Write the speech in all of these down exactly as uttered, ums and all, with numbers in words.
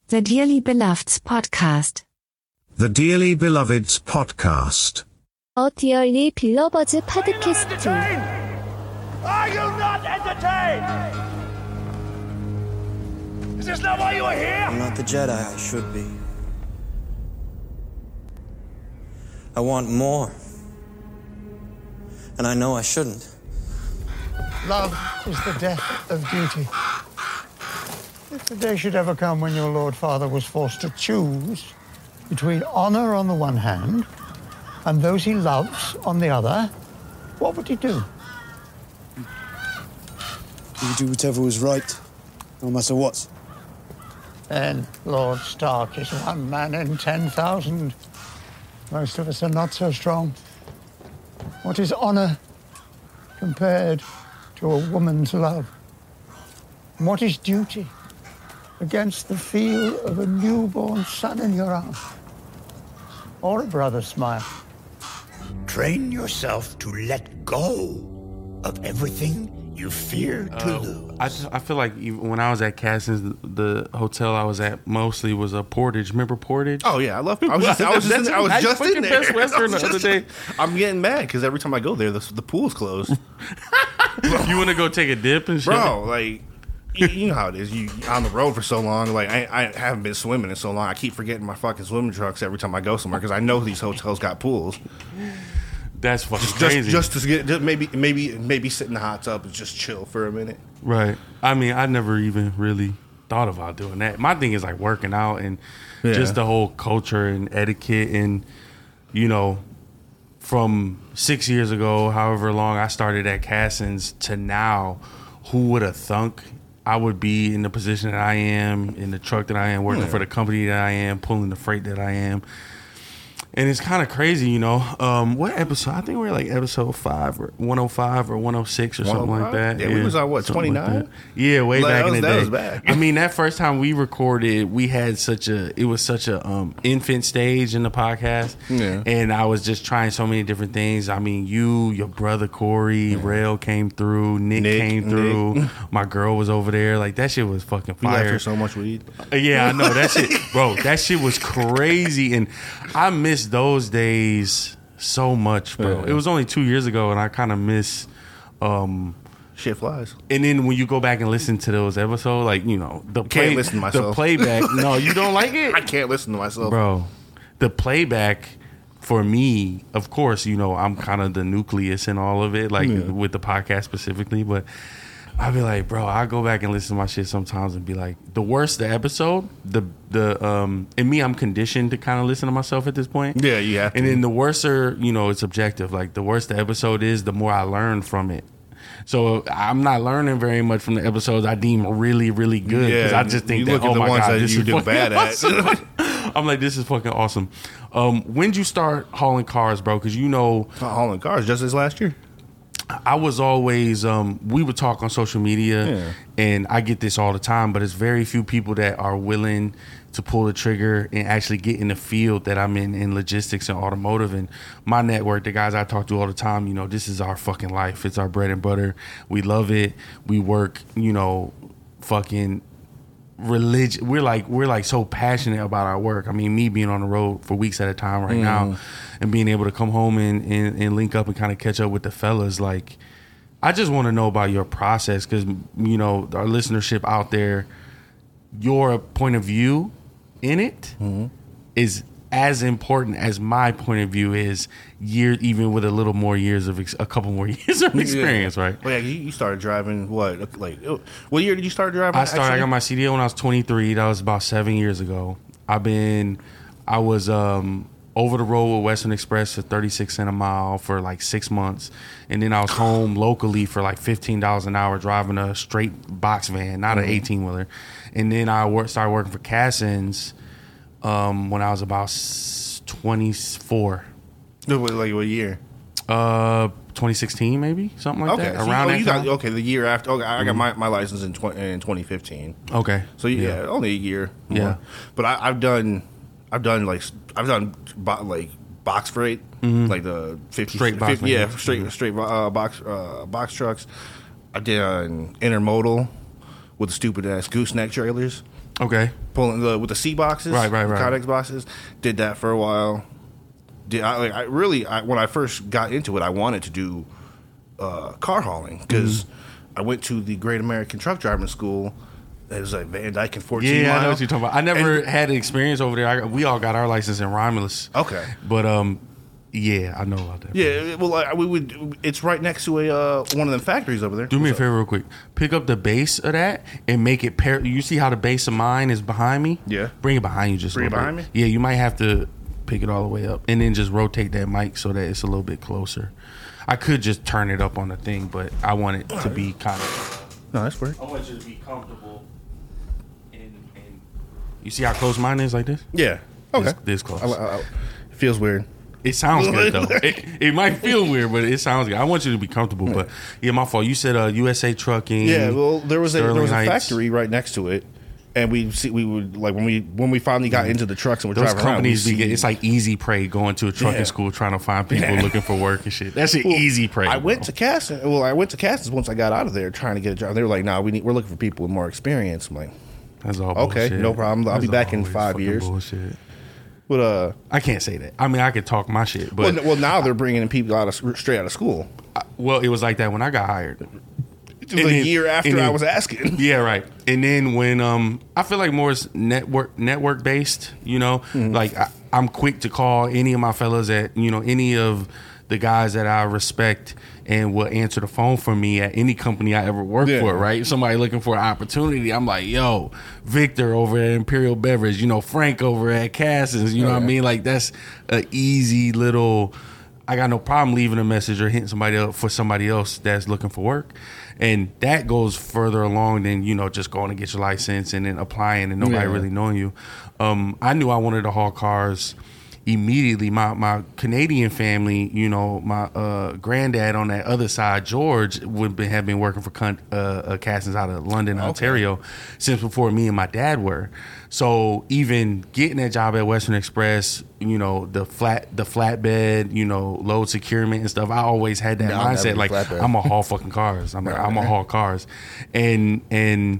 The Dearly Beloveds Podcast. The Dearly Beloveds Podcast. 더 디얼리 빌러버즈 팟캐스트. Are you not entertained? Is this not why you are here? I'm not the Jedi I should be. I want more. And I know I shouldn't. Love is the death of duty. If the day should ever come when your Lord Father was forced to choose between honor on the one hand and those he loves on the other, what would he do? He would do whatever was right, no matter what. Then Lord Stark is one man in ten thousand. Most of us are not so strong. What is honor compared to a woman's love? And what is duty against the feel of a newborn son in your arms? Or a brother's smile? Train yourself to let go of everything you fear to uh, lose. I just, I feel like even when I was at Cassins, the hotel I was at mostly was a Portage. Remember Portage? Oh yeah, I love. I was just, I was just, in, there. I was just in there. Best Western the other day. I'm getting mad because every time I go there, the, the pool's closed. You want to go take a dip and shit, bro? Like, you, you know how it is. You on the road for so long. Like I, I haven't been swimming in so long. I keep forgetting my fucking swimming trunks every time I go somewhere because I know these hotels got pools. That's fucking just, crazy. Just, just to get, just maybe, maybe, maybe sit in the hot tub and just chill for a minute. Right. I mean, I never even really thought about doing that. My thing is like working out and yeah. just the whole culture and etiquette and, you know, from six years ago, however long I started at Cassins to now, who would have thunk I would be in the position that I am, in the truck that I am, working yeah. for the company that I am, pulling the freight that I am. And it's kind of crazy, you know. Um, what episode? I think we we're like episode five or one oh five or one oh six or something like that. Yeah, yeah, we was on what, twenty-nine? Like yeah, way like, back was, in the that day. Was back. I mean, that first time we recorded, we had such a, it was such a um, infant stage in the podcast. Yeah. And I was just trying so many different things. I mean, you, your brother Corey, yeah. Rail came through, Nick, Nick came through, Nick. My girl was over there. Like, that shit was fucking fire. We left her so much weed. Uh, yeah, I know. That shit, bro, that shit was crazy. And I miss those days so much, bro. Yeah. It was only two years ago, and I kind of miss um shit flies. And then when you go back and listen to those episodes, like, you know, the can't play, listen to myself. The playback. No, you don't like it? I can't listen to myself, bro. The playback for me, of course, you know, I'm kind of the nucleus in all of it, like yeah. with the podcast specifically, but I'd be like, bro, I go back and listen to my shit sometimes and be like, the worse the episode, the the um, and me, I'm conditioned to kind of listen to myself at this point. Yeah, you have to. And then the worser, you know, it's objective. Like, the worse the episode is, the more I learn from it. So I'm not learning very much from the episodes I deem really, really good because yeah, I just think you that, look at oh the my ones God, that this you is do bad awesome. at. I'm like, this is fucking awesome. Um, when'd you start hauling cars, bro? Because you know, hauling cars just this last year. I was always, um, we would talk on social media, yeah. and I get this all the time, but it's very few people that are willing to pull the trigger and actually get in the field that I'm in, in logistics and automotive. And my network, the guys I talk to all the time, you know, this is our fucking life. It's our bread and butter. We love it. We work, you know, fucking religion. We're like, we're like so passionate about our work. I mean, me being on the road for weeks at a time right mm. now, and being able to come home and, and, and link up and kind of catch up with the fellas, like, I just want to know about your process because, you know, our listenership out there, your point of view in it mm-hmm. is as important as my point of view is, year even with a little more years of ex- a couple more years of experience, yeah. right? Well, yeah, you started driving what? Like, what year did you start driving? I started. Actually? I got my C D L when I was twenty-three. That was about seven years ago. I've been. I was um, over the road with Western Express for thirty-six cents a mile for like six months, and then I was home locally for like fifteen dollars an hour driving a straight box van, not mm-hmm. an eighteen wheeler. And then I work, started working for Cassins um, when I was about twenty-four. Like what year? Uh, twenty sixteen maybe, something like okay. that. So Around you, oh, that you time. got okay. The year after, okay, I got mm-hmm. my, my license in twenty, in twenty fifteen. Okay. So yeah, yeah, only a year. More. Yeah, but I, I've done, I've done like I've done bo- like box freight, mm-hmm. like the fifty straight box, fifty, yeah, mm-hmm. straight straight uh, box uh, box trucks. I did uh, intermodal with the stupid ass gooseneck trailers. Okay. Pulling the with the C boxes, Right, right, right. Kydex boxes. Did that for a while. Did I? Like, I really, I, when I first got into it, I wanted to do uh, car hauling because mm-hmm. I went to the Great American Truck Driving School. It was like Van Dyke and fourteen Yeah, mile. I know what you're talking about. I never and, had experience over there. I, we all got our license in Romulus. Okay, but um, yeah, I know about that. Yeah, well, I, we would. It's right next to a uh, one of them factories over there. Do me What's a favor, up? real quick. Pick up the base of that and make it pair. You see how the base of mine is behind me? Yeah. Bring it behind you, just Bring a it little behind bit. me? Yeah, you might have to pick it all the way up and then just rotate that mic so that it's a little bit closer. I could just turn it up on the thing, but I want it to be kind of. No, that's weird. I want you to be comfortable. You see how close mine is like this? Yeah. Okay. This, this close. I, I, I, it feels weird. It sounds good though. It, it might feel weird, but it sounds good. I want you to be comfortable. But yeah, my fault. You said uh, U S A Trucking. Yeah. Well, there was a Sterling there was a Heights. factory right next to it, and we see we would like when we when we finally got into the trucks and we're Those driving around. companies, we be get, see, it's like easy prey going to a trucking Yeah. school trying to find people Yeah. looking for work and shit. That's an Well, easy prey. I went bro. to Caston. Well, I went to Caston's once I got out of there trying to get a job. They were like, "Nah, we need we're looking for people with more experience." I'm like, That's all okay, bullshit. no problem. I'll That's be back in always five fucking years. Bullshit. But uh, I can't say that. I mean, I could talk my shit, but well, well, now they're bringing in people out of straight out of school. I- well, it was like that when I got hired. It was a year after and I then- was asking. Yeah, right. And then when um, I feel like more is network network based. You know, Mm-hmm. like I, I'm quick to call any of my fellas at you know any of the guys that I respect and will answer the phone for me at any company I ever worked Yeah. for. Right, somebody looking for an opportunity. I'm like, yo, Victor over at Imperial Beverage. You know, Frank over at Cass's. You know what I mean? Like that's a easy little. I got no problem leaving a message or hitting somebody else for somebody else that's looking for work. And that goes further along than, you know, just going to get your license and then applying and nobody Yeah. really knowing you. Um, I knew I wanted to haul cars immediately. My my Canadian family, you know, my uh, granddad on that other side, George, would be, have been working for con- uh, uh, Cassins out of London, Okay. Ontario, since before me and my dad were. So even getting that job at Western Express, you know, the flat the flatbed, you know, load securement and stuff, I always had that No, I'll never mindset do like flatbed. I'm gonna haul fucking cars. I'm like, Right. I'm gonna haul cars. And and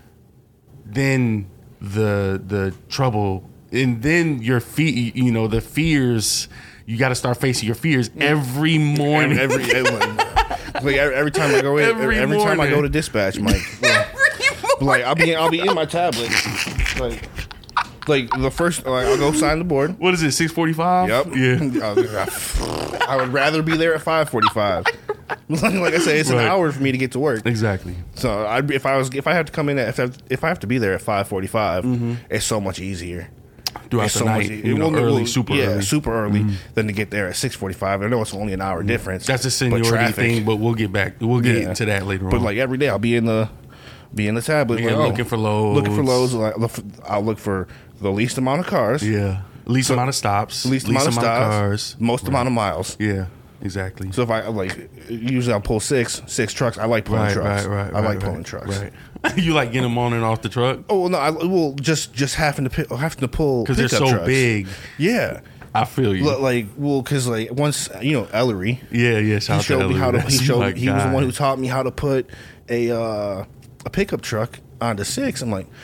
then the the trouble and then your feet, you know, the fears, you got to start facing your fears every morning. Every, every, like every, every time I go in, Every every, every time I morning. go to dispatch, I'm like, well, like I'll be I'll be in my tablet, like like the first like I'll go sign the board. What is it, six forty-five? Yep. Yeah. I would rather be there at five forty-five. Like I say, it's Right. an hour for me to get to work. Exactly. So I, if I was if I have to come in at if I, if I have to be there at five forty-five, it's so much easier. Throughout It's the so night, much, you know, well, early, well, super yeah, early. super early, than to get there at six forty-five. I know it's only an hour difference. That's a but seniority traffic- thing, but we'll get back. We'll get Yeah. into that later But on. like every day, I'll be in the be in the tablet, Yeah, like, looking for loads. looking for loads. Like, look for- I'll look for the least amount of cars, yeah, least So- amount of stops, least, amount of stops, cars, most Right. amount of miles. Yeah, exactly. So if I like, usually I'll pull six six trucks. I like pulling right, trucks. right, right. I like right, pulling right, trucks. Right. You like getting them on and off the truck Oh well, no, I well just just having to pick, having to pull because they're pickup so trucks. big. Yeah. I feel you. Look, like well, because like once you know Ellery, yeah, yeah. he Shout out to showed me Ellery. how to. He That's showed. my He was the guy. one who taught me how to put a uh, a pickup truck onto six. I'm like,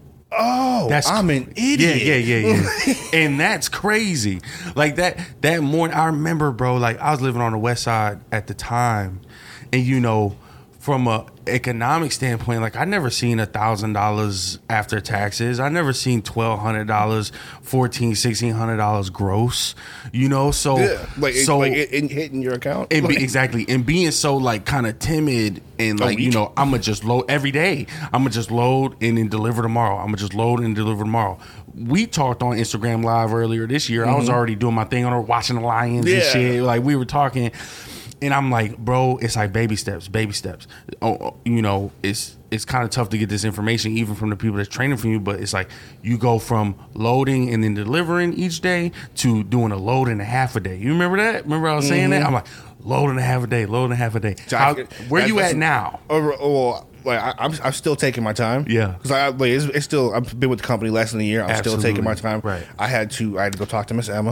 oh, That's I'm an idiot. Yeah, yeah, yeah, yeah. And that's crazy. Like that that morning, I remember, bro. Like I was living on the west side at the time, and you know, from a economic standpoint, like I never seen a thousand dollars after taxes. I never seen twelve hundred dollars, fourteen, sixteen hundred dollars gross. You know, so Yeah, like so like it, it hitting your account. and be, Like, exactly, and being so like kind of timid and Oh, like you you- know, I'm gonna just load every day. I'm gonna just load and then deliver tomorrow. I'm gonna just load and deliver tomorrow. We talked on Instagram Live earlier this year. I was already doing my thing on her, watching the Lions and Mm-hmm. Yeah. shit. Like we were talking, and I'm like, bro, it's like baby steps, baby steps. Oh, oh, you know, it's it's kind of tough to get this information even from the people that's training for you. But it's like you go from loading and then delivering each day to doing a load and a half a day. You remember that? Remember I was saying that? I'm like, load and a half a day, load and a half a day. Mm-hmm. So I How, could- where that- you that's- at now? Oh, well, like I, I'm, I'm still taking my time. Yeah. because I like it's, it's still. I've been with the company less than a year. I'm Absolutely. still taking my time. Right. I had to. I had to go talk to Miss Emma.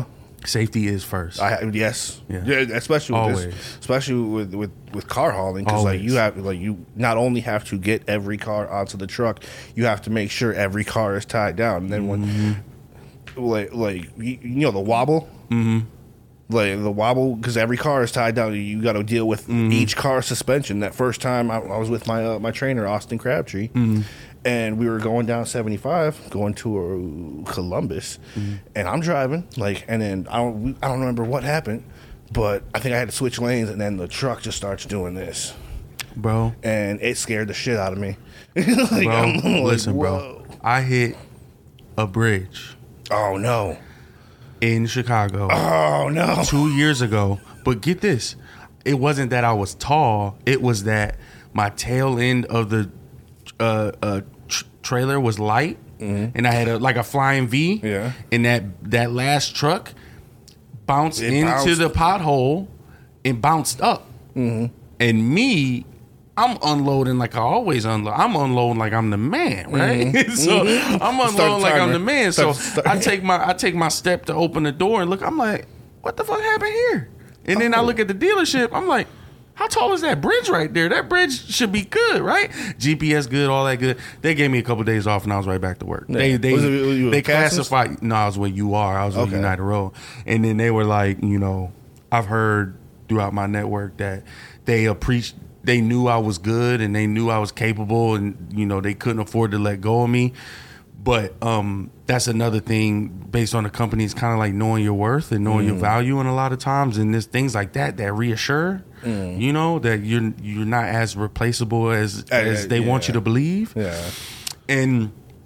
Safety is first. I yes, Yeah. yeah, especially with Always. this, especially with, with, with car hauling, because like Always. you have like you not only have to get every car onto the truck, you have to make sure every car is tied down. And then when Mm-hmm. like like you, you know the wobble, mm-hmm. like the wobble, because every car is tied down. You got to deal with Mm-hmm. each car suspension. That first time I, I was with my uh, my trainer Austin Crabtree. Mm-hmm. And we were going down seventy-five, going to uh, Columbus, Mm-hmm. and I'm driving like, and then I don't, we- I don't remember what happened, but I think I had to switch lanes, and then the truck just starts doing this, Bro, and it scared the shit out of me. Like, bro, I'm like, listen, bro. whoa. I hit a bridge Oh no! in Chicago Oh no! two years ago. But get this, it wasn't that I was tall. It was that my tail end of the uh, uh, tr- trailer was light, and I had a, like a flying V. Yeah. And that that last truck bounced It into bounced. the pothole and bounced up. Mm-hmm. And me, I'm unloading like I always unload. I'm unloading like I'm the man, right? so I'm Start the unloading like I'm timer. the man. Start- so start- I take my I take my step to open the door and look. I'm like, what the fuck happened here? And then I Oh. look at the dealership. I'm like, how tall is that bridge right there? That bridge should be good, right? G P S good, all that good. They gave me a couple days off, and I was right back to work. They they Was it- was you they with Cassins? classified. No, I was with U R. I was with Okay. United Road, and then they were like, you know, I've heard throughout my network that they appreciate. They knew I was good, and they knew I was capable, and you know they couldn't afford to let go of me. But um, that's another thing based on the company. It's kind of like knowing your worth and knowing Mm. your value, and a lot of times, and there's things like that that reassure, Mm. you know, that you're you're not as replaceable as as uh, they want yeah. you to believe. Yeah. And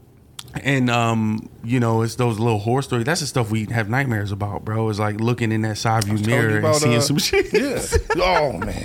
and um, you know, it's those little horror stories. That's the stuff we have nightmares about, bro. It's like looking in that side view Telling you mirror and about, seeing uh, some shit. Yeah. Oh man.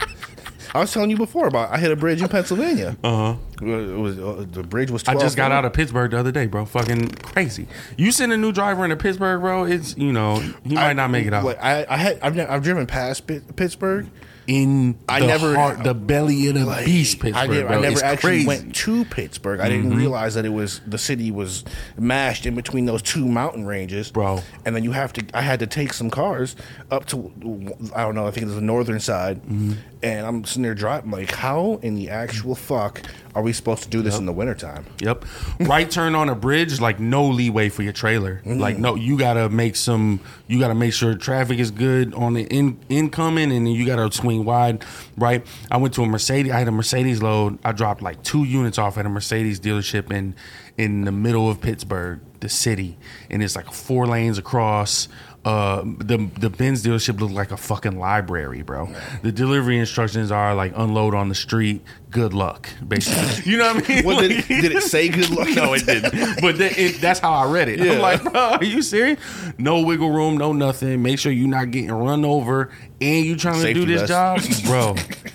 I was telling you before about I hit a bridge in Pennsylvania. Uh huh. It was uh, the bridge was. I twelve just got feet. out of Pittsburgh the other day, bro. Fucking crazy. You send a new driver into Pittsburgh, bro. It's you know he might I- not make it out. Like, I, I had I've, ne- I've driven past Pit- Pittsburgh. In I the never- heart, the belly of the Like, beast, Pittsburgh. I, did, I bro. never It's actually crazy. went to Pittsburgh. I didn't realize that it was the city was mashed in between those two mountain ranges, Bro. And then you have to. I had to take some cars up to I don't know. I think it was the northern side, Mm-hmm. and I'm sitting there driving like, how in the actual fuck are we supposed to do this in the wintertime? Yep. Right turn on a bridge, like no leeway for your trailer. Mm. Like no, you gotta make some. You gotta make sure traffic is good on the in, incoming, and then you gotta swing wide. Right. I went to a Mercedes. I had a Mercedes load. I dropped like two units off at a Mercedes dealership in in the middle of Pittsburgh, the city, and it's like four lanes across. Uh, the the Benz dealership looked like a fucking library, bro. The delivery instructions are like unload on the street. Good luck, basically. You know what I mean? What, did, Like- it, did it say good luck? no, it didn't. But th- it, that's how I read it. Yeah. I'm like, bro, are you serious? No wiggle room, no nothing. Make sure you're not getting run over, and you trying Safety to do this vest. job, bro.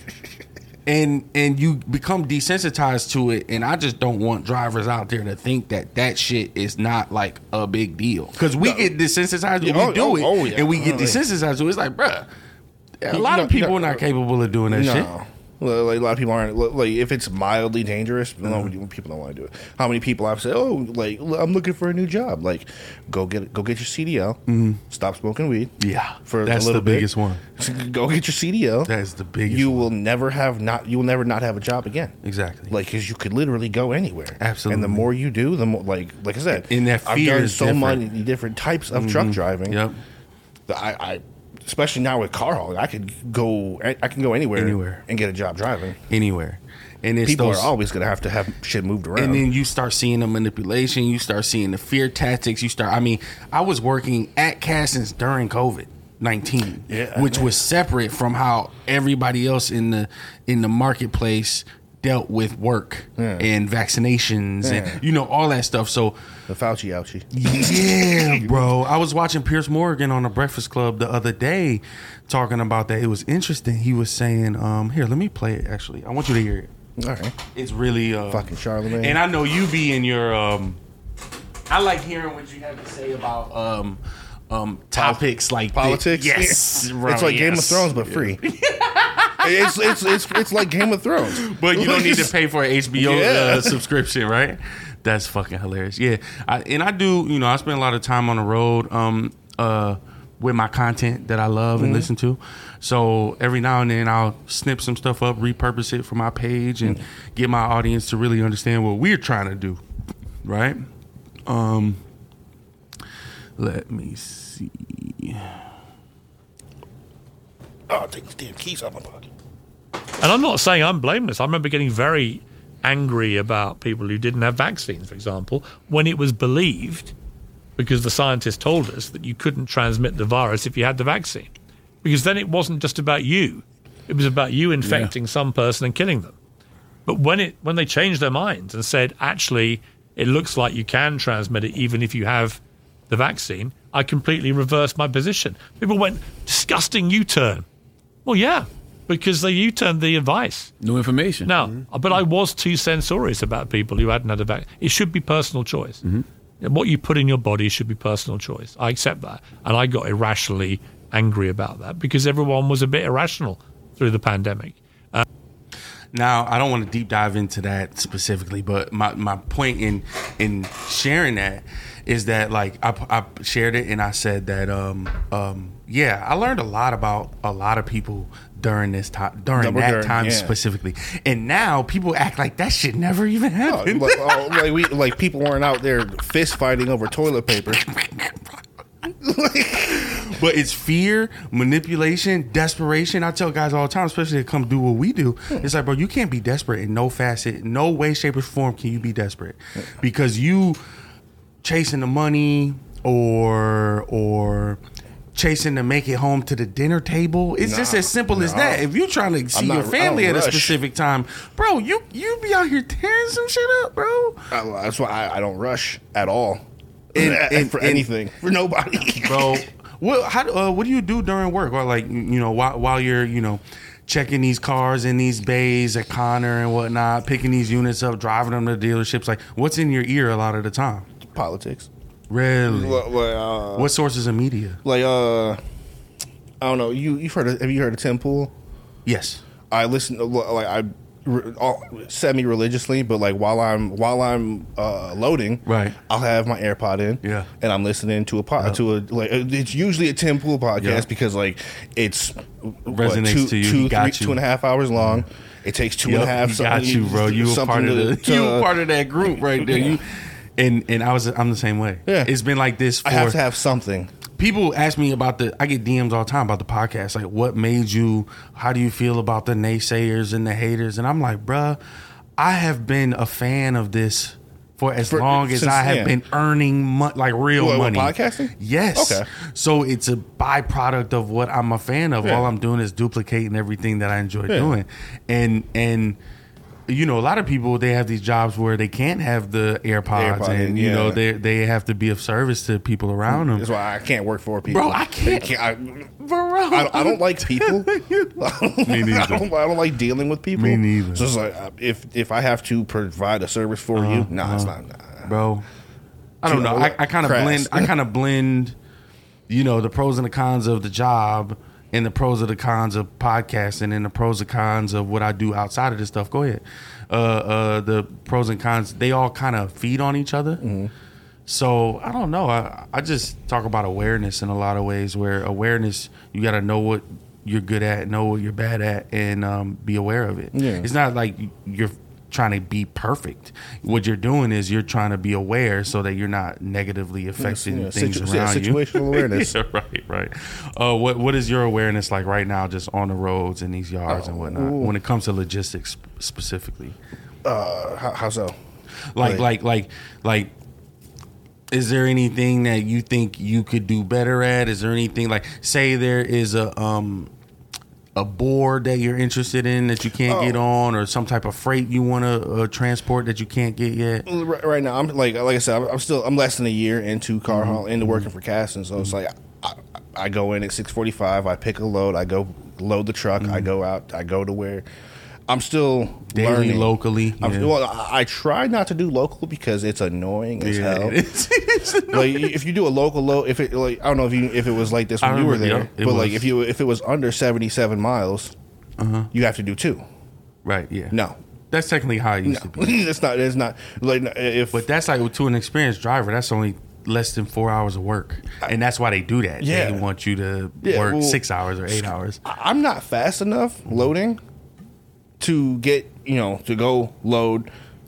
And and you become desensitized to it, and I just don't want drivers out there to think that that shit is not like a big deal, because we get desensitized, Yeah, we oh, do oh, it, oh, yeah. and we get Oh, yeah. desensitized to it. It's like, bruh, a You lot know- of people you are know- not capable of doing that No. shit. Well, like a lot of people aren't. Like if it's mildly dangerous, no, Mm-hmm. people don't want to do it. How many people I've said, "Oh, like I'm looking for a new job." Like, go get go get your C D L. Stop smoking weed. Yeah, for that's a little the bit. biggest one. Go get your C D L. That's the biggest. You one. will never have not. You will never not have a job again. Exactly. Like, because you could literally go anywhere. Absolutely. And the more you do, the more like like I said, And that I've fear done is so different. many different types of truck driving. Yep. that I, I especially now with car hauling, I could go. I I can go anywhere, Anywhere. and get a job driving. Anywhere, and it's People those, are always going to have to have shit moved around. and then you start seeing the manipulation. You start seeing the fear tactics. You start. I mean, I was working at Cassins during COVID nineteen, Yeah, which man. was separate from how everybody else in the in the marketplace dealt with work Yeah. and vaccinations Yeah. and you know all that stuff. So the Fauci ouchie. yeah, bro. I was watching Pierce Morgan on the Breakfast Club the other day talking about that. It was interesting. He was saying, um, here, let me play it actually. I want you to hear it. All right, It's really uh, fucking Charlemagne. and I know you be in your um I like hearing what you have to say about um um topics like politics. thi- Yes. bro, it's like Game of yes. Thrones, but free. it's, it's it's it's like Game of Thrones, But you don't need to pay for an H B O Yeah. uh, subscription, right? That's fucking hilarious. Yeah, I, and I do. You know, I spend a lot of time on the road. Um, uh, with my content that I love Mm-hmm. and listen to. So every now and then I'll snip some stuff up, repurpose it for my page, and get my audience to really understand what we're trying to do, right? Um, let me see. Oh, take these damn keys out of my pocket. And I'm not saying I'm blameless. I remember getting very angry about people who didn't have vaccines, for example, when it was believed, because the scientists told us, that you couldn't transmit the virus if you had the vaccine. Because then it wasn't just about you. It was about you infecting yeah. some person and killing them. But when it when they changed their minds and said, actually, it looks like you can transmit it even if you have the vaccine, I completely reversed my position. People went, disgusting U-turn. Well, yeah, because they U-turned the advice. New information. Now, mm-hmm. but I was too censorious about people who hadn't had a vaccine. It should be personal choice. Mm-hmm. What you put in your body should be personal choice. I accept that. And I got irrationally angry about that because everyone was a bit irrational through the pandemic. Uh, now, I don't want to deep dive into that specifically, but my, my point in in sharing that is that, like, I, I shared it and I said that, um, um, yeah, I learned a lot about a lot of people during this time, during Double that during, time yeah. specifically. And now people act like that shit never even happened. Oh, like, oh, like, we, like people weren't out there fist fighting over toilet paper. But it's fear, manipulation, desperation. I tell guys all the time, especially to come do what we do. Hmm. It's like, bro, you can't be desperate in no facet, no way, shape, or form can you be desperate. Because you chasing the money or or chasing to make it home to the dinner table. It's nah, just as simple nah. as that. If you're trying to see not, your family at rush. a specific time, bro, you you be out here tearing some shit up, bro. Uh, that's why I, I don't rush at all. And, and, for and, anything, for nobody, bro. What how uh, what do you do during work, or like you know while while you're you know checking these cars in these bays at Connor and whatnot, picking these units up, driving them to dealerships? Like, what's in your ear a lot of the time? Politics. Really? Like, uh, what sources of media? Like uh, I don't know. You you've heard of, have you heard of Tim Pool? Yes. I listen to, like I. Semi religiously, but like while I'm while I'm uh, loading, right, I'll have my AirPod in, yeah, and I'm listening to a pod yep. to a like it's usually a Tim Pool podcast yep. because like it's resonates what, two, to you, two, he got three, you. two and a half hours long. It takes two yep, and a half. He got you, bro. You were part of the to, you were part of that group right there. You and and I was I'm the same way. Yeah, it's been like this. For, I have to have something. People ask me about the, I get D Ms all the time about the podcast. Like, what made you, how do you feel about the naysayers and the haters? And I'm like, bruh, I have been a fan of this for as for, long as since, I have yeah. been earning mo- like real what, money. What, podcasting? Yes. Okay. So it's a byproduct of what I'm a fan of. Yeah. All I'm doing is duplicating everything that I enjoy yeah. doing. And, and, you know, a lot of people, they have these jobs where they can't have the AirPods, AirPod, and you yeah. know they they have to be of service to people around them. That's why I can't work for people, bro. I can't, can't I, bro. I, I don't like people. Me neither. I don't, I don't like dealing with people. Me neither. So it's like if if I have to provide a service for uh, you, nah, uh, it's not, nah. bro. I don't know. I, I kind of blend. I kind of blend. You know, the pros and the cons of the job. And the pros and the cons of podcasting and the pros and cons of what I do outside of this stuff. Go ahead. Uh, uh, the pros and cons, they all kind of feed on each other. Mm-hmm. So I don't know. I, I just talk about awareness in a lot of ways where awareness, you got to know what you're good at, know what you're bad at, and um, be aware of it. Yeah. It's not like you're trying to be perfect. What you're doing is you're trying to be aware so that you're not negatively affecting yeah, things situ- around yeah, situational you. awareness. Yeah, right, right. Uh, what what is your awareness like right now, just on the roads and these yards oh, and whatnot, ooh. when it comes to logistics specifically? Uh, how, how so? Like, like, like, like. Is there anything that you think you could do better at? Is there anything like, say, there is a um. a board that you're interested in that you can't oh. get on, or some type of freight you want to uh, transport that you can't get yet? Right, right now, I'm like like I said, I'm, I'm still I'm less than a year into car haul, mm-hmm. into working for Caston, so mm-hmm. it's like I, I go in at six forty-five, I pick a load, I go load the truck, mm-hmm. I go out, I go to where. I'm still daily learning locally. I'm, yeah. Well, I, I try not to do local because it's annoying as yeah, hell. It's, it's like if you do a local load, if it like I don't know if you if it was like this when you were there, yeah, but was. like if you if it was under seventy-seven miles, uh-huh. you have to do two. Right. Yeah. No. That's technically how it used no. to be. That's not. It's not like if. But that's like to an experienced driver. That's only less than four hours of work, and that's why they do that. Yeah. They want you to Yeah, work well, six hours or eight hours. I'm not fast enough loading to get, you know, to go load,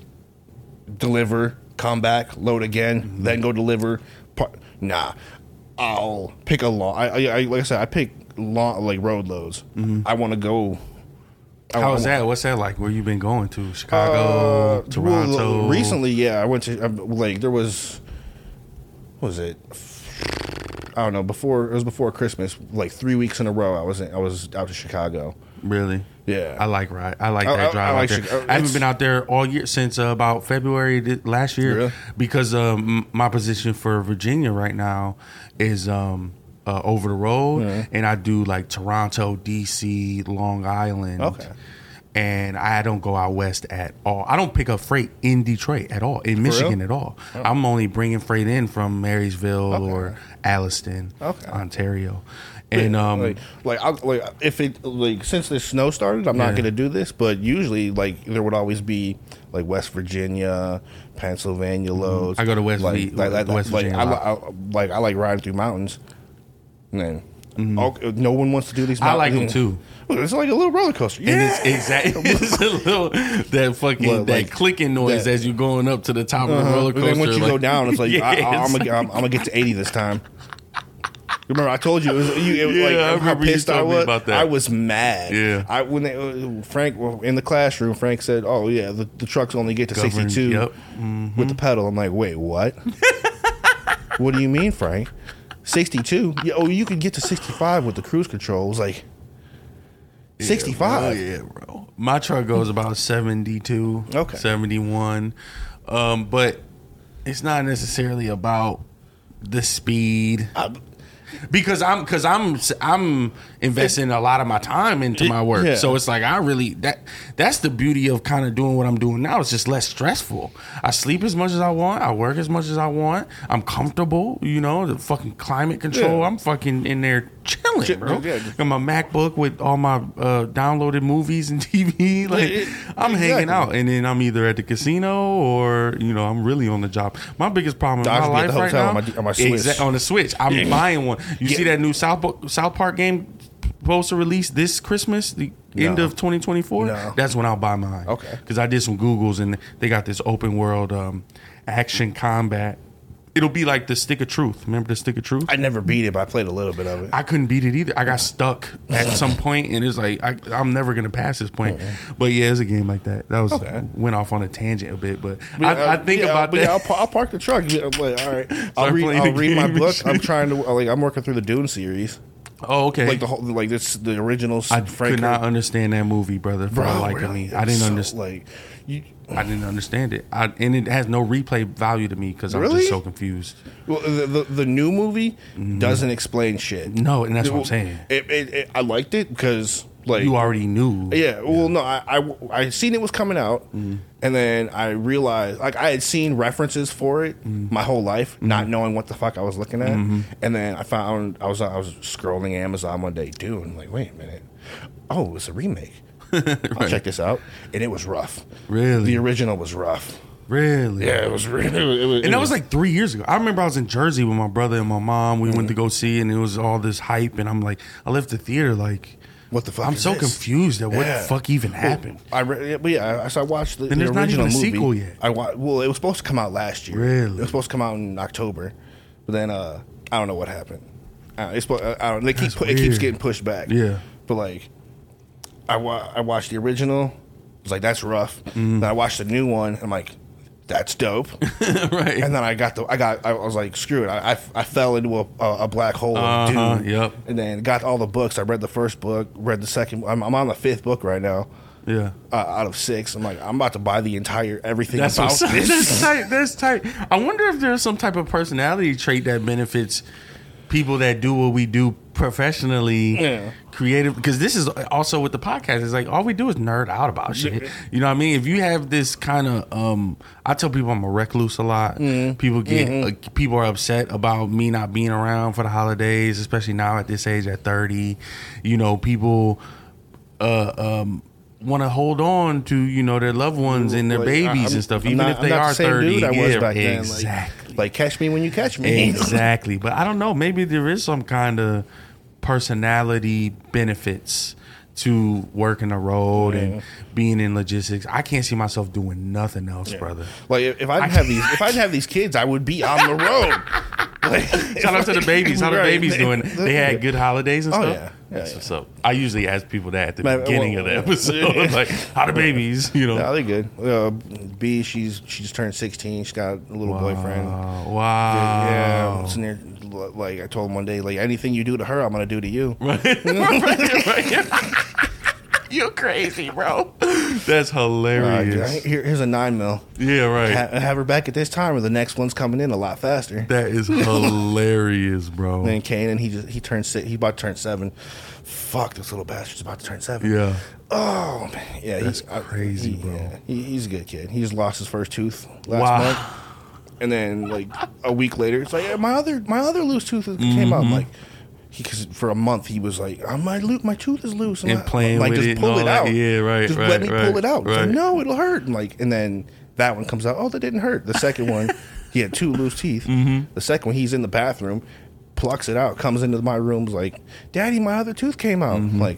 deliver, come back, load again, mm-hmm. then go deliver. Nah, I'll pick a long. I, I, I like I said, I pick long like road loads. Mm-hmm. I want to go. I, How I, is that? What's that like? Where you been going to? Chicago, uh, Toronto. Well, recently, yeah, I went to um, like there was. What was it? I don't know. Before it was before Christmas, like three weeks in a row. I was in, I was out to Chicago. Really? Yeah. I like ride. I like I, that I, drive I like out there. Chicago. I haven't been out there all year since uh, about February th- last year Really? because um, my position for Virginia right now is um, uh, over the road, mm-hmm. and I do like Toronto, D C, Long Island. Okay. And I don't go out west at all. I don't pick up freight in Detroit at all, in Michigan at all. Oh. I'm only bringing freight in from Marysville okay. or Alliston, okay. Ontario. And um, like, like, I'll, like if it like since the snow started, I'm yeah. not going to do this. But usually, like there would always be like West Virginia, Pennsylvania loads. I go to West, like, v- like, like, West like, Virginia. I, I, like I like riding through mountains. And then mm-hmm. all, no one wants to do these. I like them things. too. It's like a little roller coaster. Yeah. And it's exactly it's a little that fucking well, like, that clicking noise that, as you're going up to the top uh-huh. of the roller coaster. And then once you like, go down, it's like yeah, I, I, I'm gonna I'm, I'm gonna get to eighty this time. Remember, I told you it was you. It, yeah, like I how pissed I was. About that. I was mad. Yeah. I when they, Frank in the classroom, Frank said, "Oh yeah, the, the trucks only get to Governed, sixty-two yep. mm-hmm. with the pedal." I'm like, "Wait, what? What do you mean, Frank? sixty-two? Yeah, oh, you can get to sixty-five with the cruise control." I was like, sixty-five? Yeah, yeah, bro. My truck goes about seventy-two, okay, seventy-one, um, but it's not necessarily about the speed. I, Because I'm, because I'm, I'm investing a lot of my time into my work, yeah. so it's like I really that that's the beauty of kind of doing what I'm doing now. It's just less stressful. I sleep as much as I want. I work as much as I want. I'm comfortable. You know, the fucking climate control. Yeah. I'm fucking in there chilling, Ch- bro. Yeah. Got my MacBook with all my uh, downloaded movies and T V. Like it, I'm exactly. hanging out, and then I'm either at the casino or you know I'm really on the job. My biggest problem in my life right now on my, on, my Switch. Exa- on the Switch. I'm yeah. buying one. You yeah. see that new South South Park game supposed to release this Christmas, the no. end of twenty twenty-four? No. That's when I'll buy mine. Okay. Because I did some Googles and they got this open world um, action combat. It'll be like the Stick of Truth. Remember the Stick of Truth? I never beat it, but I played a little bit of it. I couldn't beat it either. I got stuck at some point, and it's like I, I'm never gonna pass this point. Mm-hmm. But yeah, it's a game like that. That was okay. Went off on a tangent a bit, but, but I, uh, I think yeah, about but that. Yeah, I'll, I'll park the truck. I'm like, all right, I'll read, I'll read my book. I'm trying to like I'm working through the Dune series. Oh, okay. Like the whole, like this, the original. I Frank could not understand that movie, brother. For Bro, like really? me, I didn't so, understand. Like, you, I didn't understand it, I, and it has no replay value to me because I'm really? just so confused. Well, the the, the new movie mm-hmm. doesn't explain shit. No, and that's it, what I'm saying. It, it, it, I liked it because like you already knew. Yeah. Well, yeah. no, I, I I seen it was coming out, mm-hmm. and then I realized like I had seen references for it mm-hmm. my whole life, mm-hmm. not knowing what the fuck I was looking at, mm-hmm. and then I found I was I was scrolling Amazon one day, Dune. Like, wait a minute, oh, it's a remake. right. I'll check this out, and it was rough. Really, the original was rough. Really? Yeah, it was really. It was, and that was, was like three years ago. I remember I was in Jersey with my brother and my mom. We mm-hmm. went to go see, and it was all this hype. And I'm like, I left the theater like, what the fuck? I'm is so this? confused at what yeah. the fuck even happened. Well, I re- but yeah, so I watched the, and the there's original not even a movie. sequel yet. I wa- well, it was supposed to come out last year. Really? It was supposed to come out in October, but then uh, I don't know what happened. Uh, it's uh, I don't. They keep pu- it keeps getting pushed back. Yeah. But like, I wa- I watched the original. I was like, that's rough. Mm. Then I watched the new one. And I'm like, that's dope. Right. And then I got the I got I was like, screw it. I I, I fell into a, a, a black hole of uh-huh, Dune. Yep. And then got all the books. I read the first book, read the second. I'm, I'm on the fifth book right now. Yeah. Uh, out of six, I'm like, I'm about to buy the entire everything that's about this. That's tight. That's tight. I wonder if there's some type of personality trait that benefits people that do what we do professionally, yeah. creative. Because this is also with the podcast. It's like all we do is nerd out about shit. You know what I mean? If you have this kind of, um, I tell people I'm a recluse a lot. Mm-hmm. People get mm-hmm. uh, people are upset about me not being around for the holidays, especially now at this age at thirty. You know, people. Uh, um, want to hold on to, you know, their loved ones and their like, babies I'm, and stuff, I'm even not, if they I'm not are the same thirty. Dude I was yeah, back exactly. Then. Like catch me when you catch me. Exactly. But I don't know. Maybe there is some kind of personality benefits to working the road Yeah. and being in logistics. I can't see myself doing nothing else, Yeah. brother. Like if, if I didn't have these, if I didn't have these kids, I would be on the road. Like, Shout out to the babies. How the Right. babies doing? They had good holidays and Oh, stuff. yeah. Yeah, That's yeah. what's up. I usually ask people that at the Man, beginning well, of the episode, like, "How the babies?" You know. No, they good. Uh, B, she's she just turned sixteen. She's got a little Wow. boyfriend. Wow. Yeah, I'm sitting there, like I told him one day, like anything you do to her, I'm gonna do to you. You're crazy, bro. That's Uh, hilarious. here, here's a nine mil. Yeah, right. Ha- have her back at this time, or the next one's coming in a lot faster. That is hilarious, bro. And then Kanan, he just he turned six, he about to turn seven. Fuck, this little bastard's about to turn seven. Yeah. Oh man, yeah, That's he's I- crazy, he- bro. yeah, he, he's a good kid. He just lost his first tooth last Wow. month, and then like a week later, it's like yeah, my other my other loose tooth came out. I'm Mhm. like, because for a month he was like, oh, my lo- my tooth is loose, And I- playing like with just it and pull all it that. out. Yeah, right, Just right, let me right, pull it out. It's right. like, no, it'll hurt. And like, and then that one comes out. Oh, that didn't hurt. The second one, he had two loose teeth. Mm-hmm. The second one, he's in the bathroom, plucks it out, comes into my room, like, Daddy, my other tooth came out. Mm-hmm. I'm like.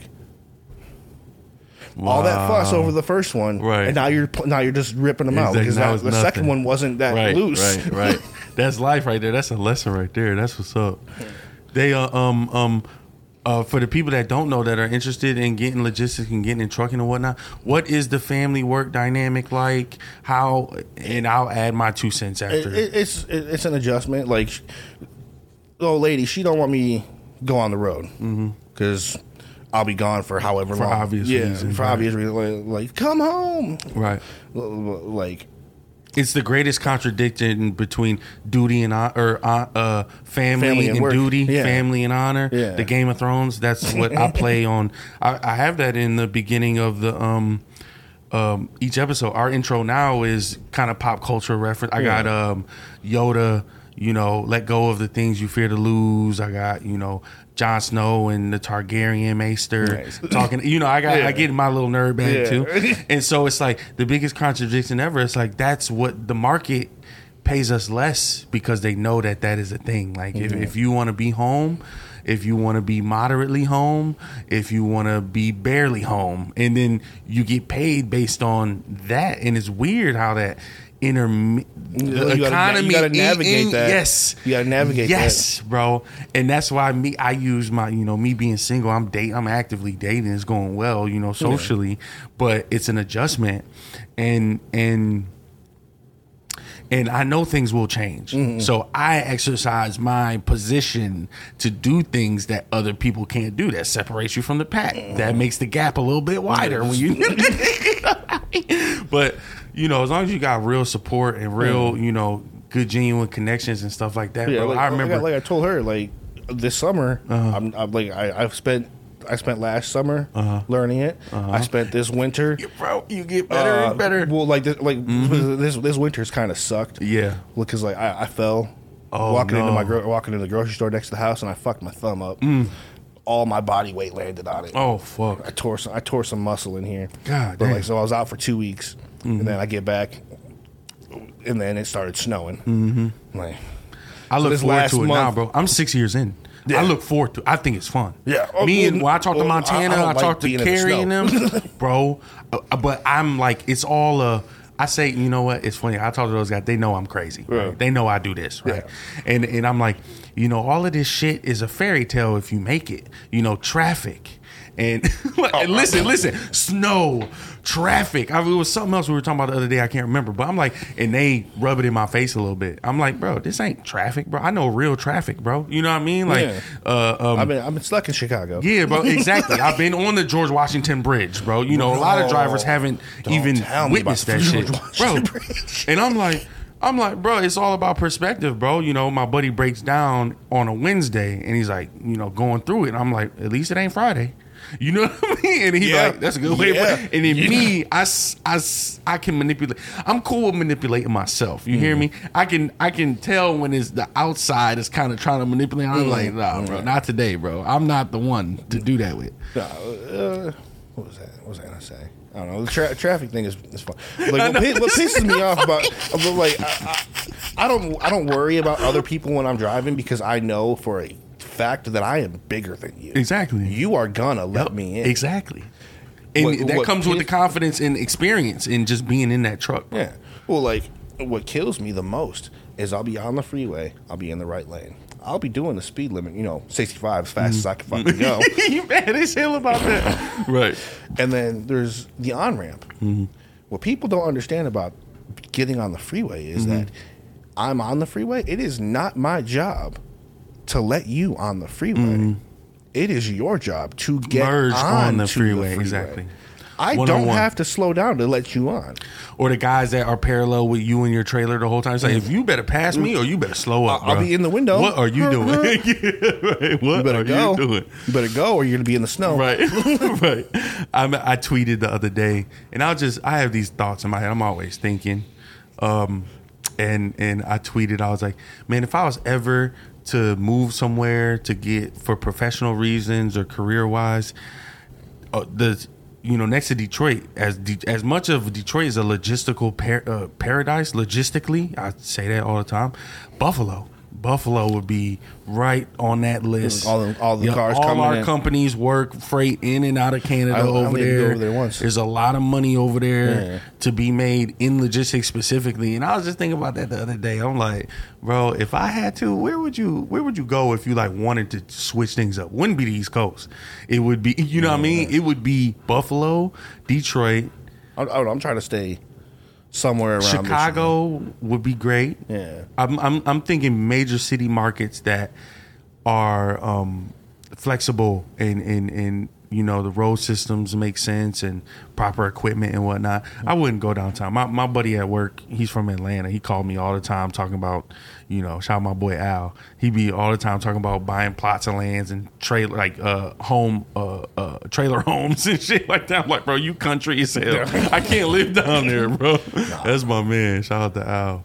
All that fuss over the first one, Right. and now you're now you're just ripping them out Exactly. because Now that, it's the nothing. second one wasn't that right, loose. Right, right. That's life right there. That's a lesson right there. That's what's up. They uh, um um uh for the people that don't know that are interested in getting logistics and getting in trucking and whatnot, what is the family work dynamic like? How and I'll add my two cents after. It, it, it's it, it's an adjustment. Like, the old lady, she don't want me go on the road because I'll be gone for however For long. obvious yeah, reasons, for right. obvious reasons. Like, like, come home. Right. Like, It's the greatest contradiction between duty and hon- or uh, uh, family, Family and and, work. duty, Yeah. family and honor. Yeah. The Game of Thrones. That's what I play on. I, I have that in the beginning of the um, um, each episode. Our intro now is kind of pop culture reference. I got Yeah. um, Yoda. You know, let go of the things you fear to lose. I got you know Jon Snow and the Targaryen Maester Nice. talking. You know, I got Yeah. I get in my little nerd bag Yeah. too. And so it's like the biggest contradiction ever. It's like that's what the market pays us less because they know that that is a thing. Like if, Mhm. if you want to be home, if you want to be moderately home, if you want to be barely home, and then you get paid based on that. And it's weird how that inter You the gotta- you economy gotta navigate in- that. Yes, You gotta navigate that. Yes, bro. And that's why me. I use my you know me being single. I'm date. I'm actively dating. It's going well. You know socially, but it's an adjustment, and and. And I know things will change. Mm-hmm. So I exercise my position to do things that other people can't do. That separates you from the pack. That makes the gap a little bit wider when you But, you know, as long as you got real support and real, you know, good genuine connections and stuff like that, yeah, bro. like, I remember like, like I told her, like this summer, Uh-huh. I'm, I'm like I, I've spent. I spent last summer Uh-huh. learning it. Uh-huh. I spent this winter, bro. You get better uh, and better. Well, like this, like Mhm. this this winter's kind of sucked. Yeah, because like I, I fell Oh, walking into no. my gro- walking into the grocery store next to the house, and I fucked my thumb up. Mm. All my body weight landed on it. Oh fuck! I tore some I tore some muscle in here. God but damn. like so I was out for two weeks, Mhm. and then I get back, and then it started snowing. Mhm. Like I so look this forward last to it now, month- bro. I'm six years in. Yeah. I look forward to. I think it's fun. Yeah. Oh, Me and well, when I talk to well, Montana, I- I I, don't like talk to being in the Carrie and snow. them, bro. Uh, but I'm like, it's all uh I say, you know what? It's funny. I talk to those guys. They know I'm crazy. Right? Right. They know I do this, right? And and I'm like, you know, all of this shit is a fairy tale if you make it. You know, traffic. And, and listen, listen, snow, traffic. I mean, it was something else we were talking about the other day. I can't remember, but I'm like, and they rub it in my face a little bit. I'm like, bro, this ain't traffic, bro. I know real traffic, bro. You know what I mean? Like, Yeah. uh, um, I've been I've been stuck in Chicago. yeah, bro, exactly. I've been on the George Washington Bridge, bro. You know, a lot of drivers haven't Don't even tell me witnessed about that the shit, George bro. Washington And I'm like, I'm like, bro, it's all about perspective, bro. You know, my buddy breaks down on a Wednesday, and he's like, you know, going through it. And I'm like, at least it ain't Friday. You know what I mean? And he's Yeah. like, that's a good way. Yeah. To put it. And then Yeah. me, I, s- I, s- I can manipulate. I'm cool with manipulating myself. You hear Mm. me? I can I can tell when it's the outside is kind of trying to manipulate. I'm Mm. like, nah, bro, not today, bro. I'm not the one to do that with. Uh, what was that? What was I gonna say? I don't know. The tra- traffic thing is, is fun. Like what, pi- what pisses me off about like I, I, I don't I don't worry about other people when I'm driving because I know for a fact that I am bigger than you. Exactly. You are gonna let Yep. me in. Exactly. And What- that what comes with the pis- confidence and experience in just being in that truck. Bro. Yeah. Well, like what kills me the most is I'll be on the freeway. I'll be in the right lane. I'll be doing the speed limit, you know, sixty-five as fast as I can fucking go. You mad as hell about that. Right. And then there's the on ramp. Mm-hmm. What people don't understand about getting on the freeway is Mm-hmm. that I'm on the freeway. It is not my job to let you on the freeway. Mm-hmm. It is your job to get Merge on the onto freeway. freeway. Exactly. I don't One-on-one. have to slow down to let you on. Or the guys that are parallel with you in your trailer the whole time. It's like, if you better pass me or you better slow up, I'll bro. be in the window. What are you doing? Yeah, right. What You better are go. you doing? You better go, or you're gonna be in the snow. Right, right. I'm, I tweeted the other day, and I'll just I have these thoughts in my head. I'm always thinking, um, and and I tweeted. I was like, man, if I was ever to move somewhere to get for professional reasons or career wise, uh, the you know next to Detroit, as de- as much of Detroit is a logistical par- uh, paradise, logistically, I say that all the time. Buffalo. Buffalo would be right on that list. All the- all the Yeah, cars all coming our in. companies work freight in and out of Canada I- I over need to go there. over there once. There's a lot of money over there Yeah. to be made in logistics specifically. And I was just thinking about that the other day. I'm like, bro, if I had to, where would you where would you go if you like wanted to switch things up? Wouldn't be the East Coast. It would be, you know what I mean? It would be Buffalo, Detroit, I, I, I'm trying to stay somewhere around Chicago would be great. Yeah. I'm I'm I'm thinking major city markets that are um, flexible and, and and you know the road systems make sense and proper equipment and whatnot. I wouldn't go downtown. My my buddy at work, he's from Atlanta. He called me all the time talking about, you know, shout out my boy Al. He be all the time talking about buying plots of lands and trailer like uh home uh, uh trailer homes and shit like that. I'm like, bro, you country as hell. I can't live down there, bro. That's my man. Shout out to Al.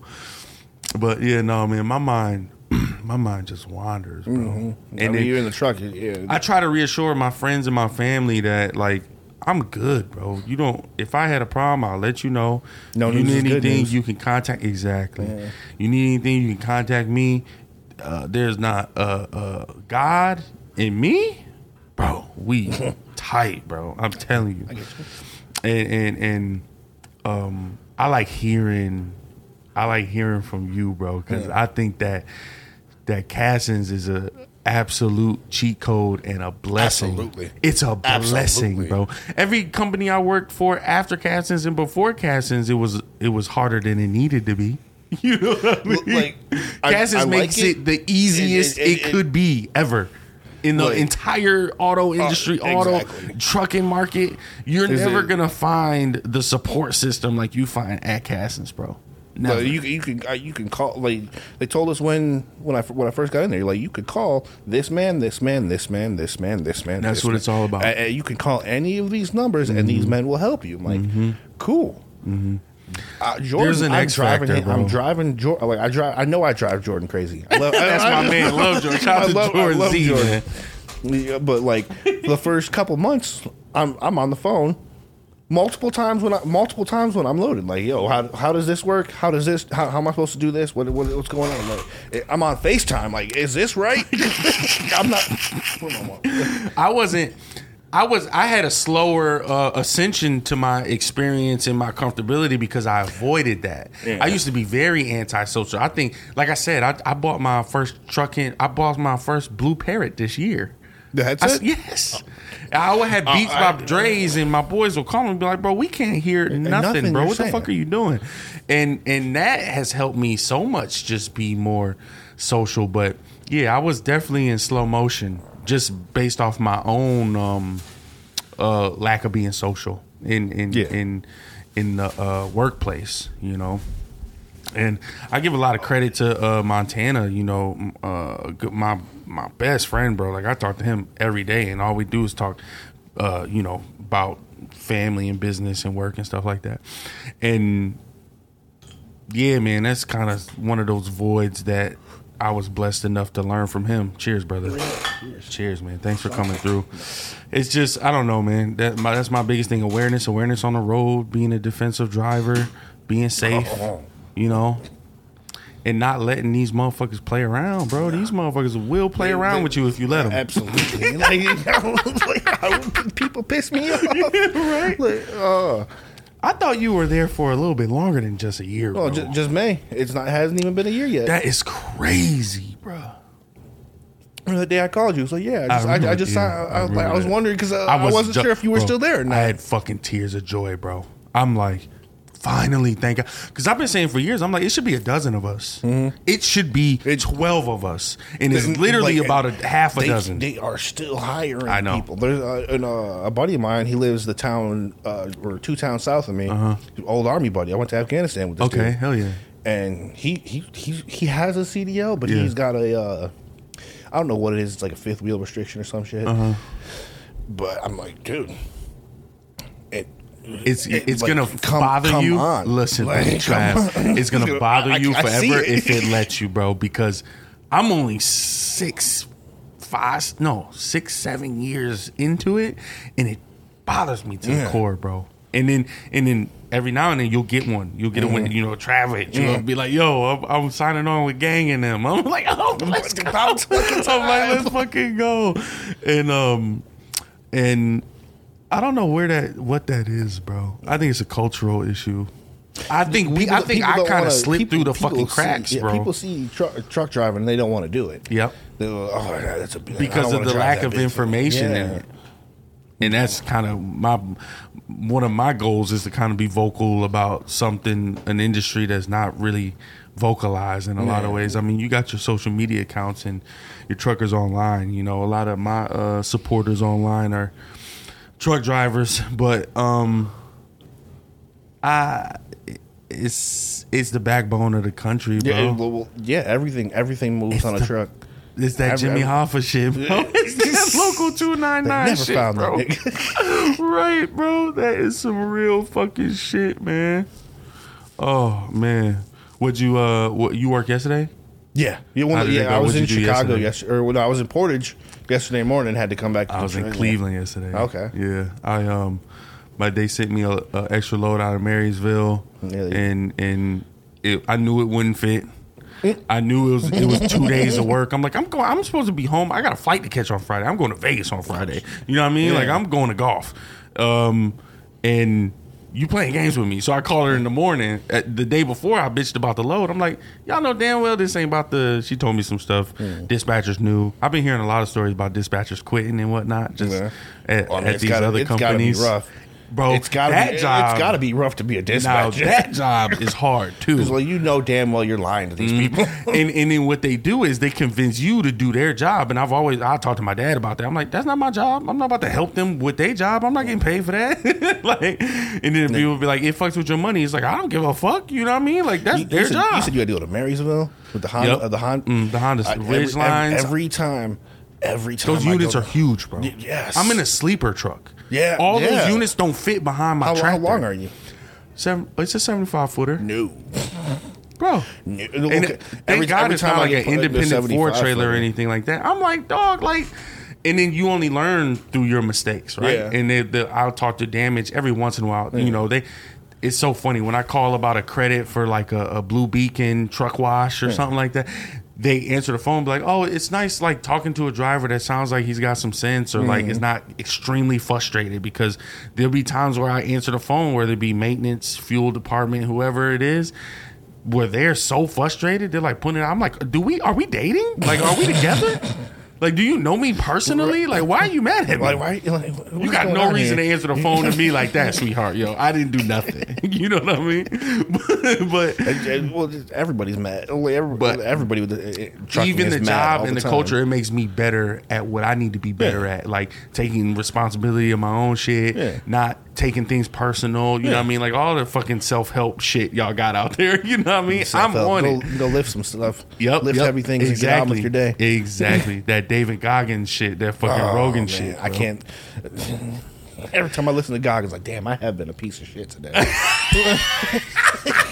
But yeah, no, man, my mind my mind just wanders, bro. Mm-hmm. And I mean, then you're in the truck. Yeah. I try to reassure my friends and my family that like I'm good, bro. You don't. If I had a problem, I'll let you know. No you news need is good anything, news. you can contact. Exactly. Yeah. You need anything, you can contact me. Uh, there's not uh, uh, God in me, bro. We tight, bro. I'm telling you. I get you. And and and um, I like hearing. I like hearing from you, bro, because Yeah. I think that that Cassins is a absolute cheat code and a blessing. Absolutely. It's a blessing, Absolutely. bro. Every company I worked for after Cassins and before Cassins, it was it was harder than it needed to be. You know what I mean? Like, I- Cassins I like makes it, it. the easiest It- it- it, it- could be ever. In the Like- entire auto industry, auto exactly. trucking market, you're Is never it- gonna find the support system like you find at Cassins, bro. No, Never. you you can uh, you can call like they told us when when I when I first got in there, like you could call this man, this man, this man, this man, this man. That's this what man. it's all about. Uh, uh, you can call any of these numbers, and these men will help you. I'm like, cool. Uh, Jordan, There's an I'm X driving. factor, him- I'm bro. driving. Jordan, like I drive. I know I drive Jordan crazy. I love, That's I, my man. Love Jordan. Shout out I to love, Jordan I love Z, Jordan. man. Yeah, but like the first couple months, I'm I'm on the phone multiple times when I multiple times when I'm loaded. Like, yo, how how does this work? How does this? How, how am I supposed to do this? What, what what's going on? Like, I'm on FaceTime. Like, is this right? I'm not. Where am I? I wasn't. I was. I had a slower uh, ascension to my experience and my comfortability because I avoided that. Yeah. I used to be very antisocial. I think, like I said, I, I bought my first truck in. I bought my first Blue Parrot this year. That's I, it. s- yes. I would have Beats I- by Dre's, and my boys will call me and be like, "Bro, we can't hear nothing, nothing bro. you're What the saying." fuck are you doing?" And and that has helped me so much, just be more social. But yeah, I was definitely in slow motion, just based off my own um, uh, lack of being social in in Yeah. in in the uh, workplace, you know. And I give a lot of credit to uh, Montana. You know, uh, g- my my best friend, bro. Like I talk to him every day, and all we do is talk, uh, you know, about family and business and work and stuff like that. And yeah, man, that's kind of one of those voids that I was blessed enough to learn from him. Cheers, brother. Cheers, Cheers man. Thanks for coming through. It's just I don't know, man. That my, that's my biggest thing. Awareness, awareness on the road, being a defensive driver, being safe. You know. And not letting these motherfuckers play around, bro. These motherfuckers will play they, around they, with you if you let them. Absolutely. like, like, people piss me off. Right? Like, uh, I thought you were there for a little bit longer than just a year, bro. Oh, just, just May. It's not. Hasn't even been a year yet. That is crazy, bro. The day I called you, so yeah, I just, I, I, I just, yeah, I, I, I, was like, I was wondering because uh, I, I wasn't ju- sure if you were bro, still there or not. I had fucking tears of joy, bro. I'm like, finally, thank God. Because I've been saying for years, I'm like, it should be a dozen of us. Mm-hmm. It should be twelve of us. And it's literally like, about a half a they, dozen. They are still hiring I know. people. There's uh, and, uh, a buddy of mine, he lives the town, uh, or two towns south of me, uh-huh. old army buddy. I went to Afghanistan with this okay, dude. hell yeah. And he, he, he, he has a C D L, but yeah. he's got a, uh, I don't know what it is, it's like a fifth wheel restriction or some shit. Uh-huh. But I'm like, dude, it, It's it, it's like, gonna come, bother come you. on. Listen, like, Trav, it's gonna bother I, you I, forever I it. if it lets you, bro. Because I'm only six, five, no, six, seven years into it, and it bothers me to yeah. the core, bro. And then and then every now and then you'll get one. You'll get mm-hmm. a one, you know, Travis. You'll mm-hmm. be like, yo, I'm, I'm signing on with Gang and them. I'm like, oh, let's go. I'm like, let's fucking go. And um and I don't know where that what that is, bro. I think it's a cultural issue. I think we. People, I think I kind of slipped through the fucking cracks, see, yeah, bro. People see truck, truck driving and they don't want to do it. Yep. They're like, oh, that's a because of the lack of information yeah. in it. And that's kind of my one of my goals is to kind of be vocal about something, an industry that's not really vocalized in a yeah. lot of ways. I mean, you got your social media accounts and your truckers online. You know, a lot of my uh, supporters online are truck drivers, but um, I it's it's the backbone of the country, bro. Yeah, well, yeah everything everything moves it's on a the, truck. It's that every, Jimmy Hoffa shit, bro. It's that local two ninety-nine shit, found bro. That right, bro. That is some real fucking shit, man. Oh man, would you uh, what, you work yesterday? Yeah, you want yeah. I was in Chicago yesterday, or when I was in Portage yesterday morning, and had to come back. To I was train. in Cleveland yesterday. Okay, yeah, I um, but they sent me a, a extra load out of Marysville, yeah, and and it, I knew it wouldn't fit. I knew it was it was two days of work. I'm like, I'm going. I'm supposed to be home. I got a flight to catch on Friday. I'm going to Vegas on Friday. You know what I mean? Yeah. Like I'm going to golf, um, and you playing games with me. So I called her in the morning, at the day before I bitched about the load. I'm like, y'all know damn well this ain't about the. She told me some stuff. Mm. Dispatchers knew. I've been hearing a lot of stories about dispatchers quitting and whatnot. Just yeah. at, well, I mean, at these gotta, other it's companies. Gotta be rough. Bro, it's gotta that be, job, it's gotta be rough to be a dispatcher. Now, that job is hard too. Because well, you know damn well you're lying to these mm-hmm. people. and and then what they do is they convince you to do their job. And I've always I talked to my dad about that. I'm like, that's not my job. I'm not about to help them with their job. I'm not getting paid for that. Like, and then people be like, it fucks with your money. It's like I don't give a fuck. You know what I mean? Like that's you, their you said, job. You said you had to go to Marysville with the Honda, yep. uh, the Honda, mm, the Honda uh, Ridge every, lines. Every time, every time those I units go, are huge, bro. Y- yes, I'm in a sleeper truck. Yeah, all yeah. those units don't fit behind my how, tractor. How long are you? Seven. It's a seventy-five footer. No, bro. No. And okay. thank every, God every it's not like an independent Ford trailer footer. or anything like that. I'm like, dog, like. And then you only learn through your mistakes, right? Yeah. And they, they, I'll talk to damage every once in a while. Yeah. You know, they. It's so funny when I call about a credit for like a, a Blue Beacon truck wash or yeah. something like that. They answer the phone, be like, "Oh, it's nice, like talking to a driver that sounds like he's got some sense, or mm-hmm. like is not extremely frustrated." Because there'll be times where I answer the phone, whether it be maintenance, fuel department, whoever it is, where they're so frustrated, they're like putting it. I'm like, "Do we? Are we dating? Like, are we together?" Like, do you know me personally? Like, why are you mad at me? Like, why? Like, you got no reason here? to answer the phone to me like that, sweetheart. Yo, I didn't do nothing. You know what I mean? but, but well, everybody's mad. Everybody, but everybody with the uh, even the job and the, the culture, it makes me better at what I need to be better yeah. at. Like taking responsibility of my own shit, yeah. not taking things personal. You yeah. know what I mean? Like all the fucking self help shit y'all got out there. You know what I mean? Self-help. I'm on go, it. Go lift some stuff. Yep. Lift yep. heavy things exactly. and get on with your day. Exactly. That David Goggins shit, that fucking oh, Rogan man, shit. Bro. I can't. Every time I listen to Goggins, like, damn, I have been a piece of shit today.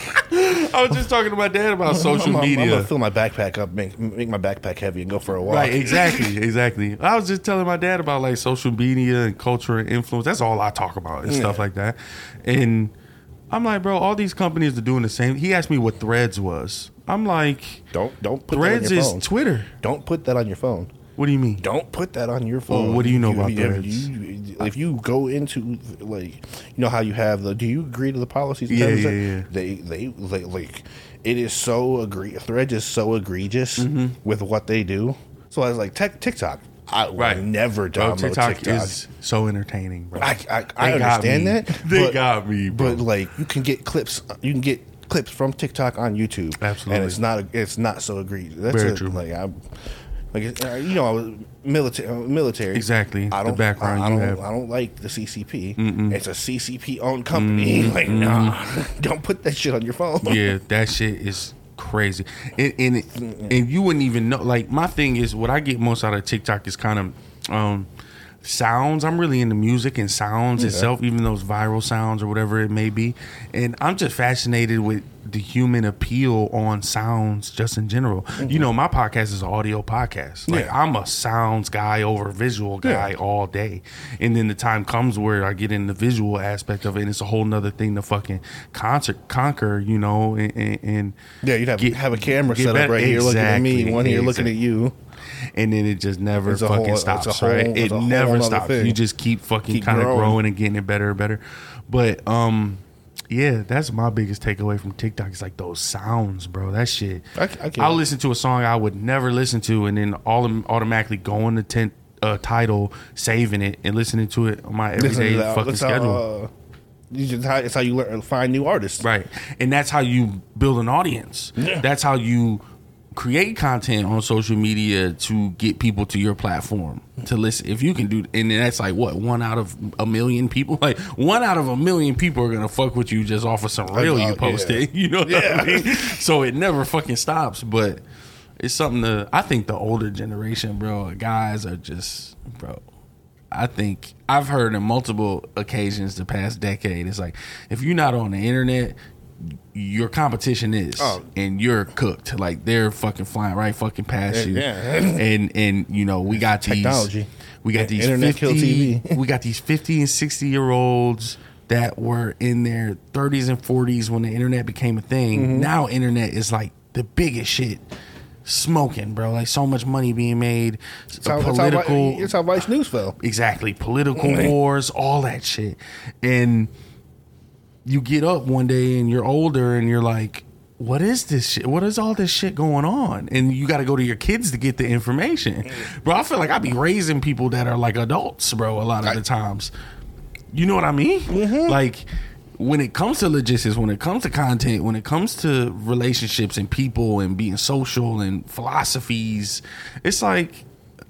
I was just talking to my dad about social I'm, media. I'm gonna fill my backpack up, make make my backpack heavy, and go for a walk. Right, exactly, exactly. I was just telling my dad about like social media and culture and influence. That's all I talk about and Yeah. stuff like that. And I'm like, bro, all these companies are doing the same. He asked me what Threads was. I'm like, don't don't put Threads that on your is phone. Twitter. Don't put that on your phone. What do you mean? Don't put that on your phone. Well, what do you know about if, Threads? you, if you go into like, you know how you have the. Do you agree to the policies? and Yeah, terms yeah, that- yeah. They they they like. It is so agree. Threads is so egregious Mm-hmm. with what they do. So I was like, tech, TikTok. I will Right. never Bro, download TikTok, TikTok. is so entertaining, bro. I I, I They got understand me. that. They but, got me, bro. But like, you can get clips. You can get clips from TikTok on YouTube. Absolutely. and it's not. It's not so egregious. That's Very it. true. Like I. Like uh, you know, military, uh, military. Exactly. I The don't. background I, I you don't. have. I don't like the C C P. Mm-mm. It's a C C P owned company. Mm-mm. Like, nah, don't put that shit on your phone. Yeah, that shit is crazy, and and, it, and you wouldn't even know. Like, my thing is, what I get most out of TikTok is kind of um, sounds. I'm really into music and sounds Okay. itself, even those viral sounds or whatever it may be. And I'm just fascinated with the human appeal on sounds just in general. Mm-hmm. You know, my podcast is an audio podcast. Like, Yeah. I'm a sounds guy over a visual guy Yeah. all day. And then the time comes where I get in the visual aspect of it, and it's a whole nother thing to fucking concert, conquer, you know, and, and, and Yeah, you'd have get- have a camera get set up better. right here looking at me, Exactly, one here looking at exactly. you. And then it just never It's a fucking whole- it's a stops, whole- right? it's It a whole never nother stops. thing. You just keep fucking Keep kind of growing. growing and getting it better and better. But um, yeah, that's my biggest takeaway from TikTok. It's like those sounds, bro. That shit. I, I get I'll it. listen to a song I would never listen to, and then all automatically going to tent, uh, title, saving it, and listening to it on my Listen to everyday that. fucking That's how, schedule. uh, you just how, it's how you learn, find new artists. Right. And that's how you build an audience. Yeah. That's how you create content on social media to get people to your platform to listen. If you can do, and that's like what, one out of a million people? Like, one out of a million people are gonna fuck with you just off of some reel Like, you uh, posted. yeah. You know what Yeah. I mean? So it never fucking stops. But it's something to, I think the older generation, bro, guys are just, bro, I think I've heard on multiple occasions the past decade, it's like, if you're not on the internet, your competition is, Oh. and you're cooked. Like, they're fucking flying right fucking past you. Yeah. And and you know, we got these Technology. we got these Internet kill T fifty V. we got these fifty and sixty year olds that were in their thirties and forties when the internet became a thing. Mm-hmm. Now internet is like the biggest shit. Smoking, bro. Like, so much money being made. It's how, political it's, how, Vi- it's how Vice News fell. Exactly. Political wars, all that shit. And you get up one day and you're older and you're like, what is this shit? What is all this shit going on? And you got to go to your kids to get the information. Bro, I feel like I be raising people that are like adults, bro, a lot of the times. You know what I mean? Mm-hmm. Like, when it comes to logistics, when it comes to content, when it comes to relationships and people and being social and philosophies, it's like,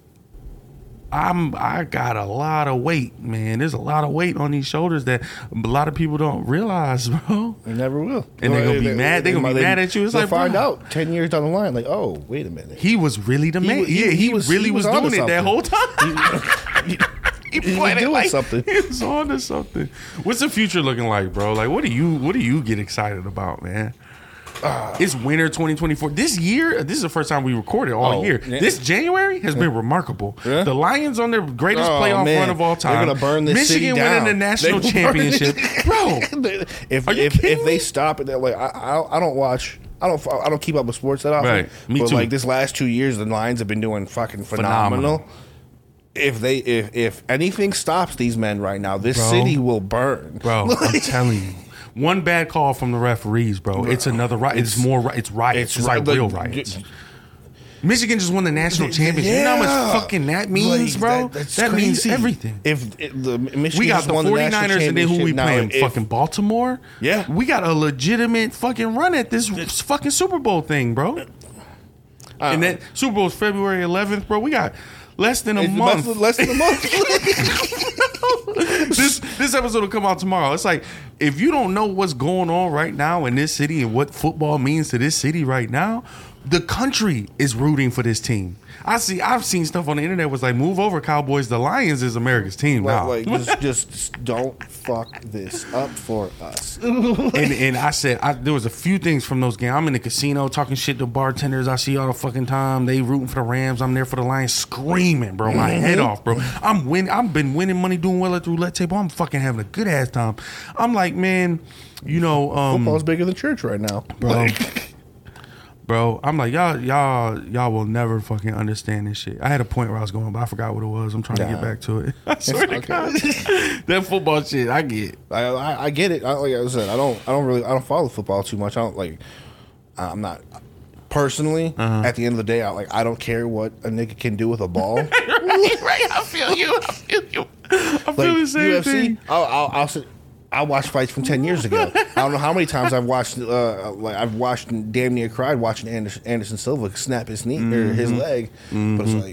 I'm I got a lot of weight, man. There's a lot of weight on these shoulders that a lot of people don't realize, bro. They never will. And they're gonna be mad. They're gonna be mad at you. It's They'll like, find bro, out ten years down the line, like, oh, wait a minute. he was really the He man. was- he- yeah, he, he was- really he was, was onto doing it that something. whole time. He- He, he was played it doing like something. He was on to something. What's the future looking like, bro? Like, what do you what do you get excited about, man? Uh, it's winter twenty twenty-four. This year, this is the first time we recorded all Oh, year. yeah. This January has been remarkable. Yeah. The Lions on their greatest Oh, playoff man. run of all time. They're gonna burn this Michigan city winning down. the national They will burn it. championship, bro. if Are you if, kidding if they me? stop it, that like I, I I don't watch. I don't. I don't keep up with sports that often. Right. Me but too. like this last two years, the Lions have been doing fucking phenomenal. Phenomenal. If they if if anything stops these men right now, this Bro. city will burn, Bro, I'm telling you. One bad call from the referees, bro. It's another riot. It's, It's- more. ri- It's riots. It's, ri- like real like, riots. Michigan just won the national championship. You know how Yeah. much fucking that means, Like, bro? that- that's that means crazy. everything. If it, the Michigan We got just the won the national 49ers, and then who we championship, now playing? if- Fucking Baltimore? Yeah. We got a legitimate fucking run at this fucking Super Bowl thing, bro. Uh, and that Super Bowl is February eleventh, bro. We got less than a it's month. less, less than a month. this this episode will come out tomorrow. It's like, if you don't know what's going on right now in this city and what football means to this city right now, the country is rooting for this team. I see. I've seen stuff on the internet was like, "Move over, Cowboys. The Lions is America's team Like, now." like just, just don't fuck this up for us. and and I said I, there was a few things from those games. I'm in the casino talking shit to bartenders. I see all the fucking time. They rooting for the Rams. I'm there for the Lions, screaming, bro, my Mm-hmm. head off, bro. I'm win. I've been winning money, doing well at the roulette table. I'm fucking having a good ass time. I'm like, man, you know, um, Football's bigger than church right now, bro. Like, Bro, I'm like, y'all, y'all, y'all will never fucking understand this shit. I had a point where I was going, but I forgot what it was. I'm trying to Nah. get back to it. I swear to okay. God, that football shit, I get. I, I, I get it. I, like I said, I don't, I don't really, I don't follow football too much. I don't like. I'm not personally. Uh-huh. At the end of the day, I like. I don't care what a nigga can do with a ball. right, right. I feel you. I feel you. I feel Like the same U F C, thing. I'll, I'll, I'll sit. I watched fights from ten years ago. I don't know how many times I've watched. Uh, like I've watched and damn near cried watching Anderson, Anderson Silva snap his knee or his leg. Mm-hmm. But it's like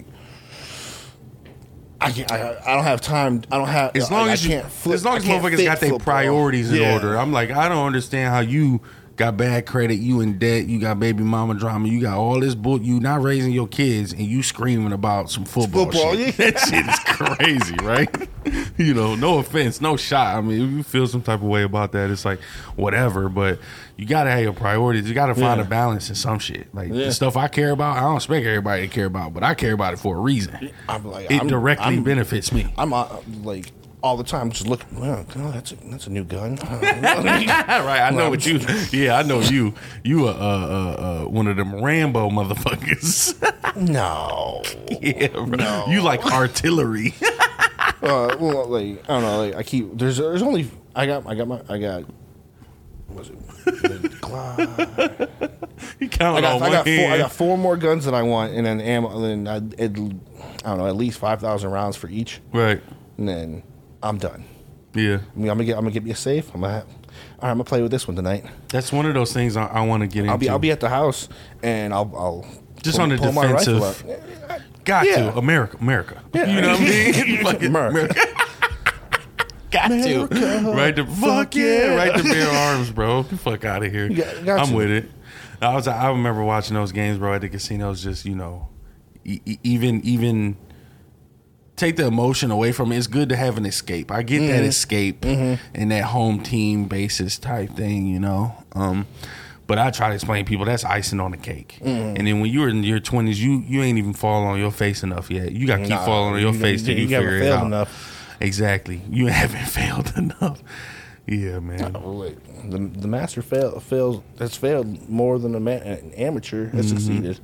I can't. I, I don't have time. I don't have. As long I, as I you, can't flip, as long I as can't motherfuckers fit got their football. priorities in Yeah. order, I'm like, I don't understand how you got bad credit, you in debt, you got baby mama drama, you got all this bull, you not raising your kids, and you screaming about some football, Football, shit. yeah. That shit is crazy, right? You know, no offense, no shot. I mean, if you feel some type of way about that, it's like whatever. But you gotta have your priorities. You gotta find Yeah. a balance in some shit. Like Yeah. the stuff I care about, I don't expect everybody to care about, but I care about it for a reason. I'm like, it I'm- directly I'm- benefits me. I'm uh, like all the time just looking. Well, oh, that's a, that's a new gun. right, I know what you. Yeah, I know you. You are uh, uh, uh, one of them Rambo motherfuckers. no, yeah, bro. No. You like artillery. uh, well, like I don't know. Like I keep there's there's only I got I got my I got what was it the Glock. You count I got on I one got four hand. I got four more guns that I want, and then ammo. And then I, it, I don't know, at least five thousand rounds for each. Right. And then I'm done. Yeah. I mean, I'm gonna get I'm gonna get me a safe. I'm gonna have, all right. I'm gonna play with this one tonight. That's one of those things I, I want to get into. I'll be I'll be at the house and I'll I'll just pull, on the pull my rifle defensive. out. Got Yeah. to America, America. Yeah. You know what I mean? Fucking America. Got America. to right to fuck, Fuck yeah, yeah. right to bear arms, bro. Get the fuck out of here. got- got I'm to. with it. I was I remember watching those games, bro, at the casinos. Just you know, e- e- even even take the emotion away from it. It's good to have an escape. I get that escape and that home team basis type thing, you know. Um, but I try to explain to people that's icing on the cake. And then when you're in your twenties, you you ain't even falling on your face enough yet. You got to keep Nah, falling on your you- face till you you, haven't figure it failed out. enough. Exactly. You haven't failed enough. Yeah, man. Wait, the the master fail, fails has failed more than a ma- an amateur has succeeded.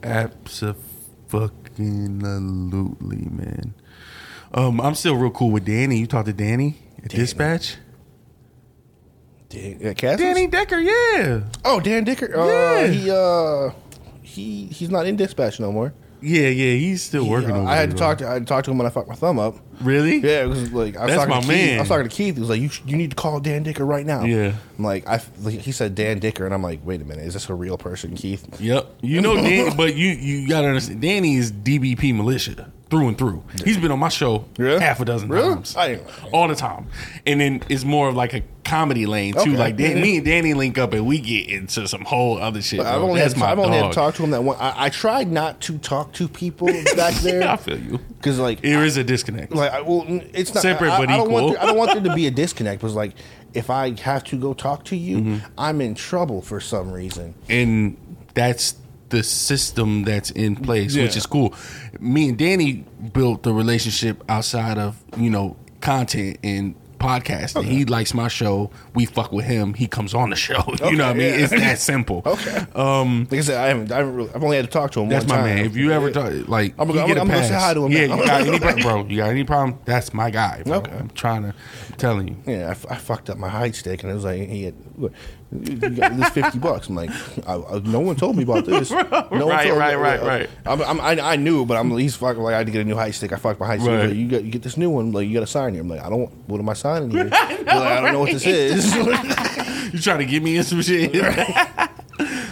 Abso-fucking-lutely, man. Um, I'm still real cool with Danny. You talked to Danny at Danny. Dispatch? Dan, uh, Cassius? Danny Decker, yeah. Oh, Dan Dicker. Uh, Yeah. He uh he he's not in dispatch no more. Yeah, yeah, he's still working Uh, over I had to there, talk to I had to talk to him when I fucked my thumb up. though. Really? Yeah, it was like I was That's talking my to Keith. man. I was talking to Keith. He was like, "You sh- you need to call Dan Dicker right now." Yeah. I'm like, I like, he said Dan Dicker, and I'm like, wait a minute, is this a real person, Keith? Yep. You know, Dan, but you you gotta understand, Danny is D B P militia through and through. He's been on my show Really? half a dozen Really? times, I didn't- all the time. And then it's more of like a comedy lane too. Okay. Like Dan, me and Danny link up and we get into some whole other shit. But I've bro. only That's had, my I've only had dog. to talk to him that one. I, I tried not to talk to people back there. I feel you. Because like There is a disconnect. Like, I, well, it's not Separate I, but I don't equal. Want there, I don't want there to be a disconnect. Because like, if I have to go talk to you, Mm-hmm. I'm in trouble for some reason. And that's the system that's in place, which Yeah. is cool. Me and Danny built the relationship outside of, you know, content and podcasting. He likes my show. We fuck with him. He comes on the show. You know what I mean? yeah. It's that simple. Okay. Um, Like I said, I haven't. I haven't really, I've only had to talk to him. that's one my time. man. If you ever Yeah. talk, like, I'm you gonna- get a I'm gonna pass. say hi to him Yeah, now. you got any problem, bro? You got any problem? That's my guy. Bro. Okay. I'm trying to, I'm telling you. Yeah, I, f- I fucked up my hide stick, and it was like he had look, you got this fifty bucks. I'm like, I, I, no one told me about this. No one Right, told right, me. right, Uh, right. I'm, I'm, I, I knew, but I'm he's fucking like I had to get a new hide stick. I fucked my hide stick. Right. Like, you got you get this new one. Like you got to sign here. I'm like, I don't. What am I signing here? Like, I don't know what this is. You trying to get me in some shit?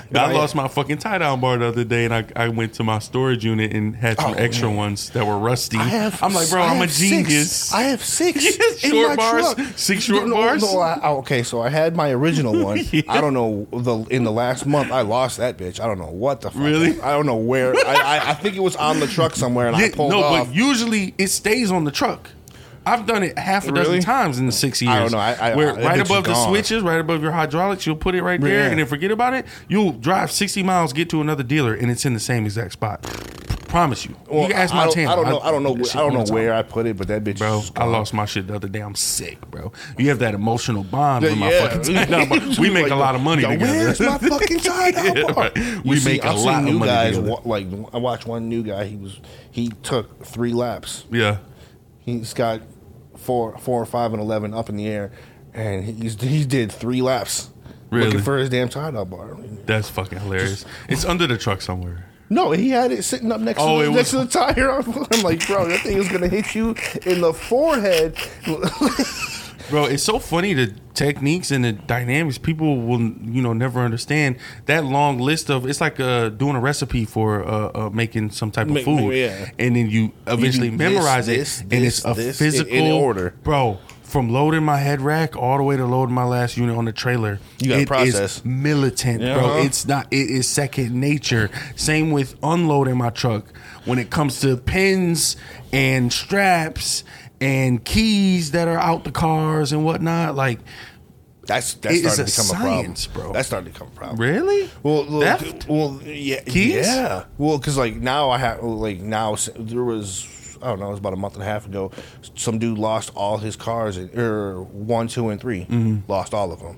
I lost my fucking tie down bar the other day, and I, I went to my storage unit and had some Oh, extra man. ones that were rusty. I have, I'm like, bro, I I'm a have six. genius. I have six Yeah, in short my bars, truck. six short No, bars. No, I, I- okay, so I had my original one. Yeah. I don't know the in the last month I lost that bitch. I don't know what the fuck. Really? I don't know where. I, I, I think it was on the truck somewhere, and Yeah, I pulled no, off. but usually it stays on the truck. I've done it half a dozen Really? times in the six years. I don't know. I- I- where I- that right bitch is above the gone. switches, right above your hydraulics, you'll put it right there, Yeah. and then forget about it. You'll drive sixty miles, get to another dealer, and it's in the same exact spot. Promise you. Well, you can ask I, my I don't, team. I don't know. I don't know. that shit I don't all know the where time. I put it, but that bitch, Bro, is I gone. lost my shit the other day. I'm sick, bro. You have that emotional bond with my Yeah. fucking tie-down bar. We make Like, a lot of money yo, together. Where's my fucking tie-down Yeah, bar? right. You We see, make a I've seen lot of new money guys. together. wa- Like I watched one new guy. He was he took three laps. Yeah. He's got four, four, five, and eleven up in the air, and he's he did three laps. Really? Looking for his damn tie-down bar. That's fucking hilarious. It's under the truck somewhere. No, he had it sitting up next, Oh, to, it the, next was- to the tire. I'm like, bro, that thing is gonna hit you in the forehead. Bro, it's so funny the techniques and the dynamics people will, you know, never understand. That long list of it's like uh, doing a recipe for uh, uh, making some type of Make- food, yeah. and then you eventually do this, memorize this, it, and this, it's a this, in- physical in order. bro. From loading my head rack all the way to loading my last unit on the trailer, You gotta it process. is militant, Yeah. bro. It's not. It is second nature. Same with unloading my truck. When it comes to pins and straps and keys that are out the cars and whatnot, like That's that's It is starting a to become science, a problem, bro. That's starting to become a problem. really, Well, look, Theft? well, yeah, Keys? yeah. Well, because like now I have like now there was I don't know it was about a month and a half ago. Some dude lost all his cars, in, or one, two, and three. Mm-hmm. Lost all of them.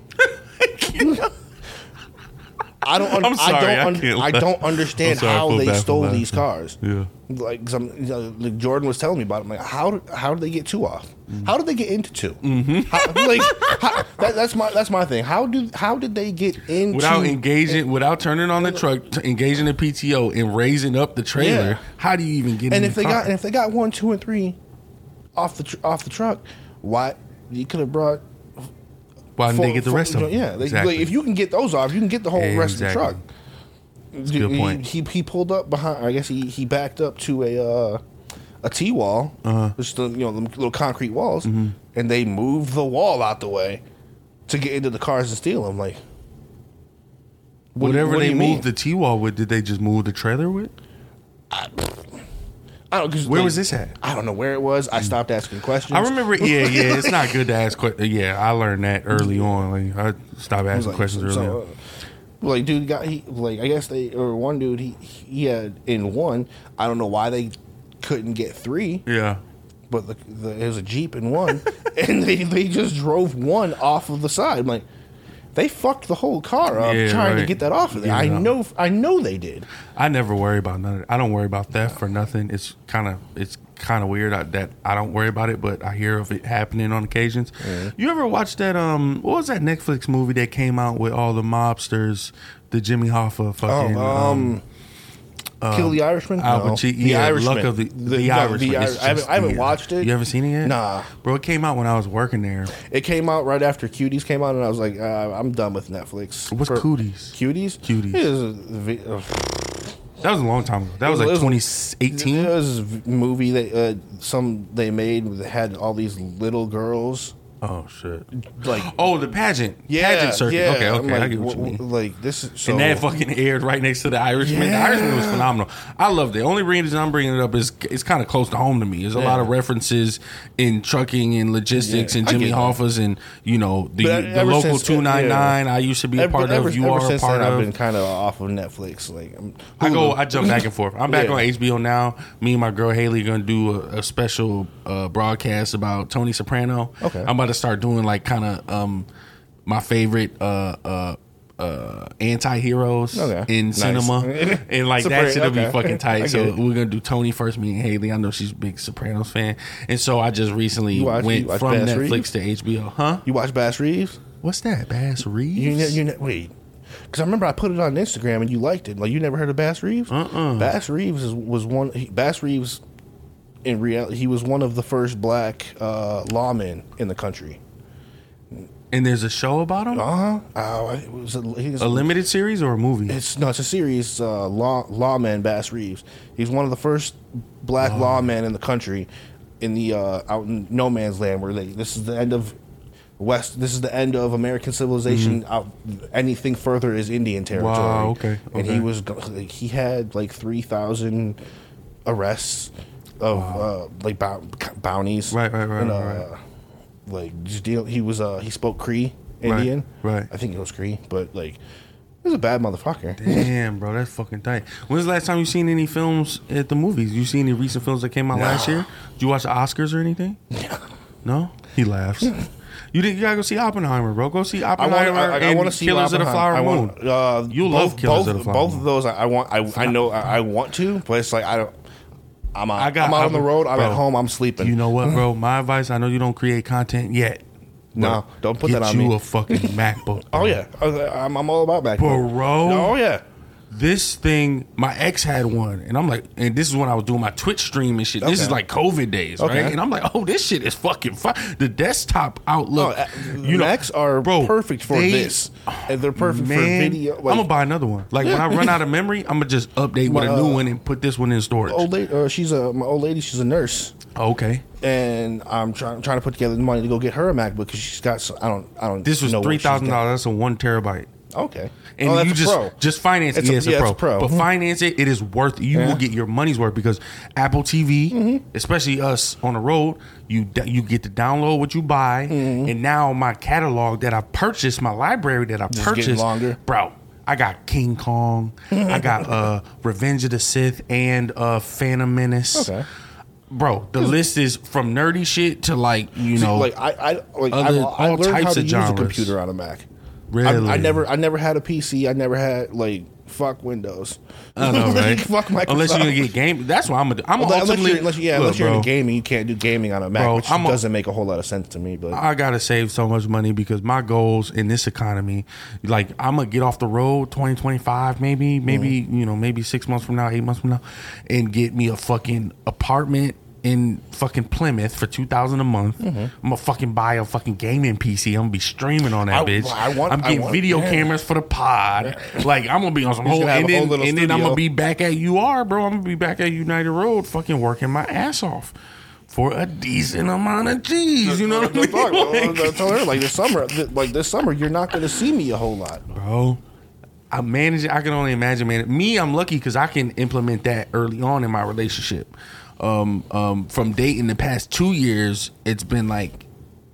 I don't. Un- I'm sorry, I I don't. can't Un- I laugh. don't understand I'm sorry, I how feel they bad for stole laughing. these cars. Yeah. Like some, you know, like Jordan was telling me about it. I'm like, how did how did they get two off? Mm-hmm. How did they get into 2 Mm-hmm. How, like how, that, that's my that's my thing. How do how did they get into without engaging, without turning on the truck, t- engaging the P T O and raising up the trailer, Yeah. how do you even get? And in if the they car? got and if they got one, two, and three off the tr- off the truck, why you could have brought? why didn't four- they get the four- rest of them? Yeah, they, exactly. like, if you can get those off, you can get the whole rest of the Exactly. truck. That's a good He- point. He, he pulled up behind. I guess he, he backed up to a uh, a T wall, Uh-huh. just the, you know the little concrete walls, Mm-hmm. and they moved the wall out the way to get into the cars and steal them. Like what do you- Whatever what do they you mean? moved the T wall with, did they just move the trailer with? I don't. 'Cause, Where like, was this at? I don't know where it was. I stopped asking questions. I remember. Yeah, yeah. It's not good to ask questions. Yeah, I learned that early on. Like I stopped I was asking like, questions early so, on. uh, like, dude got he like I guess they or one dude he he had in one. I don't know why they couldn't get three, Yeah. but the, the, it was a Jeep in one, and they they just drove one off of the side. I'm like, they fucked the whole car up Yeah, trying to right. get that off of there. Yeah. I know I know they did. I never worry about none of it. I don't worry about theft for nothing. It's kind of it's kind of weird I, that I don't worry about it, but I hear of it happening on occasions. You ever watch that? Um, what was that Netflix movie that came out with all the mobsters? The Jimmy Hoffa fucking. Oh, um, Kill the Irishman. Al No. Pacino- The yeah, Irishman. Luck of the, the, no, Irishman. the It's Ir- I haven't, just I haven't the- watched it. You haven't seen it yet? Nah. Bro, it came out when I was working there. It came out right after Cuties came out, and I was like, uh, I'm done with Netflix. What's For- Cooties? Cuties? Cuties. It was a vi- uh, That was a long time ago. That was It like was- twenty eighteen. It was a v- movie that uh, some they made that had all these little girls. Oh shit! Like Oh, the pageant. yeah, pageant circuit. yeah. Okay, I'm okay, like, I get what you wh- mean. wh- Like this is so. And that fucking aired right next to the Irishman. Yeah. The Irishman was phenomenal. I loved it. The only reason I'm bringing it up is it's kind of close to home to me. There's a Yeah. lot of references in trucking and logistics Yeah, and I Jimmy get that. Hoffa's and you know the, But the ever local since- two ninety-nine. yeah. I used to be a Ever- part ever, of. You ever are a since part then, of. I've been kind of off of Netflix. Like I'm, I go, Hulu. I jump back and forth. I'm back Yeah. on H B O now. Me and my girl Haley are gonna do a, a special uh, broadcast about Tony Soprano. Okay. I'm about to start doing like kind of um, my favorite uh, uh, uh, anti-heroes Okay. in Nice. cinema, and like that Sopran- shit'll be okay. fucking I tight. get So it. we're gonna do Tony first. Me and Haley. I know she's a big Sopranos fan, and so I just recently You watch- went you watch from Bass Netflix Reeves? to H B O. Huh? You watch Bass Reeves? What's that? Bass Reeves? You, ne- you ne- wait, because I remember I put it on Instagram and you liked it. Like you never heard of Bass Reeves? Uh-uh. Bass Reeves is, was one. He, Bass Reeves, in reality, he was one of the first black uh, lawmen in the country. And there's a show about him? Uh-huh. Uh, it was a, he was a limited series or a movie? It's no, it's a series. Uh, Law Lawman Bass Reeves. He's one of the first black Oh. lawmen in the country, in the uh, out in no man's land, where they this is the end of West. This is the end of American civilization. Mhm. Out anything further is Indian territory. Wow, okay, And okay. he was go- like, he had like three thousand arrests of uh, like bou- bounties. Right, right, right, and, uh, right. Like just deal. He was uh he spoke Cree Indian. Right, right. I think it was Cree, but like. He was a bad motherfucker. Damn, bro, that's fucking tight. When's the last time you seen any films at the movies? You seen any recent films that came out Nah. last year? Did you watch the Oscars or anything? No? He laughs. You didn't. You gotta go see Oppenheimer, bro. Go see I Oppenheimer want. I, I, I and want to see Killers of the Flower I Moon. want, uh, You both, love Killers both, of the Flower Both Moon. of those, I, I want. I, I know. I, I want to, but it's like I don't. I'm out, I got- I'm out on the I'm- road. I'm bro, at home. I'm sleeping. You know what, bro? My advice. I know you don't create content yet. No, but don't put get that on you me. a fucking MacBook. Oh yeah, I'm, I'm all about back. Bro, Oh yeah. This thing, my ex had one, and I'm like, and this is when I was doing my Twitch stream and shit. This Okay. is like COVID days, Okay. right? And I'm like, oh, this shit is fucking fun. The desktop outlook, Oh, uh, you know, Macs are bro, perfect for they- this. And they're perfect for man, video. I'm gonna buy another one. Like when I run out of memory, I'm gonna just update with a My, new uh, one and put this one in storage. Old lady, uh, she's a my old lady. She's a nurse. Okay. And I'm trying trying to put together the money to go get her a MacBook because she's got. Some, I don't. I don't. This was know what three she's thousand got. dollars. That's a one terabyte. Okay. And Oh, that's you a just pro. just finance it. It's a- Yeah, it's a yeah, pro. it's a pro. But Mhm. finance it, it is worth it. You Yeah. will get your money's worth because Apple T V, Mm-hmm. especially us on the road, you d- you get to download what you buy, Mm-hmm. and now my catalog that I purchased, my library that I Just getting purchased, longer. bro. I got King Kong, I got uh, Revenge of the Sith, and uh, Phantom Menace. Okay. Bro, the list is from nerdy shit to like you See, know, like I, I like other- I've, I all learned types how to of use genres. a computer on a Mac. Really? I, I never, I never had a P C. I never had like fuck Windows. I know, right? Fuck Microsoft. Unless you're gonna get game, that's what I'm gonna do. I'm Well, gonna unless ultimately, you're, unless, yeah, look, unless you're bro, into gaming, you can't do gaming on a Mac, Bro, which I'm a- doesn't make a whole lot of sense to me. But I gotta save so much money because my goals in this economy, like I'm gonna get off the road twenty twenty-five, maybe, maybe Mm-hmm. you know, maybe six months from now, eight months from now, and get me a fucking apartment in fucking Plymouth for two thousand a month. Mm-hmm. I'm gonna fucking buy a fucking gaming P C. I'm gonna be streaming on that I- bitch. I want- I'm I getting want- video yeah. cameras for the pod. Like I'm gonna be on some He's whole, gonna have and a whole then, little and then I'm studio. gonna be back at U R, bro. I'm gonna be back at United Road, fucking working my ass off for a decent amount of G's. You know what I mean? Fuck, well, Like- I tell her like this summer, th- like this summer, you're not going to see me a whole lot. bro. I manage it. I can only imagine, man. Me, I'm lucky because I can implement that early on in my relationship. Um, um, from dating the past two years, it's been like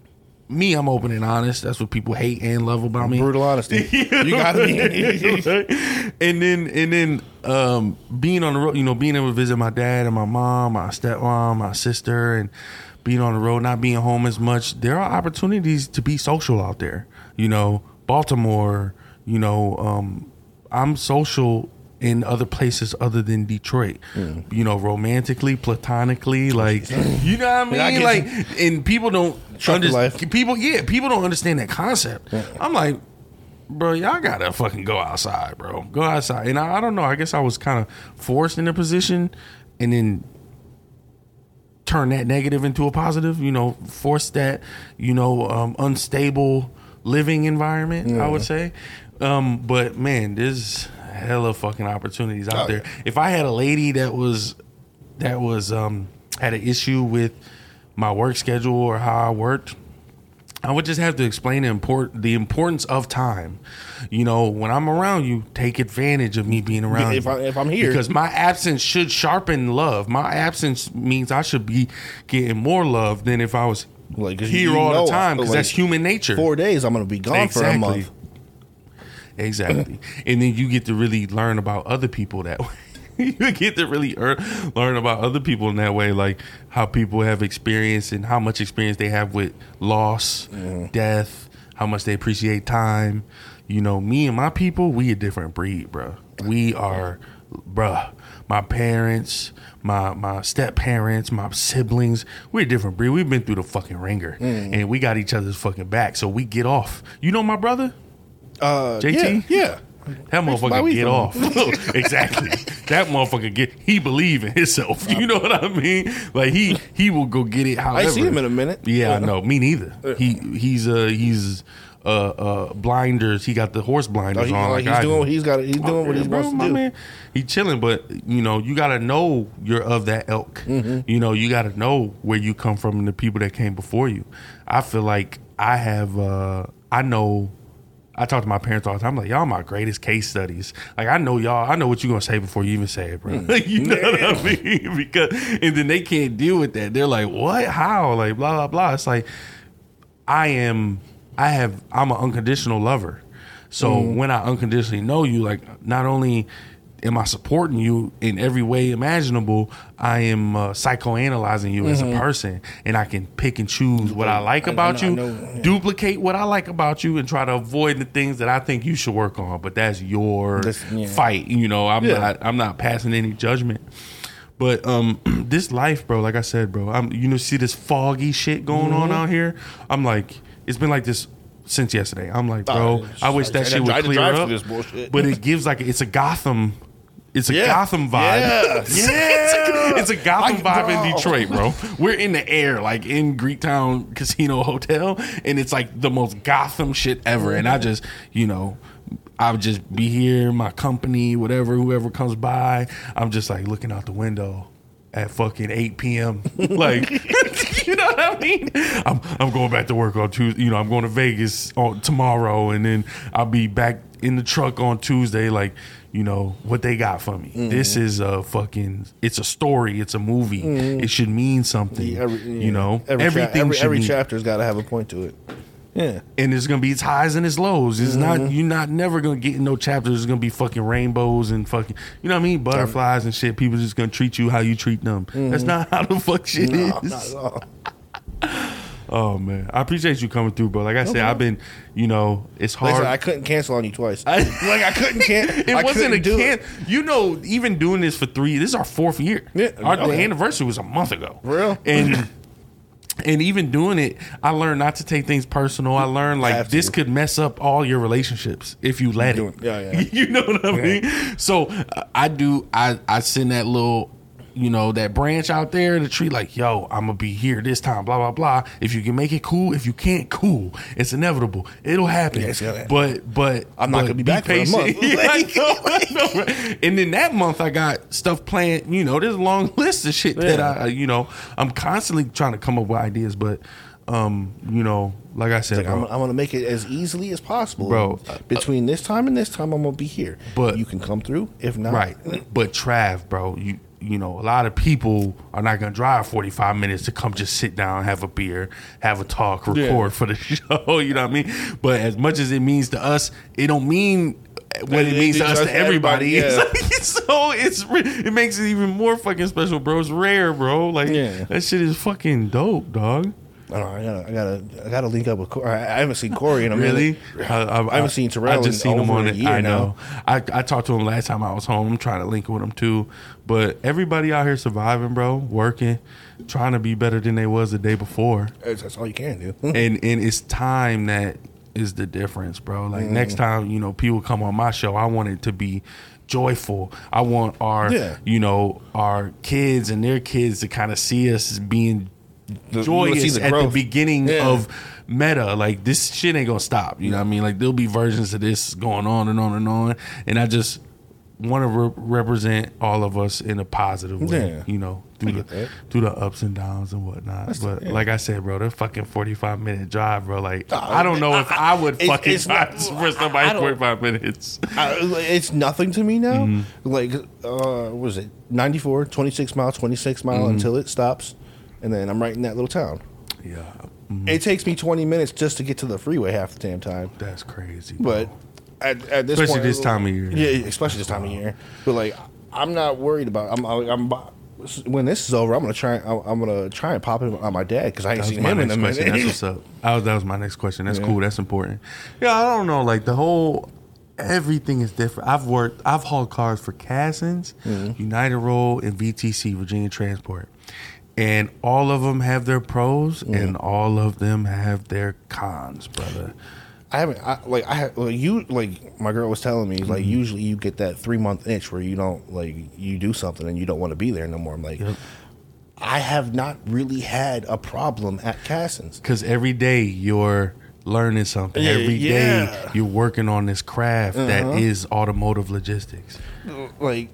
me. I'm open and honest. That's what people hate and love about me. Brutal honesty. You got to be. and then and then um, being on the road, you know, being able to visit my dad and my mom, my stepmom, my sister, and being on the road, not being home as much. There are opportunities to be social out there. You know, Baltimore. You know, um, I'm social in other places other than Detroit. Mm. You know, romantically, platonically, like you know what I mean. I get like, you. and people don't Trucker under- life. People, yeah, people don't understand that concept. I'm like, bro, y'all gotta fucking go outside, bro. Go outside. And I, I don't know. I guess I was kind of forced in a position, and then turn that negative into a positive. You know, force that. You know, um, unstable living environment. I would say. Um, but man, there's hella fucking opportunities out Oh, there. yeah. If I had a lady that was that was um, had an issue with my work schedule or how I worked, I would just have to explain the import the importance of time. You know, when I'm around you, take advantage of me being around If you. I- if I'm here. because my absence should sharpen love. My absence means I should be getting more love than if I was Like, 'cause here you all know, the time. Because like, that's human nature. Four days, I'm going to be gone for a month. Exactly. And then you get to really learn about other people that way. You get to really er- learn about other people in that way, like how people have experience and how much experience they have with loss, death, how much they appreciate time. You know, me and my people, we a different breed, bro. We are, bruh, my parents, my my step parents, my siblings, we're a different breed. We've been through the fucking ringer, and we got each other's fucking back, so we get off. You know my brother? Uh, J T? Yeah. yeah. That my motherfucker week get from. off. Exactly. That motherfucker get he believe in himself. You know what I mean? Like he he will go get it however. I ain't seen him in a minute. Yeah, I know. Me neither. He he's uh he's uh, uh, blinders. He got the horse blinders Oh, he- on. like, Like he's I doing do. what he's got- he's doing Oh, what he yeah, bro, wants to my do. Man, he chilling, but you know, you gotta know you're of that ilk. Mm-hmm. You know, you gotta know where you come from and the people that came before you. I feel like I have. Uh, I know. I talk to my parents all the time. I'm like, y'all my greatest case studies. Like, I know y'all. I know what you're gonna say before you even say it, bro. You know what I mean? Because and then they can't deal with that. They're like, what? How? Like, blah blah blah. It's like, I am. I have. I'm an unconditional lover. So Mm-hmm. when I unconditionally know you, like, not only am I supporting you in every way imaginable, I am uh, psychoanalyzing you as a Mhm. person, and I can pick and choose what I like I- I about know- I you, know, yeah. duplicate what I like about you, and try to avoid the things that I think you should work on. But that's your That's- yeah. fight. You know, I'm Yeah. not. I'm not passing any judgment. But um, this life, bro, like I said, bro, I'm you know see this foggy shit going on Mhm. out here. I'm like, it's been like this since yesterday. I'm like, Oh, bro, it's- I wish I- that I shit tried would to clear drive up. through this bullshit. But it gives like it's a Gotham. It's a Yeah. Gotham vibe. Yeah. Yeah, it's a, it's a Gotham I- vibe bro. in Detroit, bro. We're in the air, like in Greektown Casino Hotel, and it's like the most Gotham shit ever. And I just, you know, I would just be here, my company, whatever, whoever comes by. I'm just like looking out the window at fucking eight p.m. Like, you know what I mean? I'm I'm going back to work on Tuesday. You know, I'm going to Vegas on tomorrow, and then I'll be back in the truck on Tuesday. Like, you know what they got for me. Mhm. This is a fucking. It's a story. It's a movie. Mhm. It should mean something. Yeah, every- yeah. You know, every, everything. cha- every, should every mean- chapter's got to have a point to it. Yeah, and it's gonna be its highs and its lows. It's not Mhm. you're not never gonna get in no chapters. It's gonna be fucking rainbows and fucking you know what I mean, butterflies and shit. People just gonna treat you how you treat them. That's Mhm. not how the fuck shit No, is. not at all. Oh man, I appreciate you coming through, bro. Like I said, Okay. I've been, you know, it's hard. Listen, I couldn't cancel on you twice. like I couldn't can. it I wasn't a couldn't do can. it. You know, even doing this for three. This is our fourth year. Yeah, our the okay. anniversary was a month ago. For real? And and even doing it, I learned not to take things personal. I learned like Have this to. could mess up all your relationships if you let Doing- it. yeah, yeah. You know what I Yeah. mean? So uh, I do. I I send that little. You know, that branch out there in the tree, like, yo, I'm gonna be here this time, blah, blah, blah. If you can make it cool, if you can't, cool. It's inevitable. It'll happen. Yeah, it's gonna happen. But but I'm not but gonna be back for a month. Yeah, I know, I know, right? And then that month I got stuff planned, you know, there's a long list of shit that Yeah. I you know, I'm constantly trying to come up with ideas, but um, you know, like I said, Like, I'm, bro, I'm gonna make it as easily as possible, Bro, Between this time and this time, I'm gonna be here. But- you can come through. If not, right. But Trav, bro, you you know, a lot of people are not gonna drive forty-five minutes to come just sit down, have a beer, have a talk, record Yeah. for the show. You know what I mean? But as much as it means to us, it don't mean what it, It- means it to us does to everybody. everybody, It's like, so it's re- it makes it even more fucking special, bro. It's rare, bro. Like Yeah. that shit is fucking dope, dog. I don't know. I gotta, I gotta, I gotta link up with. Corey. I I haven't seen Corey in a Really? minute. I, I, I haven't seen Terrell I just in seen him over on a it. year I now. know. I, I talked to him last time I was home. I'm trying to link with him too. But everybody out here surviving, bro, working, trying to be better than they was the day before. That's, that's all you can do. and and it's time that is the difference, bro. Like Mm. next time, you know, people come on my show, I want it to be joyful. I want our, Yeah. you know, our kids and their kids to kind of see us as being The- you wanna see joyous the at the growth. beginning Yeah. of meta. Like this shit ain't gonna stop. You know what I mean? Like there'll be versions of this going on and on and on. And I just want to re- represent all of us in a positive way. Yeah. You know, I through get the that. through the ups and downs and whatnot. That's- but yeah. like I said, bro, that fucking forty-five minute drive, bro. Like Uh, I don't know if I would it's- fucking it's drive not- for somebody I don't- forty-five minutes. I, it's nothing to me now. Mm-hmm. Like, uh, what was it? ninety-four, twenty-six mile, twenty-six mile Mhm. until it stops, and then I'm right in that little town. Yeah, It takes me twenty minutes just to get to the freeway half the damn time. that's crazy. Bro. But at, at this Especially point, this time of year. yeah, especially this time of year. But like, I'm not worried about. I'm, I'm, when this is over, I'm gonna try. I'm, I'm gonna try and pop in on my dad because I ain't That was seen my him in next a question. minute. That's what's up. That was, that was my next question. That's Yeah. cool. That's important. Yeah, I don't know. Like the whole everything is different. I've worked. I've hauled cars for Cassins, Mm-hmm. United Roll, and V T C, Virginia Transport, and all of them have their pros, Mm-hmm. and all of them have their cons, brother. I haven't I, like I have, well, you like my girl was telling me like Mm-hmm. usually you get that three month itch where you don't like you do something and you don't want to be there no more. I'm like, Yep. I have not really had a problem at Cassins. Because every day you're learning something. Yeah, Every day yeah. you're working on this craft that Uh-huh. is automotive logistics. Like,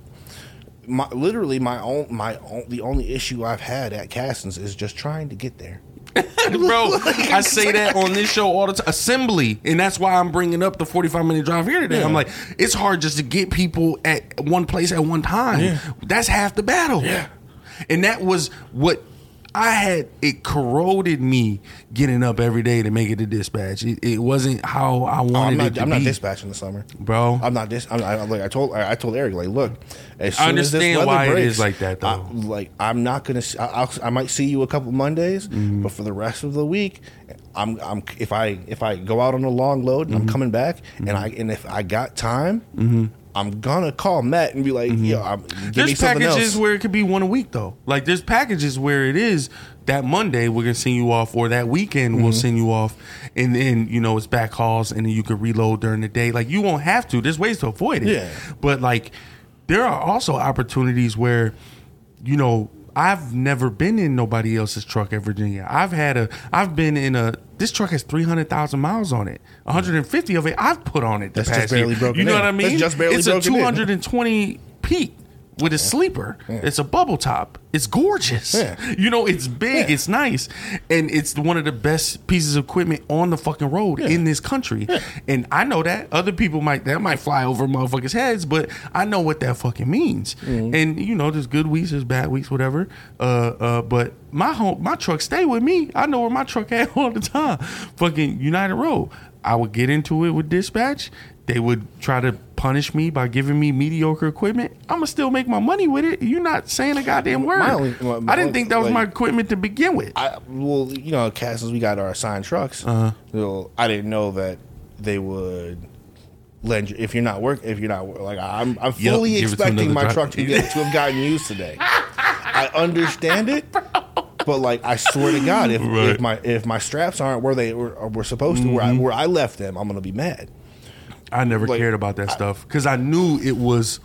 my literally my own my own, the only issue I've had at Castings is just trying to get there. Bro, I say that on this show all the time. Assembly, and that's why I'm bringing up the forty-five minute drive here today. Yeah. I'm like, it's hard just to get people at one place at one time. Yeah. That's half the battle. Yeah. And that was what I had. It corroded me getting up every day to make it to dispatch. It, it wasn't how I wanted Oh, I'm not, it to I'm be. not dispatching the summer, bro. I'm not dis. I'm, I, like I told I, I told Eric, like, look, as I soon as this understand weather why it breaks, is like that, though. I, like I'm not gonna. I, I'll, I might see you a couple Mondays, Mm-hmm. but for the rest of the week, I'm. I'm. If I if I go out on a long load, and I'm coming back, and I and if I got time. Mm-hmm. I'm gonna call Matt and be like, "Yo, I'm, give me There's something packages else." where it could be one a week though. Like there's packages where it is that Monday we're gonna send you off, or that weekend we'll Mhm. send you off, and then you know it's back hauls, and then you can reload during the day. Like you won't have to. There's ways to avoid it. Yeah. But like there are also opportunities where, you know, I've never been in nobody else's truck at Virginia. I've had a. I've been in a. This truck has three hundred thousand miles on it. one hundred fifty of it I've put on it. The That's just past barely year. broken You know in. what I mean? That's just barely it's a broken in. two hundred twenty peak with a sleeper. Yeah. It's a bubble top. It's gorgeous. Yeah. You know, it's big. Yeah. It's nice, and it's one of the best pieces of equipment on the fucking road Yeah. in this country. Yeah. And I know that other people might that might fly over motherfuckers' heads, but I know what that fucking means. Mm-hmm. And you know, there's good weeks, there's bad weeks, whatever. Uh, uh, but my home, my truck stay with me. I know where my truck at all the time. Fucking United Road. I would get into it with dispatch. They would try to punish me by giving me mediocre equipment. I'm gonna still make my money with it. You're not saying a goddamn word. My only- my- my I didn't think that was like- my equipment to begin with. I, well, you know, Castings, we got our assigned trucks. Uh-huh. So I didn't know that they would lend you if you're not work if you're not like I'm. I'm Yep, fully give it to expecting another my driver. truck to get to have gotten used today. I understand it, but like I swear to God, if, Right. if my if my straps aren't where they were, were supposed to, where I, Mhm. where I left them, I'm gonna be mad. I never Like, cared about that stuff because I knew it was.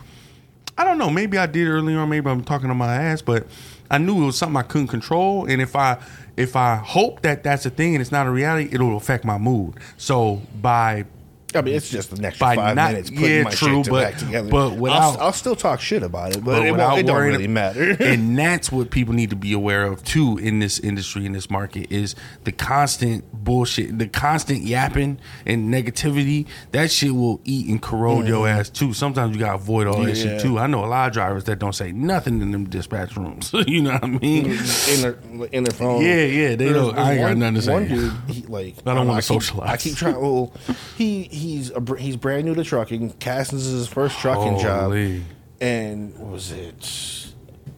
I don't know. Maybe I did earlier on. Maybe I'm talking to my ass, but I knew it was something I couldn't control. And if I if I hope that that's a thing and it's not a reality, it'll affect my mood. So by I mean, it's just an extra By five not- minutes putting yeah, my true, shit to but- back together. but without- I'll, I'll still talk shit about it, but, but it, without won't, it don't worrying- really matter. And that's what people need to be aware of too in this industry, in this market, is the constant bullshit, the constant yapping and negativity. That shit will eat and corrode your ass too. Sometimes you gotta avoid all that Yeah. shit too. I know a lot of drivers that don't say nothing in them dispatch rooms. You know what I mean? in their in their phone. Yeah, yeah, they There's- don't- I ain't there's got one- nothing to say. One dude, he, like I don't know, wanna keep- socialize. I keep trying. Well, he he's a, br- he's brand new to trucking. Castings is his first trucking Holy. job, and what was it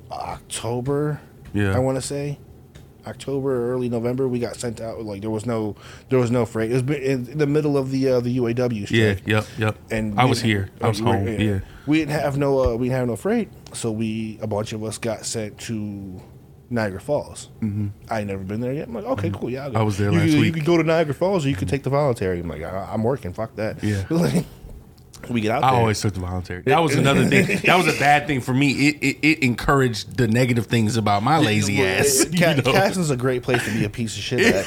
October? Yeah. I want to say October, early November. We got sent out. Like there was no there was no freight. It was in the middle of the uh, the U A W Yeah, strike. yep, yep. And I we was didn't- here. I was we were- home. Yeah. we didn't have no uh, we didn't have no freight, so we a bunch of us got sent to Niagara Falls. Mm-hmm. I ain't never been there yet. I'm like, okay, cool, yeah. I'll go. I was there you, last you, week. You could go to Niagara Falls, or you could take the voluntary. I'm like, I, I'm working. Fuck that. Yeah. Like, we get out I there. always took the voluntary. That was another thing. That was a bad thing for me. It it, it encouraged the negative things about my lazy Well, ass. it- Ca- you know? Castings is a great place to be a piece of shit at.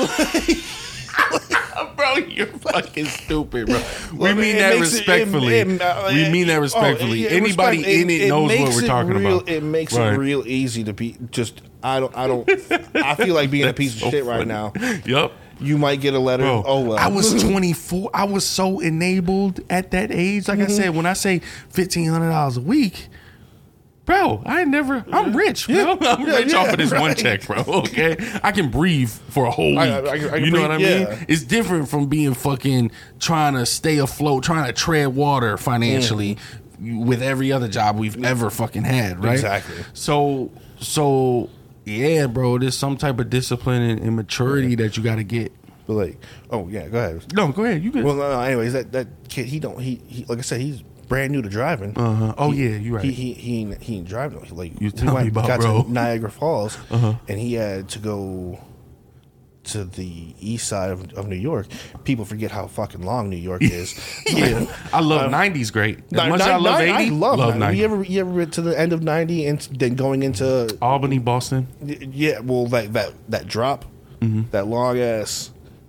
Bro, you're fucking stupid, bro. We Well, mean it that makes it- respectfully. it- it- uh, we mean that oh, respectfully. yeah, Anybody respect- in it, knows what makes we're it talking real, about. It makes Right. it real easy to be just. I don't. I don't. I feel like being a piece of so shit right funny. now. Yup. You might get a letter. Bro, oh well. I was twenty-four. I was so enabled at that age. Like I said, when I say fifteen hundred dollars a week, bro, I ain't never. I'm rich, bro. Yeah. I'm Yeah, rich yeah, off of this one right. check, bro. Okay, I can breathe for a whole week. I- I- I can- I can you know breathe, what I mean? yeah. It's different from being fucking trying to stay afloat, trying to tread water financially with every other job we've ever fucking had, right? Exactly. So, so yeah, bro. There's some type of discipline and, and maturity that you got to get. But like, oh yeah, go ahead. No, go ahead. You good? Well, no, no, anyways, that that kid, he don't. He, he like I said, he's brand new to driving. Uh huh. Oh He- yeah, you're right. He he he ain't, he ain't driving. He, like You we tell me went- about, got bro. to Niagara Falls, Uh-huh. and he had to go to the east side of, of New York. People forget how fucking long New York is. Yeah, I love Um, nineties great. As Ni- much as ni- I love ni- eighty, I love, ninety. ninety. You ever you ever been to the end of ninety and then going into Albany, Boston. yeah, well that that that drop, Mm-hmm. that long ass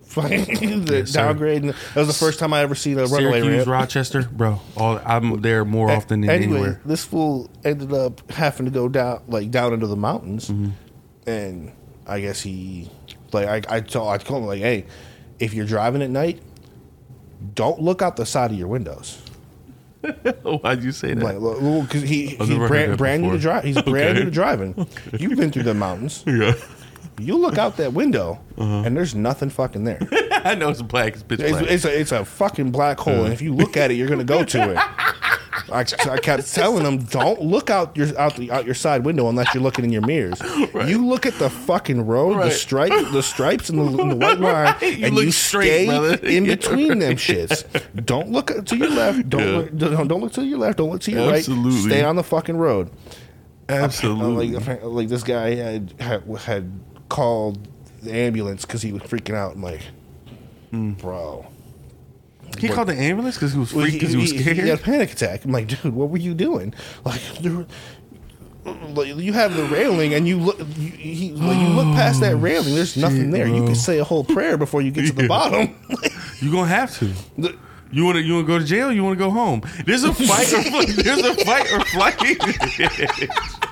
the Yes, sir. downgrade. And that was the first time I ever seen a runaway Syracuse, ramp. Rochester, bro. All I'm there more often than anyway, anywhere. this fool ended up having to go down, like down into the mountains, Mm-hmm. and I guess he, like, I, I told, I told him like, hey, if you're driving at night, don't look out the side of your windows. Why'd you say that? Like, well, because he I've he's never heard brand, that brand new to before. drive. He's Okay. brand new to driving. You've been through the mountains. Yeah. You look out that window, Uh-huh. and there's nothing fucking there. I know it's black. It's pitch It's, black. it's a it's a fucking black hole, and if you look at it, you're gonna go to it. I, I kept telling them, don't look out your out the out your side window unless you're looking in your mirrors. Right. You look at the fucking road, Right. the stripe, the stripes, and the, and the white line, Right. You and look you straight, stay brother. in Yeah, between them right. shits. Don't look to your left. Don't Yeah. look, don't, don't look to your left. Don't look to your Absolutely. right. Stay on the fucking road. Absolutely. Like, like this guy had had, had called the ambulance because he was freaking out. I'm like, bro. He called the ambulance because he was Well, freaked because he, was scared. He had a panic attack. I'm like, dude, what were you doing? Like, there, like you have the railing, and you look, you, he, like, you look past that railing. There's nothing there. You bro. can say a whole prayer before you get to the Yeah. bottom. You're gonna have to. The- You want to you want to go to jail? Or you want to go home? There's a fight or flight. There's a fight or flight.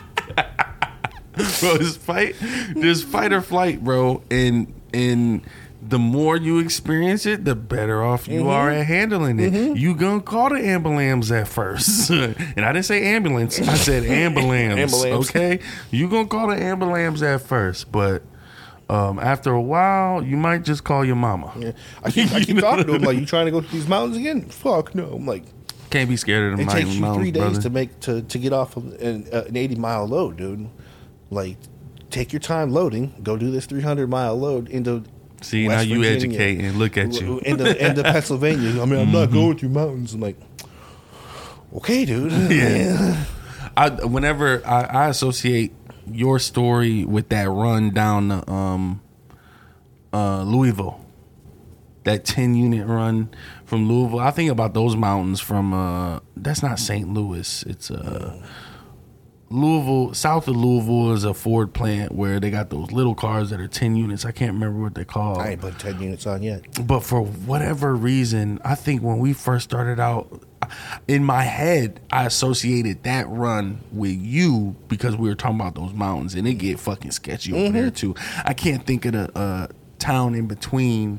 Bro, there's fight. There's fight or flight, bro. And and the more you experience it, the better off you Mhm. are at handling it. Mhm. You gonna call the ambulance at first, and I didn't say ambulance. I said ambulance. Ambulance. Okay, you gonna call the ambulance at first, but. Um, after a while, you might just call your mama. Yeah. I keep, I keep talking to him like, you trying to go to these mountains again? Fuck no. I'm like, Can't be scared of the it takes you mountains, three days brother. to make to, to get off of an, uh, an eighty mile load, dude. Like, take your time loading. Go do this three hundred mile load into. See, West now you Virginia, educate and look at you. into, into Pennsylvania. I mean, I'm not Mhm. going through mountains. I'm like, okay, dude. Yeah. I whenever I, I associate your story with that run down the um uh Louisville. That ten unit run from Louisville. I think about those mountains from uh that's not Saint Louis. It's uh Louisville, south of Louisville is a Ford plant where they got those little cars that are ten units. I can't remember what they're called. I ain't put ten units on yet. But for whatever reason, I think when we first started out, in my head, I associated that run with you because we were talking about those mountains, and it get fucking sketchy over there too. I can't think of the uh, town in between.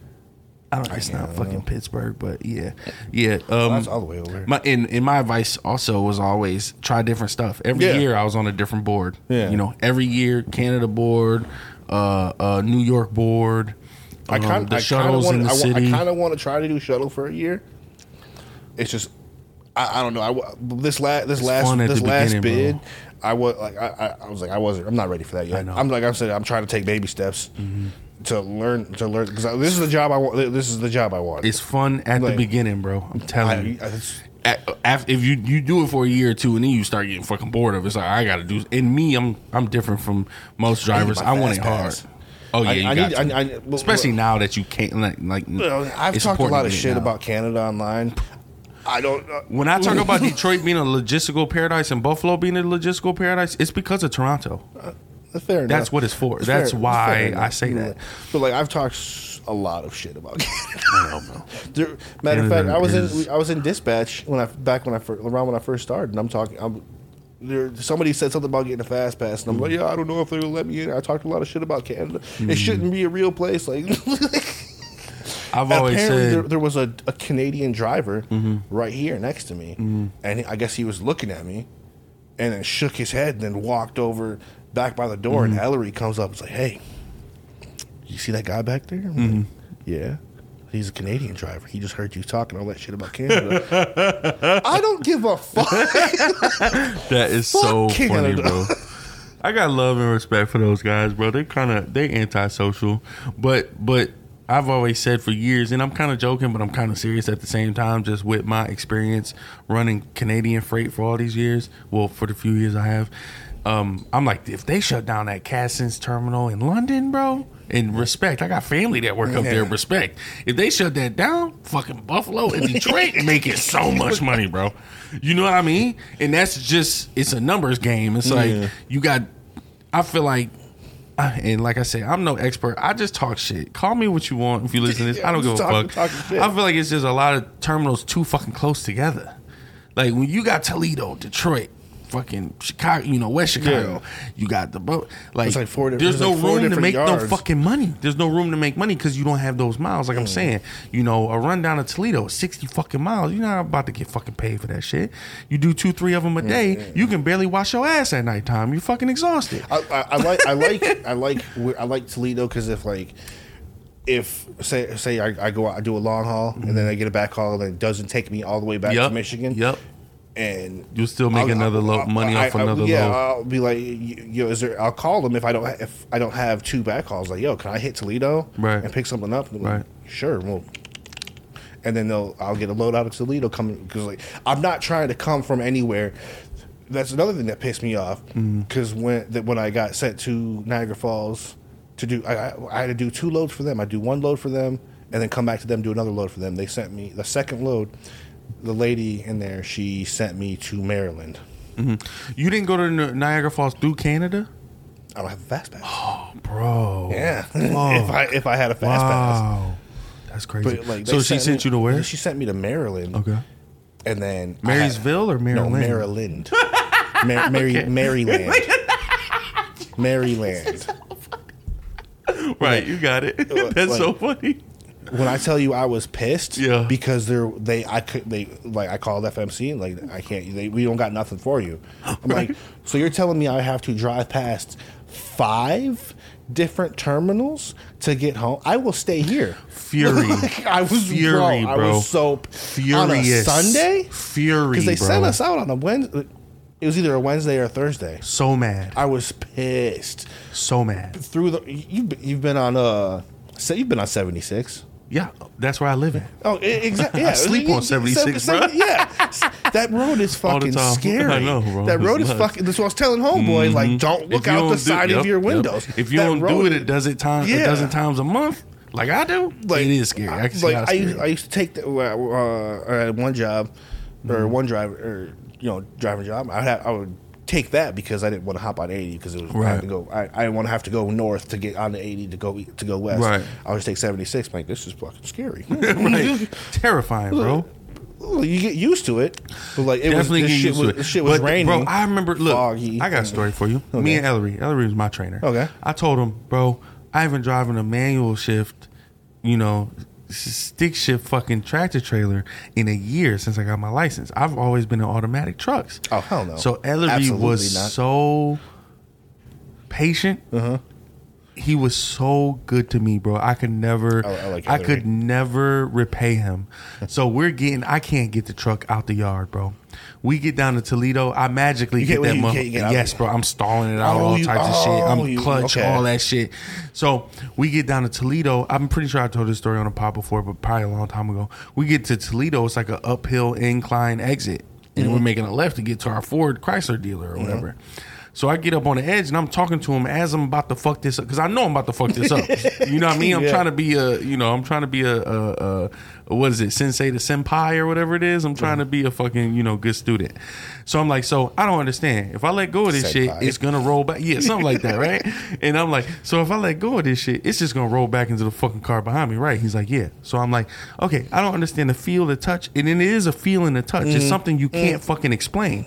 I don't. It's not fucking Pittsburgh, but yeah, yeah. Um, Well, that's all the way over here. My and, and my advice also was always try different stuff. Every Yeah. year I was on a different board. Yeah. You know, every year Canada board, uh, uh, New York board. I um, kind the I shuttles want in the I, city. I kind of want to try to do shuttle for a year. It's just I, I don't know. I wa- this last this It's last fun at this the last beginning, bid. bro. I was like I, I, I was like I wasn't. I'm not ready for that yet. I know. I'm like I said. I'm trying to take baby steps Mm-hmm. to learn to learn because this is the job I want. This is the job I want. It's fun at Like, the beginning, bro. I'm telling I- you. I- it's- At, af- if you you do it for a year or two and then you start getting fucking bored of it, it's like I got to do. And me, I'm I'm different from most drivers. my I, want fast it hard. pass. Oh yeah, I- you I got need- to. I- I- well, Especially well- now that you can't like like. Well, I've it's talked a important lot to of get it shit now. about Canada online. I don't. Uh, When I talk about Detroit being a logistical paradise and Buffalo being a logistical paradise, it's because of Toronto. fair enough. That's what it's for. It's That's fair- it's why fair I enough. say You know, that. But like I've talked s- a lot of shit about Canada. I don't know. There, matter of fact, Canada I was is- in I was in dispatch when I back when I first, around when I first started, and I'm talking. I'm, there, somebody said something about getting a fast pass, and I'm like, yeah, I don't know if they will let me in. I talked a lot of shit about Canada. It shouldn't be a real place. Like, I've always apparently said there, there was a, a Canadian driver Mhm. right here next to me, Mhm. and I guess he was looking at me, and then shook his head, and then walked over back by the door, and Mhm. Ellery comes up, and is like, hey, you see that guy back there? I'm Mhm. like, yeah. He's a Canadian driver. He just heard you talking all that shit about Canada. I don't give a fuck. that is so Fuck funny, Canada. bro. I got love and respect for those guys, bro. They kind of they antisocial, but but I've always said for years, and I'm kind of joking, but I'm kind of serious at the same time. Just with my experience running Canadian freight for all these years, well, for the few years I have, um, I'm like, if they shut down that Cassins terminal in London, bro. And respect, I got family that work up there. Yeah. Respect. If they shut that down, fucking Buffalo and Detroit making so much money, bro. You know what I mean? And that's just it's a numbers game. It's like Yeah. you got. I feel like I, and like I said, I'm no expert. I just talk shit. Call me what you want if you listen to this. Yeah, I don't give a talking, fuck. talking shit. I feel like it's just a lot of terminals too fucking close together. Like when you got Toledo, Detroit, fucking Chicago, you know, West Chicago, yeah. you got the boat. Like, like four, there's no like four room to make yards. no fucking money. There's no room to make money because you don't have those miles. Like mm. I'm saying, you know, a run down to Toledo, sixty fucking miles. You're not about to get fucking paid for that shit. You do two, three of them a day. Yeah, yeah. You can barely wash your ass at nighttime. You're fucking exhausted. I, I, I like, I like, I like, I like Toledo because if like. If say say I, I go out, I do a long haul mm-hmm. and then I get a back haul and it doesn't take me all the way back yep. to Michigan. Yep. And you'll still make I'll, another I'll, load, I'll, money I, off I, another yeah, load. I'll be like, you know, is there? I'll call them if I don't if I don't have two back hauls. Like, yo, can I hit Toledo right. and pick something up? Right. Like, sure. Well, and then they'll I'll get a load out of Toledo coming because like I'm not trying to come from anywhere. That's another thing that pissed me off because mm. when that when I got sent to Niagara Falls to do, I, I, I had to do two loads for them. I do one load for them and then come back to them do another load for them. They sent me the second load. The lady in there, she sent me to Maryland. Mm-hmm. You didn't go to Niagara Falls through Canada? I don't have a fast pass. Oh, bro. Yeah. if I if I had a fast wow. pass. That's crazy. But, like, so she sent sent me, you to where? She sent me to Maryland. Okay. And then Marysville had, or Maryland? No, Maryland. Mar- Mary, okay. Maryland. Maryland. Right, you got it. That's like, so funny. When I tell you I was pissed, yeah, because they're they I could they like I called F M C and like I can't they, we don't got nothing for you. I'm right. like, so you're telling me I have to drive past five different terminals to get home? I will stay here. Fury, like, I was fury, bro, bro. I was so furious on a Sunday. Fury, because they bro. sent us out on a Wednesday. It was either a Wednesday or a Thursday. So mad. I was pissed. So mad. Through the you you've been on uh you've been on seventy-six. Yeah, that's where I live at. Oh, exactly. Yeah. I sleep on seventy-six, bro. Yeah, that road is fucking scary. I know, bro. That road is fucking. That's what I was telling homeboy. Mm-hmm. Like, don't look out the do, side yep, of your windows. Yep. If you that don't do it, it does it time yeah. a dozen times a month. Like I do. Like, it is scary. I can like see how I used, I used to take the, uh, I had one job or mm-hmm. one driver or you know driving job. I had I would. take that because I didn't want to hop on eighty because it was right. I had to go. I, I didn't want to have to go north to get on the eighty to go to go west. Right. I would just take seventy-six. Like this is fucking scary. Right. Terrifying, bro. Well, you get used to it, but like it definitely was, get shit used was, to it. This shit was but, raining. Bro, I remember. Look, foggy, I got a story for you. Okay. Me and Ellery. Ellery was my trainer. Okay. I told him, bro, I haven't driven a manual shift. You know. Stick shift fucking tractor trailer in a year since I got my license. I've always been in automatic trucks. Oh hell no! So Ellery was not. so patient. Uh-huh. He was so good to me, bro. I could never, I, I, like I could never repay him. So we're getting. I can't get the truck out the yard, bro. We get down to Toledo. I magically you get that month. Yes, bro. I'm stalling it out, oh, all you, types oh, of shit. I'm you, clutch, okay. all that shit. So we get down to Toledo. I'm pretty sure I told this story on a pod before, but probably a long time ago. We get to Toledo. It's like an uphill incline exit, and mm-hmm. we're making a left to get to our Ford Chrysler dealer or mm-hmm. whatever. So I get up on the edge and I'm talking to him as I'm about to fuck this up because I know I'm about to fuck this up. You know what I mean? I'm yeah. trying to be a, you know, I'm trying to be a, a, a, a what is it, sensei to senpai or whatever it is. I'm trying yeah. to be a fucking, you know, good student. So I'm like, so I don't understand. If I let go of this senpai. shit, it's gonna roll back. Yeah, something like that, right? And I'm like, so if I let go of this shit, it's just gonna roll back into the fucking car behind me, right? He's like, yeah. So I'm like, okay, I don't understand the feel, the touch, and it is a feel and a touch. Mm-hmm. It's something you can't mm-hmm. fucking explain.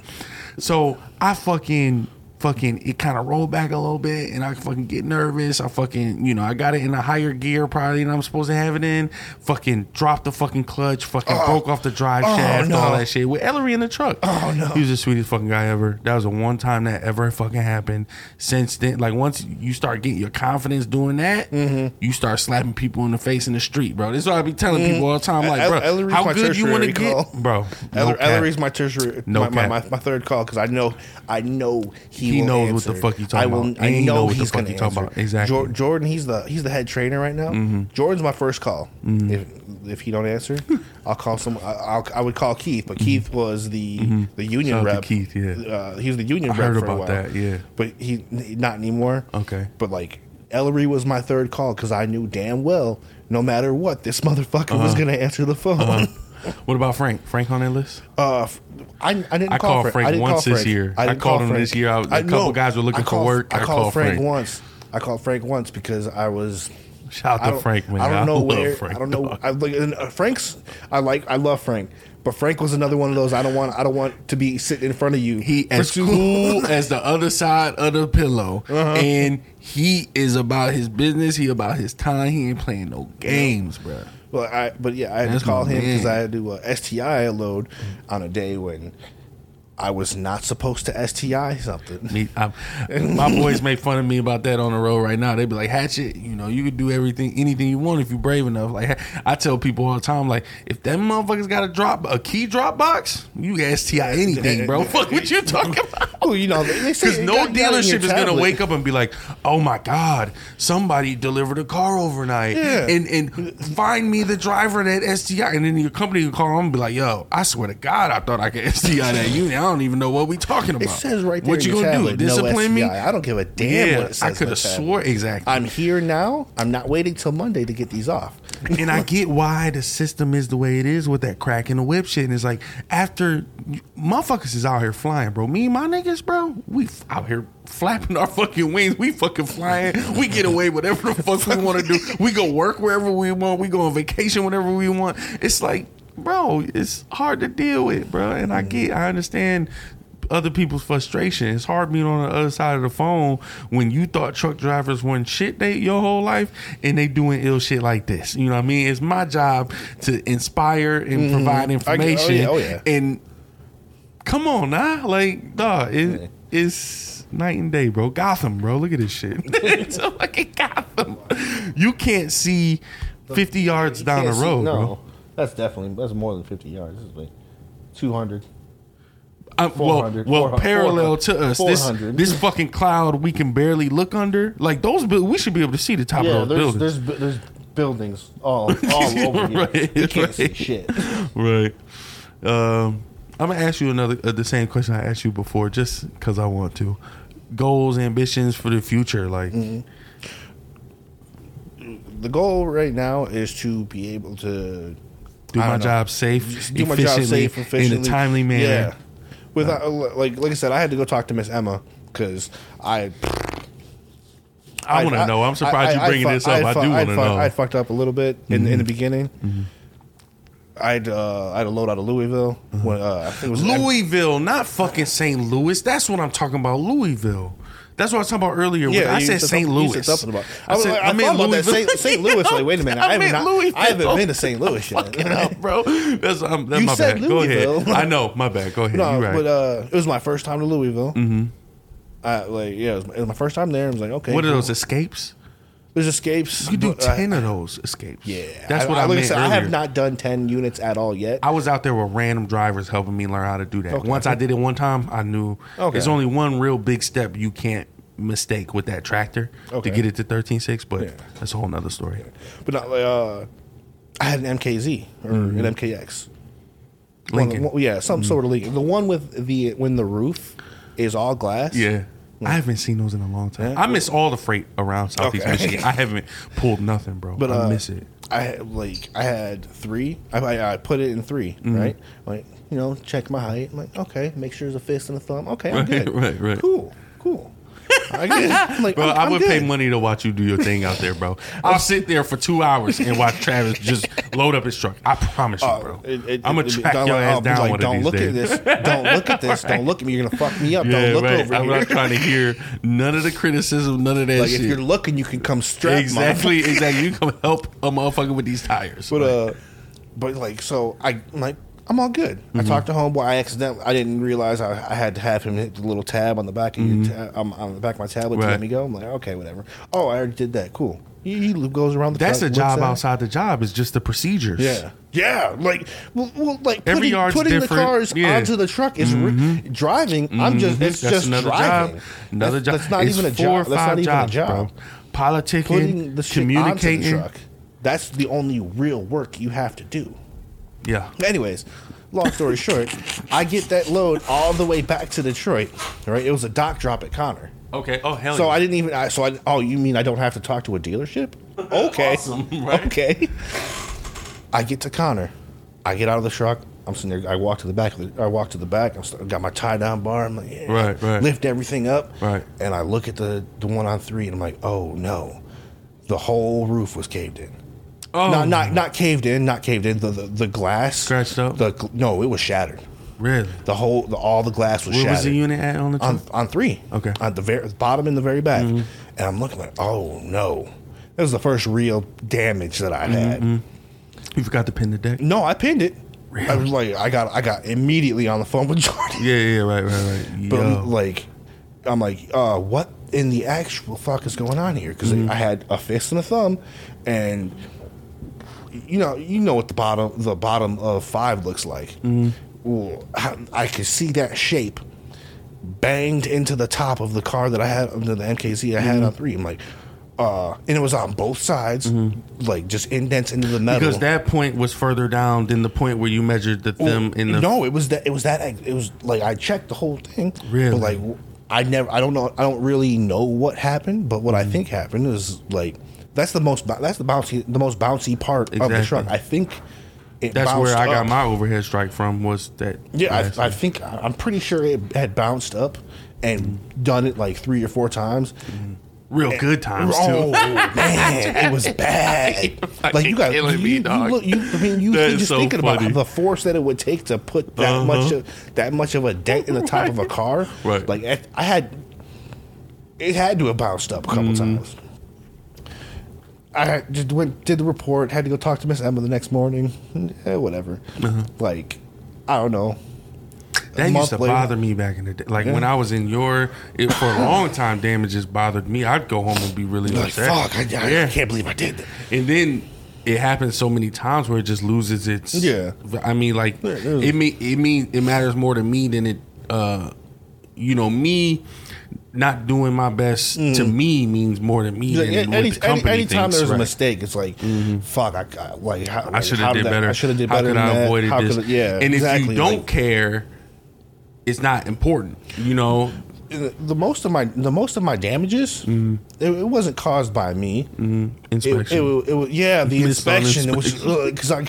So I fucking. Fucking, it kind of rolled back a little bit, and I fucking get nervous. I fucking, you know, I got it in a higher gear probably than I'm supposed to have it in. Fucking dropped the fucking clutch. Fucking oh. broke off the drive oh, shaft, no. all that shit with Ellery in the truck. Oh no, he was the sweetest fucking guy ever. That was the one time that ever fucking happened. Since then, like once you start getting your confidence doing that, mm-hmm. you start slapping people in the face in the street, bro. This is what I be telling mm-hmm. people all the time. Like, bro, Ellery's how good you want to get, bro? No Ellery's my tertiary, no my, my, my, my third call because I know, I know he, he will knows answer. what the fuck you talking I will, about. I know, know what he's the fuck you talking about. Exactly. Jordan, he's the he's the head trainer right now. Mm-hmm. Jordan's my first call. Mm-hmm. If if he don't answer, I'll call some. I'll, I would call Keith, but mm-hmm. Keith was the mm-hmm. the union Shout rep. Keith, yeah, uh, he was the union I rep heard for about a while. that, yeah, but he not anymore. Okay, but like Ellery was my third call because I knew damn well no matter what this motherfucker uh-huh. was gonna answer the phone. Uh-huh. What about Frank? Frank on that list? Uh, I, I didn't I call called Frank, Frank once this Frank. year. I, I called him Frank. this year. I, a I, couple no, guys were looking called, for work. I, I called called Frank, Frank once. I called Frank once because I was. Shout out I to Frank, man. I don't I know love where. Frank, I don't know. dog. I like and, uh, Frank's. I like. I love Frank, but Frank was another one of those. I don't want. I don't want to be sitting in front of you. He for as too cool long. as the other side of the pillow, Uh-huh. and he is about his business. He about his time. He ain't playing no games, bro. Well, I but yeah, I had That's to call my him because man. I had to do a S T I load on a day when I was not supposed to S T I something. Me, I'm, my boys make fun of me about that on the road right now. They be like, Hatchet, you know, you could do everything, anything you want if you're brave enough. Like I tell people all the time, like if them motherfuckers got a drop, a key drop box, you can S T I anything, bro. Fuck what you talking about? Oh, you know, they say Because you no got- got it in your dealership is gonna tablet. wake up and be like, "Oh my God, somebody delivered a car overnight, Yeah. and and find me the driver that S T I." And then your company will call them and be like, "Yo, I swear to God, I thought I could S T I that unit. I don't even know what we talking about." It says right there. What in you your gonna tablet, do? no Discipline me? S T I. I don't give a damn Yeah, what it says. I in could the have tablet. swore exactly. I'm here now. I'm not waiting till Monday to get these off. And I get why the system is the way it is with that crack in the whip shit. And it's like after motherfuckers is out here flying, bro. Me and my niggas, bro, we f- out here flapping our fucking wings. We fucking flying. We get away whatever the fuck we want to do. We go work wherever we want. We go on vacation whenever we want. It's like, bro, it's hard to deal with, bro. And I get, I understand other people's frustration. It's hard being on the other side of the phone when you thought truck drivers weren't shit they your whole life and they doing ill shit like this. You know what I mean? It's my job to inspire and Mhm. provide I get- oh, information. yeah, oh, yeah. And come on now, like dog, it, it's night and day, bro. Gotham, bro. Look at this shit. It's a fucking Gotham. You can't see fifty yards down the Can't see- road, no, bro. that's definitely that's more than fifty yards. This is like two hundred. Uh, well, four hundred, well, four hundred, parallel to us, this four hundred. this fucking cloud we can barely look under. Like those, bu- we should be able to see the top Yeah, of those there's, buildings. there's bu- there's buildings all all over here. Right, You can't see right. shit. Right. Um, I'm gonna ask you another uh, the same question I asked you before, just because I want to. Goals, ambitions for the future, like. Mm-hmm. The goal right now is to be able to Do I my don't know, job safe, just do my job efficiently, safe, efficiently, in a timely manner. Yeah. Without like like I said, I had to go talk to Miss Emma because I. I want to know. I'm surprised you're bringing fu- this up. I, fu- do want to fu- know. I fucked up a little bit in, in the Mhm. beginning. I'd uh, I had a load out of Louisville. When, uh, I think it was Louisville, not fucking Saint Louis. That's what I'm talking about. Louisville. That's what I was talking about earlier. when Yeah, I you said said Saint something- you Louis. said something about- I, I was said, like- I I, meant thought about that Louisville. Saint- Saint Louis, like, wait a minute, I I haven't meant not- Louisville. I haven't been to Saint Louis yet, you know? bro. That's, um, that's You my said bad. Go ahead. Louisville. I know. My bad. Go ahead. No, You're right. but uh, it was my first time to Louisville. Mhm. I, like yeah, it was, it was my first time there. I was like, okay, What are cool. those escapes? There's escapes. You do but I- ten of those escapes. Yeah, That's what I, like meant said, I earlier. have not done ten units at all yet. I was out there with random drivers helping me learn how to do that. Okay. Once I did it one time, I knew Okay. there's only one real big step you can't mistake with that tractor Okay. to get it to thirteen six, but Yeah. that's a whole nother story. But not, like, uh, I had an M K Z or Mhm. an M K X. Lincoln. One- yeah, some sort of Lincoln. The one with the when the roof is all glass. Yeah. I haven't seen those in a long time. Yeah. I miss all the freight around Southeast Okay. Michigan. I haven't pulled nothing, bro. But I uh, miss it. I had, like I had three. I, I, I put it in three, Mhm. right? Like you know, check my height. I'm like, okay, make sure there's a fist and a thumb. Okay, I'm Right, good. right, right. Cool, cool. I get it. I'm like, Bro, I'm, I I'm would good. pay money to watch you do your thing out there, bro. I'll sit there for two hours and watch Travis just load up his truck. I promise you, Uh, bro. it- it- I'm gonna it- track don't your like- ass I'll be down like, one don't of look these at days. this. Don't look at this. Don't look at me. You're gonna fuck me up. Yeah, don't look right. over I'm here. not trying to hear none of the criticism, none of that like shit. if you're looking, you can come strap. exactly, motherfucker. exactly. You come help a motherfucker with these tires. But uh, but like so, I I'm like I'm all good. I Mhm. talked to homeboy. I accidentally I didn't realize I, I had to have him hit the little tab on the back of Mhm. your ta- um, on the back of my tablet to Right. let me go. I'm like, okay, whatever. Oh, I already did that. Cool. He, he goes around the. That's truck, the job looks at it. outside the job. Is just the procedures. Yeah, yeah. Like, well, well like Every putting, yard's putting the different. cars Yeah. onto the truck is re- Mhm. driving. I'm just Mhm. it's That's just another driving. job. Another that's, job. That's not It's even a four job. or That's not five even jobs, a job. bro. Politicking, Putting the shit communicating. onto the truck. That's the only real work you have to do. Yeah. Anyways, long story short, I get that load all the way back to Detroit. Right, it was a dock drop at Connor. Okay. Oh hell. So yeah. I didn't even. I, so I. Oh, you mean I don't have to talk to a dealership? Okay. Awesome, right? Okay. I get to Connor. I get out of the truck. I'm sitting there. I walk to the back. Of the, I walk to the back. I'm st- got my tie down bar. I'm like, yeah. Right, right. Lift everything up. Right. And I look at the the one on three, and I'm like, oh no, the whole roof was caved in. Oh, not not not caved in, not caved in. The the, the glass scratched up. The no, it was shattered. Really? The whole the, all the glass was Where shattered. was the unit at on the on, top? on three? Okay. On the very bottom in the very back, Mm-hmm. and I'm looking like, oh no, that was the first real damage that I had. Mm-hmm. You forgot to pin the deck? No, I pinned it. Really? I was like, I got, I got immediately on the phone with Jordan. Yeah, yeah, right, right, right. But Yo. like, I'm like, uh, what in the actual fuck is going on here? Because Mm-hmm. I had a fist and a thumb, and you know, you know what the bottom, the bottom of five looks like. Mm-hmm. Well, I, I could see that shape banged into the top of the car that I had under the M K Z I had Mm-hmm. on three. I'm like, uh, and it was on both sides, Mm-hmm. like just indents into the metal. Because that point was further down than the point where you measured the them Well, in the. no, it was that. It was that. It was like I checked the whole thing. Really? But like I never. I don't know. I don't really know what happened. But what I think happened is like that's the most. That's the bouncy. The most bouncy part of the Exactly. truck. I think. It That's where bounced I got up. my overhead strike from. Was that? Yeah, last I, I year. think I'm pretty sure it had bounced up and done it like three or four times. Real good times Oh too. man, it was bad. Like you got, you, killing me, you, dog. look, you, I mean, you That you is just so thinking funny. about the force that it would take to put that Uh-huh. much, of, that much of a dent in the top of a car. Right. Like I I had, it had to have bounced up a couple Mm-hmm. times. I had- just went, did the report, had to go talk to Miss Emma the next morning. Eh, whatever. Uh-huh. Like, I don't know. That A used month to later- bother me back in the day. Like Yeah. when I was in your, it, for a long time, damages bothered me. I'd go home and be really Like, upset. fuck, I, I Yeah. can't believe I did that. And then it happens so many times where it just loses its. Yeah. I mean, like Yeah, there's- it me it mean it matters more to me than it. uh You know, me not doing my best to me means more to me Yeah, than any, what any, the company anytime thinks. there's a Right. mistake, it's like, fuck, I, I like, how, I should how have did that- better. I should have did How better could than I that. avoided How this? could I- yeah, and exactly. if you don't like, care, it's not important. You know. the most of my the most of my damages, Mm-hmm. it, it wasn't caused by me. Mm-hmm. Inspection. It, it, it, was- yeah, the Missed on inspection. It was inspection. because I,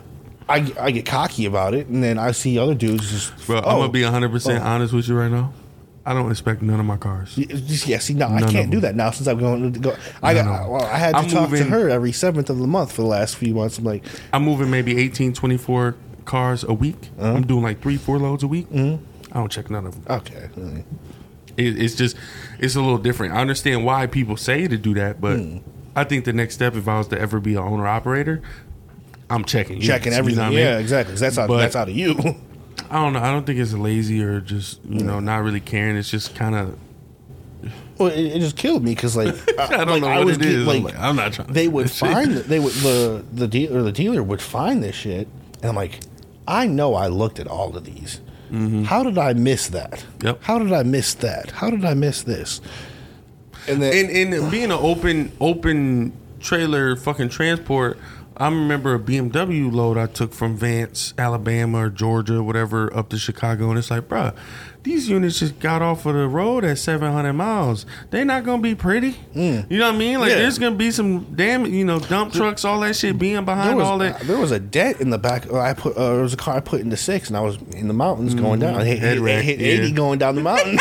I I get cocky about it, and then I see other dudes just. Bro, I'm oh, gonna be one hundred percent oh. honest with you right now. I don't inspect none of my cars. Y- Just, yeah, see, no, None I of can't do them. that now since I'm going to go. I got. None of them. Well, I had to I'm talk moving- to her every seventh of the month for the last few months. I'm like, I'm moving maybe eighteen, twenty-four cars a week. Uh-huh. I'm doing like three, four loads a week. Mm-hmm. I don't check none of them. okay, really. It, it's just, it's a little different. I understand why people say to do that, but Hmm. I think the next step, if I was to ever be an owner operator, I'm checking. checking units, everything. you know what I Yeah, mean? exactly. 'Cause that's out. But- that's out of you. I don't know. I don't think it's lazy or just you know not really caring. It's just kind of. Well, it, it just killed me because like I don't like, know I what was it get- is. Like, I'm, like, I'm not trying. to they do would this shit. find they would the the dealer the dealer would find this shit, and I'm like, I know I looked at all of these. How did I miss that? Yep. How did I miss that? How did I miss this? And then And and being an open open trailer fucking transport, I remember a B M W load I took from Vance, Alabama or Georgia, whatever, up to Chicago, and it's like, bruh, these units just got off of the road at seven hundred miles. They're not gonna be pretty. You know what I mean? Like Yeah. there's gonna be some damn, you know, dump trucks, all that shit being there behind was, all that. there was a dent in the back. uh, I put uh, there was a car I put into six, and I was in the mountains going down. I hit, Head hit, wreck, hit yeah. eighty going down the mountain.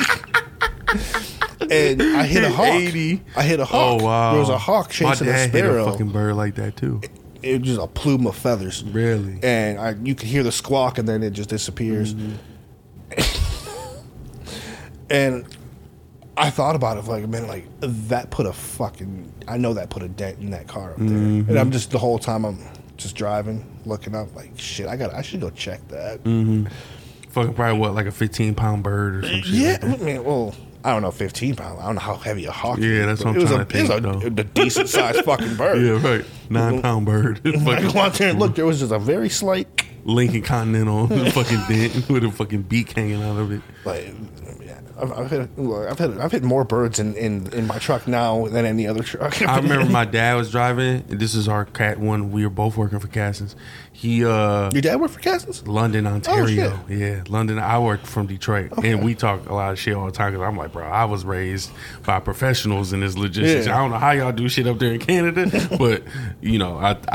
And I hit a hawk. eighty. I hit a hawk. Oh wow! There was a hawk My chasing a dad hit sparrow. a fucking bird like that too. It was just a plume of feathers. Really? And I, you could hear the squawk, and then it just disappears. And I thought about it for like a minute, like that put a fucking. I know that put a dent in that car up there, Mm-hmm. and I'm just the whole time I'm just driving, looking up, like shit. I got. I should go check that. Mm-hmm. Fucking probably what, like a fifteen pound bird or some shit. Yeah, like that. I mean, well, I don't know, fifteen pounds. I don't know how heavy a hawk. Yeah, is, that's but what I'm it was trying a, to It was think, a, though. a decent sized fucking bird. Yeah, right. Nine pound bird. I Fucking go out there and look. There was just a very slight, Lincoln Continental fucking dent with a fucking beak hanging out of it. like. yeah, I've, I've hit. I've hit. I've hit more birds in, in, in my truck now than any other truck. I remember my dad was driving. And this is our cat one. We were both working for Cassins. He uh Your dad worked for Cassins? London, Ontario. Oh, shit. Yeah, London. I worked from Detroit, Okay. and we talk a lot of shit all the time. Cause I'm like, bro, I was raised by professionals in this logistics. Yeah. I don't know how y'all do shit up there in Canada, but you know, I I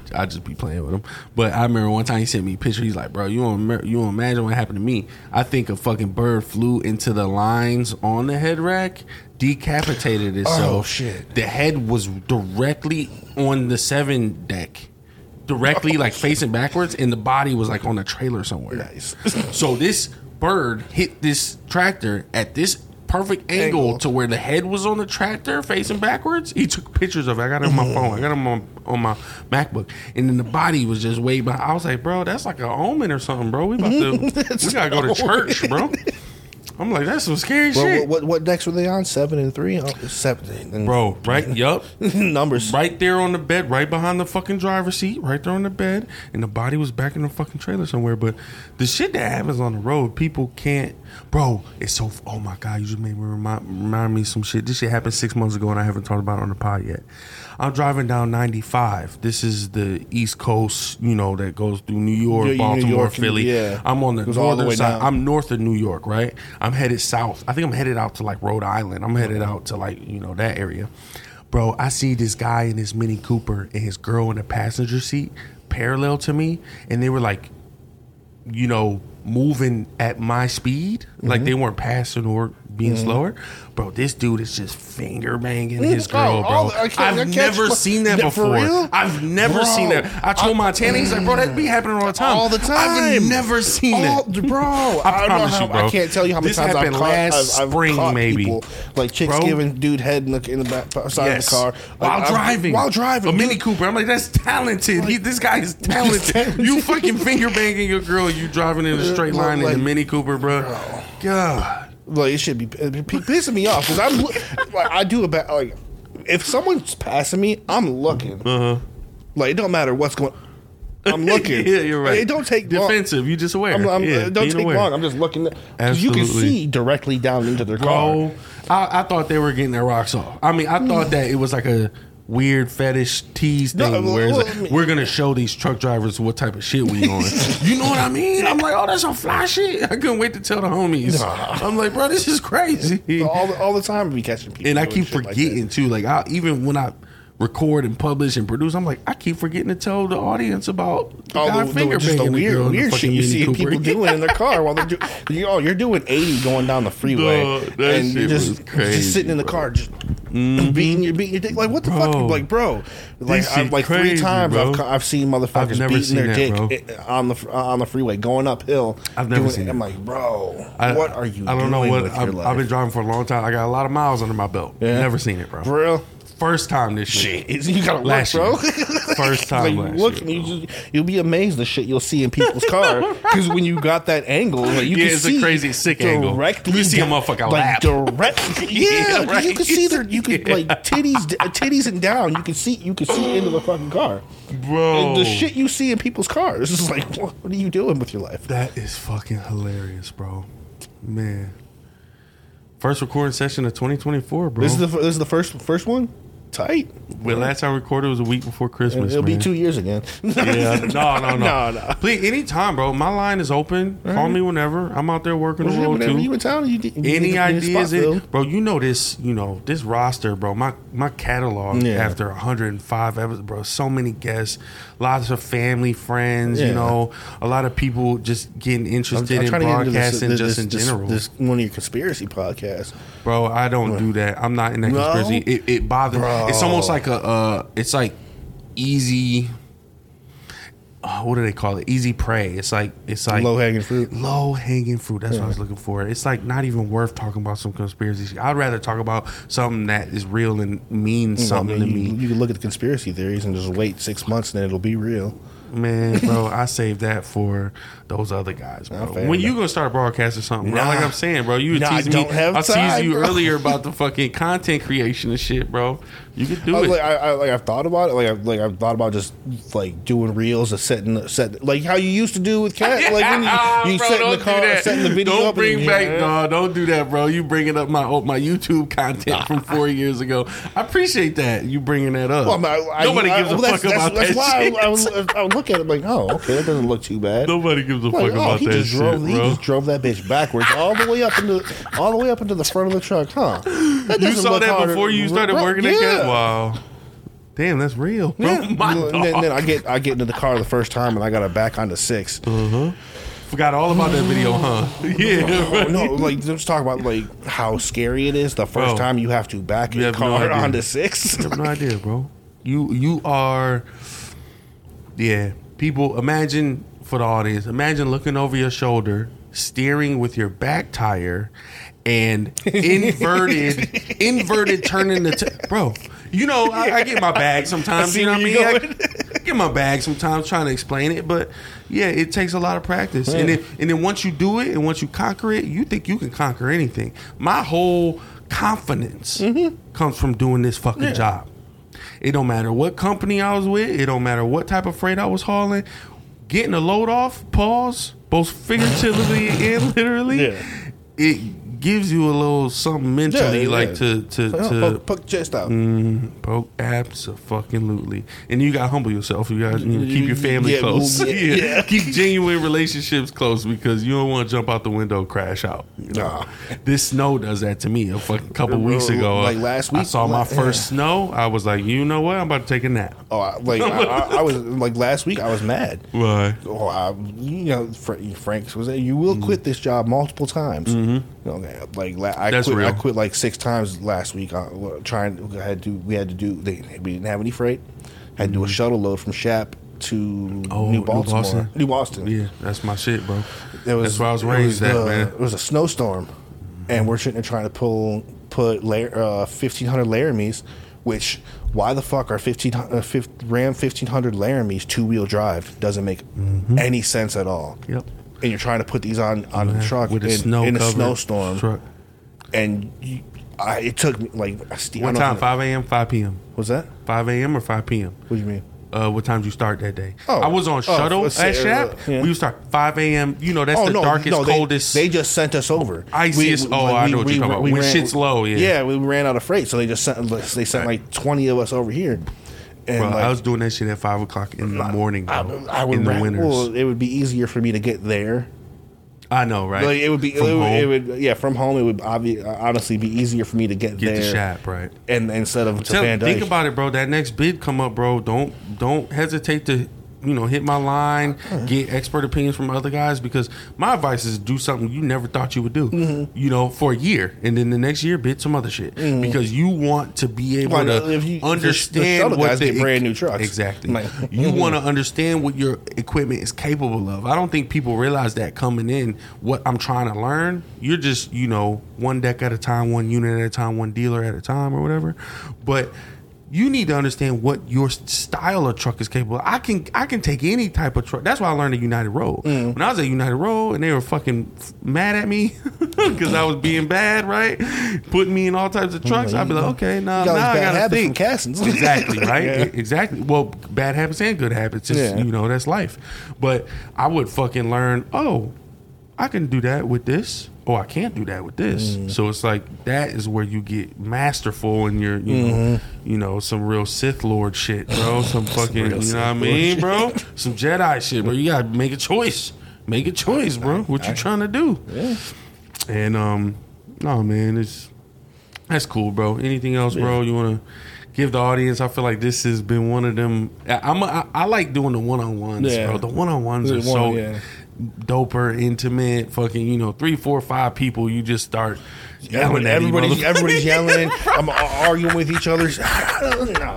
I just be playing with him. But I remember one time he sent me a picture. He's like, bro, you don't you don't imagine what happened to me. I think a fucking bird flew into the lines on the head rack, decapitated itself. Oh shit! The head was directly on the seven deck. Directly, like facing backwards, and the body was like on a trailer somewhere. Nice. So this bird hit this tractor at this perfect angle, angle to where the head was on the tractor facing backwards. He took pictures of it. I got it on my phone. I got him on, on my MacBook, and then the body was just way behind. I was like, bro, that's like an omen or something, bro. We about to, we gotta go to church, bro. I'm like, that's some scary well, shit. What, what decks were they on? Seven and three? Oh, seven. And Bro, right? Yup. Numbers. Right there on the bed, right behind the fucking driver's seat, right there on the bed. And the body was back in the fucking trailer somewhere. But the shit that happens on the road, people can't. Bro, it's so. Oh my God, you just made me remind, remind me of some shit. This shit happened six months ago and I haven't talked about it on the pod yet. I'm driving down ninety-five. This is the East Coast, you know, that goes through New York, yeah, Baltimore, New York, Philly. Yeah. I'm on the northern the side. Down. I'm north of New York, right? I'm headed south. I think I'm headed out to like Rhode Island. I'm headed out to like, you know, that area. Bro, I see this guy in his Mini Cooper and his girl in the passenger seat parallel to me. And they were like, you know, moving at my speed. Mm-hmm. Like they weren't passing or being mm-hmm. slower. Bro, this dude is just finger banging his girl, bro. Oh, I've never catch, seen that before. I've never bro, seen that. I told I, Montana, he's like, bro, that be happening all the time. All the time. I've never seen all, that. Bro, I, I promise how, you, bro. I can't tell you how many this times I've caught, last I've, I've spring, caught maybe. people, like chicks bro. giving dude head in the, in the back side yes. of the car. Like, while I've, driving. While driving. A Mini Cooper. I'm like, that's talented. Like, he, this guy is talented. You fucking finger banging your girl, you driving in a straight line like, in the Mini Cooper, bro. bro. God. Like, it should be it pissing me off because I'm like, I do about like if someone's passing me, I'm looking. Uh-huh. Like it don't matter what's going. I'm looking. Yeah, you're right. Like, it don't take defensive. Long. You just aware. I'm, I'm, yeah, it don't take aware. long. I'm just looking because you can see directly down into their Bro, car. I, I thought they were getting their rocks off. I mean, I thought that it was like a weird fetish tease thing no, where it's well, like, I mean, we're gonna show these truck drivers what type of shit we on. You know what I mean? I'm like, oh, that's some fly shit. I couldn't wait to tell the homies. Nah. I'm like, bro, this is crazy. All the, all the time we catching people, and I keep forgetting like too. Like, I, even when I record and publish and produce, I'm like, I keep forgetting to tell the audience about the guy the, finger the, just the weird, the weird shit you see people doing in their car while they're doing. You know, you're doing eighty going down the freeway, no, that and shit you're just, was crazy, just sitting in the bro. car, just mm-hmm. beating your beating your dick. Like what the bro, fuck, like bro, like I've, like crazy, three times bro. I've, I've seen motherfuckers beating seen their that, dick bro. on the on the freeway going uphill. I've never doing, seen. I'm that. like, bro, I, what are you? I don't doing know what with I've, your life? I've been driving for a long time. I got a lot of miles under my belt. Yeah. Never seen it, bro. For real. First time this shit. shit. You gotta last look, year. bro. First time like, last look, year. You just, you'll be amazed the shit you'll see in people's car because when you got that angle, like, you yeah, can it's see a crazy sick angle. You see a motherfucker like lap. direct, yeah, yeah right. you can see their, you can yeah. like titties, titties and down. You can see, you can see into the fucking car, bro. And the shit you see in people's cars is like, what, what are you doing with your life? That is fucking hilarious, bro. Man, first recording session of twenty twenty-four, bro. This is the this is the first first one. Tight. Well, last time I recorded was a week before Christmas. It'll man. be two years again. yeah, no, no, no, no, no. Please, anytime, bro. My line is open. Right. Call me whenever. I'm out there working well, the road too. You in town? You, you Any ideas, it, bro? You know this. You know this roster, bro. My my catalog yeah. after one hundred five episodes, bro. So many guests, lots of family, friends. Yeah. You know, a lot of people just getting interested I'm, I'm in broadcasting, this, this, just in this, general. This one of your conspiracy podcasts, bro. I don't do that. I'm not in that no? conspiracy. It, it bothers. Bro. It's almost like a. Uh, it's like easy. Uh, what do they call it? Easy prey. It's like it's like low hanging fruit. Low hanging fruit. That's yeah. what I was looking for. It's like not even worth talking about some conspiracy. I'd rather talk about something that is real and means something well, I to mean, you, me. You can look at the conspiracy theories and just wait six months and then it'll be real. Man, bro, I saved that for those other guys, bro. When you gonna start broadcasting something, bro? Nah. Like I'm saying, bro, you nah, tease me. Don't have I time, teased you bro. earlier about the fucking content creation and shit, bro. You could do I, it. Like, I, I, like I've thought about it. Like I've, like I've thought about just like doing reels of setting set like how you used to do with Cat. Like when you, you bro, set in the car, setting the video don't up. Bring and, back, yeah. no, don't do that, bro. You bringing up my oh, my YouTube content nah. from four years ago. I appreciate that you bringing that up. Well, I, Nobody I, gives I, a well, fuck that's, about that's, that. That's shit. why I, I, would, I would look at it like, oh, okay, that doesn't look too bad. Nobody gives a like, fuck oh, about he that just shit, drove, bro. He just drove that bitch backwards all the way up into all the way up into the front of the truck, huh? That you saw look that harder. before you started right, working yeah. at Cat? Wow. Damn, that's real, bro. Yeah. My and dog. then, then I get I get into the car the first time and I got to back onto six. Uh-huh. Forgot all about that video, huh? Yeah. No, no, like let's talk about like how scary it is the first Bro, time you have to back you your have no car idea. onto six. You have no idea, bro. You you are, yeah. People, imagine for the audience, imagine looking over your shoulder, steering with your back tire, and inverted, inverted turning the, t- bro. You know, I, I get my bag sometimes. You know what I mean? I, I get my bag sometimes trying to explain it, but yeah, it takes a lot of practice. Yeah. And then and then once you do it and once you conquer it, you think you can conquer anything. My whole confidence Mm-hmm. comes from doing this fucking Yeah. job. It don't matter what company I was with. It don't matter what type of freight I was hauling. Getting a load off, pause, both figuratively and literally, Yeah. it gives you a little something mentally, Yeah, like yeah. to to Poke, to poke, poke chest out. mm, poke abso-fucking-lutely. And you got to humble yourself. You got to you know, keep your family Yeah, close. yeah, Yeah. yeah. Keep genuine relationships close because you don't want to jump out the window, crash out. You know? Nah. This snow does that to me. A fucking couple weeks ago, Like last week? I saw my Like- first yeah. snow. I was like, you know what? I'm about to take a nap. Oh, I, like I, I, I was like last week. I was mad. Why? Oh, I, you know, Fra- Frank was that you will quit this job multiple times. Mm-hmm. Okay, like la- I That's quit. real. I quit like six times last week. I, trying, I had to. We had to do. They, we didn't have any freight. Had to do a shuttle load from Shap to Oh, New New Baltimore, Boston? New Boston. Yeah, that's my shit, bro. It was, that's where I was it raised at, the- man. It was a snowstorm, and we're sitting there trying to pull put layer, uh, fifteen hundred Laramies, which why the fuck are fifteen uh, Ram fifteen hundred Laramies two wheel drive doesn't make any sense at all. Yep. And you're trying to put these on on the Yeah, truck with a in, snow in a covered snowstorm, truck. and you, I, it took me like I st- I What don't know time? if- five a.m., five p.m.? Was that? five a.m. or five p.m.? What do you mean? Uh, what time did you start that day? Oh. I was on Oh, shuttle let's at say, Shap. uh, yeah. We would start five a.m. You know, that's oh the no, darkest, no, they, coldest. They just sent us over. Iciest- oh, I know what you're talking about. When shit's low, yeah. Yeah, we ran out of freight, so they just sent. They sent Right. like twenty of us over here. And Bro, like, I was doing that shit at five o'clock in the morning, I, bro, I would in the ra- winters. Well, it would be easier for me to get there. I know, right? Like, it would be. It From would, home? it would. Yeah, from home, it would obvi- honestly be easier for me to get, Get there. the Shap, right? And instead of to Tell, Van Dyke. think about it, bro. That next bid come up, bro. Don't don't hesitate to you know hit my line, get expert opinions from other guys because my advice is do something you never thought you would do. Mm-hmm. You know, for a year, and then the next year bid some other shit because you want to be able Well, to if you- the- the understand shuttle what guys the get brand new trucks. Exactly. Like- You want to understand what your equipment is capable of. I don't think people realize that coming in. What I'm trying to learn, you're just you know one deck at a time, one unit at a time, one dealer at a time, or whatever. But you need to understand what your style of truck is capable of. I can I can take any type of truck. That's why I learned at United Road. Mm. When I was at United Road and they were fucking f- mad at me because I was being bad, right? Putting me in all types of trucks. I'd be like, okay, nah, You got now I bad gotta habits think. from Cassins. Exactly, right? Yeah. E- Exactly. Well, bad habits and good habits. It's, Yeah. You know, that's life. But I would fucking learn, oh, I can do that with this. Oh, I can't do that with this. Mm. So it's like that is where you get masterful in your, you know, Mm-hmm. you know, some real Sith Lord shit, bro. Some fucking, you know real what Sith I Lord mean, shit. bro? Some Jedi shit, bro. You gotta make a choice. Make a choice, bro. What you trying to do? Yeah. And um, no, man, it's that's cool, bro. Anything else, bro? You wanna give the audience? I feel like this has been one of them. I, I'm a, I, I like doing the one on ones, Yeah. bro. The one on ones The are one- so yeah. doper, intimate. Fucking, you know, three, four, five people. You just start yelling at everybody's, each everybody's yelling. I'm arguing with each other. Nah.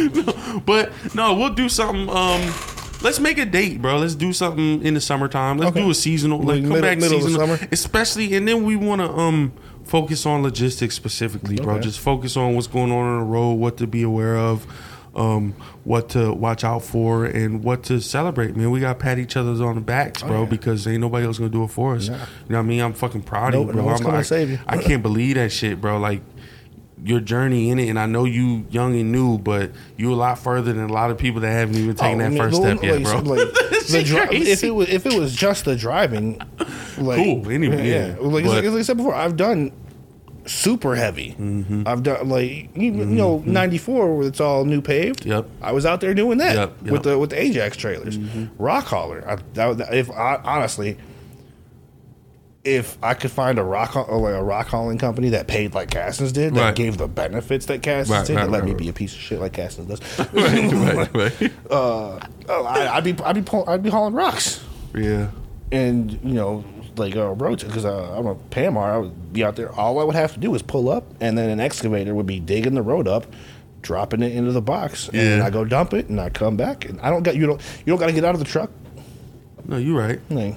But no, we'll do something. Um, let's make a date, bro. Let's do something in the summertime. Let's Okay. do a seasonal. Like Like come middle- back middle of the seasonal, summer? especially. And then we want to um focus on logistics specifically, bro. Okay. Just focus on what's going on on the road, what to be aware of, um, what to watch out for, and what to celebrate. Man, we got to pat each other's on the backs, bro, Oh, yeah. because ain't nobody else gonna do it for us. Yeah. You know what I mean? I'm fucking proud No- of you, bro. no one's I'm, gonna I, save you. I can't believe that shit, bro. Like your journey in it, and I know you young and new, but you a lot further than a lot of people that haven't even taken Oh, I that mean, first well, step yet, like, bro. like, the Shit dri- crazy. if it was if it was just the driving, like, Cool, anyway, yeah. Like, But- like I said before, I've done super heavy. Mm-hmm. I've done like you, you know ninety-four where it's all new paved. Yep. I was out there doing that Yep, yep. with the with the Ajax trailers, rock hauler. I, that, if I, honestly, if I could find a rock or like a rock hauling company that paid like Cassins did, that Right. gave the benefits that Cassins Right, did, right, that let right, me right. be a piece of shit like Cassins does. right, right, right. uh, I, I'd be I'd be pull, I'd be hauling rocks, Yeah. and you know like uh, roads because uh, I'm a Panmar. I would be out there. All I would have to do is pull up, and then an excavator would be digging the road up, dropping it into the box, and Yeah. I go dump it, and I come back, and I don't got you don't you don't got to get out of the truck. No, you're right. Like,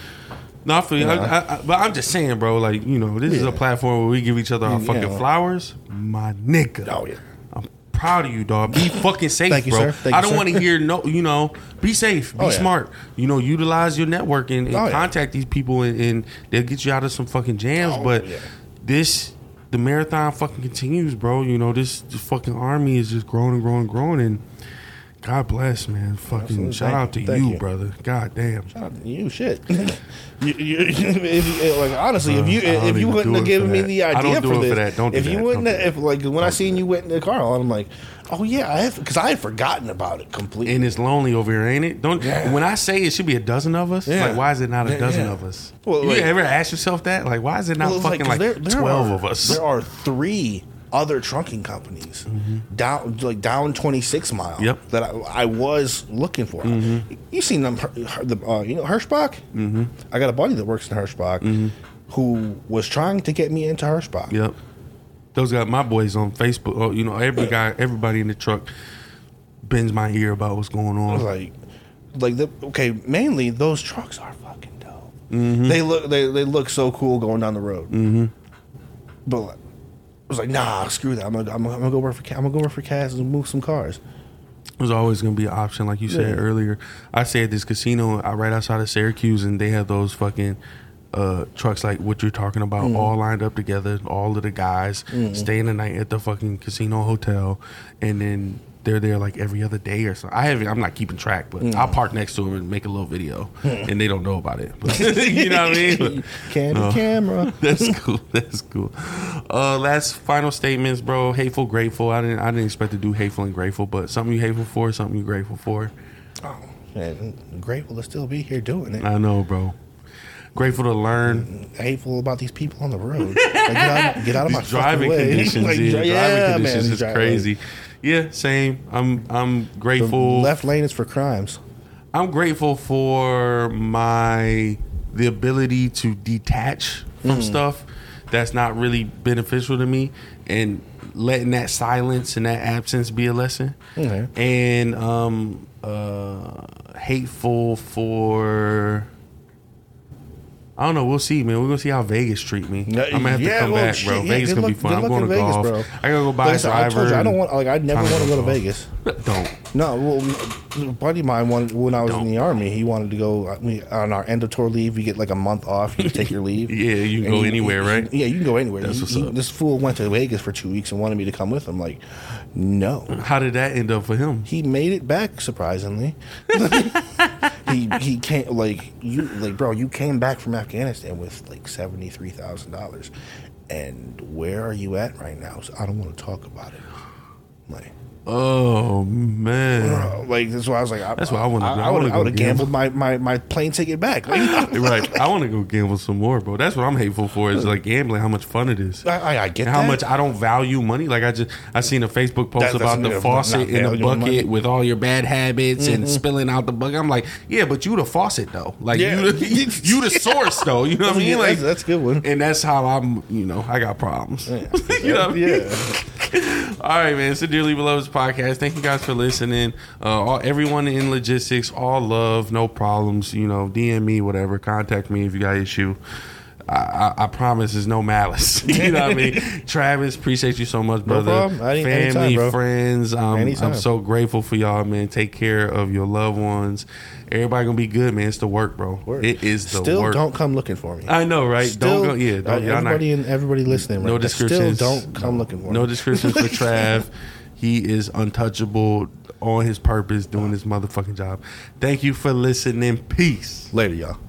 No, I feel you. Yeah. I, I, I, but I'm just saying, bro. Like, you know, this is Yeah. a platform where we give each other our Yeah. fucking flowers. My nigga. Oh yeah. I'm proud of you, dog. Be fucking safe, Thank you, bro. sir. Thank I you, don't sir. want to hear no. You know, be safe. Be Oh, yeah. smart. You know, utilize your network and, and Oh, yeah. contact these people, and, and they'll get you out of some fucking jams. Oh, but yeah. this, the marathon fucking continues, bro. You know, this, this fucking army is just growing and growing and growing, and God bless, man. Fucking Absolutely. shout out to Thank you, you. brother. God damn. Shout out to you, shit. you, you, if you, like honestly, if you Uh, I don't if you even wouldn't do have it given for me that. the I idea don't do for it this, for that. Don't do if you that. wouldn't, Don't do have, if like when I Don't seen do you went in the car, I'm like, oh yeah, I have because I had forgotten about it completely. And it's lonely over here, ain't it? Don't Yeah. when I say it should be a dozen of us, Yeah. like why is it not a Yeah, dozen yeah. of us? Well, you like- ever ask yourself that? Like, why is it not Well, it's fucking 'cause like, there- there twelve are- of us? There are three other trunking companies down like down twenty-six mile. Mm-hmm. Yep. That I, I was looking for. Mhm. You seen them? The uh, you know Hirschbach. Mm-hmm. I got a buddy that works in Hirschbach who was trying to get me into Hirschbach. Yep. Those got my boys on Facebook. Oh, you know, every guy, everybody in the truck bends my ear about what's going on. Like, like the okay. Mainly those trucks are fucking dope. Mhm. They look they, they look so cool going down the road. Mm-hmm. But like, I was like, nah, screw that. I'm gonna I'm gonna, I'm gonna go work for Ca- I'm gonna go work for Cass and move some cars. There's always going to be an option, like you said Yeah. earlier. I stay at this casino uh, right outside of Syracuse, and they have those fucking uh, trucks like what you're talking about, Mhm. all lined up together. All of the guys Mhm. staying the night at the fucking casino hotel, and then they're there like every other day or something. I haven't. I'm not keeping track, but Mm. I'll park next to them and make a little video, Mm. and they don't know about it. But, you know what I mean? But, Candid no. camera. That's cool. That's cool. Uh, last final statements, bro. Hateful, grateful. I didn't. I didn't expect to do hateful and grateful, but something you hateful for, something you grateful for. Oh, man, I'm grateful to still be here doing it. I know, bro. Grateful to learn. Hateful about these people on the road. Like, get, out, get out of my These driving fucking way. conditions. Like, yeah, dri- driving yeah, conditions man, is driving. crazy. Yeah, same. I'm. I'm The grateful. left lane is for crimes. I'm grateful for my the ability to detach from Mm. stuff that's not really beneficial to me, and letting that silence and that absence be a lesson. Okay. And um, uh, hateful for. I don't know. We'll see, man. We're gonna see how Vegas treat me. Yeah, I'm gonna have to yeah, come well, back, shit, bro. yeah, Vegas good gonna be luck- fun. good I'm luck going in to Vegas, golf. bro. I gotta go buy Like I a said, I driver. told you, I don't and want. Like I never kinda want to go to golf. Vegas. Don't. No, well, a buddy of mine wanted when I was in the army. He wanted to go we, on our end of tour leave. You get like a month off. You take your leave. Yeah, you can And go he- anywhere, he- right? Yeah, you can go anywhere. That's He- what's he- up. This fool went to Vegas for two weeks and wanted me to come with him. Like, no. How did that end up for him? He made it back surprisingly. he he came like you like bro. You came back from Afghanistan with like seventy three thousand dollars, and where are you at right now? So I don't want to talk about it. Like. Oh man! Bro, like that's why I was like, I, That's what I wanna do. I I, would wanna I would go have gamble. gambled my, my, my plane ticket back. Like, Right. I want to go gamble some more, bro. That's what I'm hateful for. Is like gambling. How much fun it is. I, I, I get And how that. much I don't value money. Like I just I seen a Facebook post That about doesn't the mean faucet not in a valuing bucket money. with all your bad habits and Mhm. spilling out the bucket. I'm like, yeah, but you the faucet though. Like Yeah. you, the, you the source though. You know what I mean? Like that's, that's a good one. and that's how I'm. You know, I got problems. Yeah. you know what I mean? Yeah. All right, man. It's the Dearly Beloveds podcast. Thank you guys for listening. Uh, all, everyone in logistics, all love, no problems. You know, D M me, whatever. Contact me if you got issue. I, I, I promise there's no malice. You know what I mean? Travis, appreciate you so much, No brother. problem. Any- Family, anytime, bro. friends. Um, Anytime. I'm so grateful for y'all, man. Take care of your loved ones. Everybody gonna be good, man. It's the work, bro. Work. It is the Still work. don't come looking for me. I know, right? Still, don't go. Yeah, don't. uh, y'all not- everybody and everybody listening. no right now, descriptions. Still don't come looking for No me. descriptions for Trav. He is untouchable on his purpose, doing his motherfucking job. Thank you for listening. Peace. Later, y'all.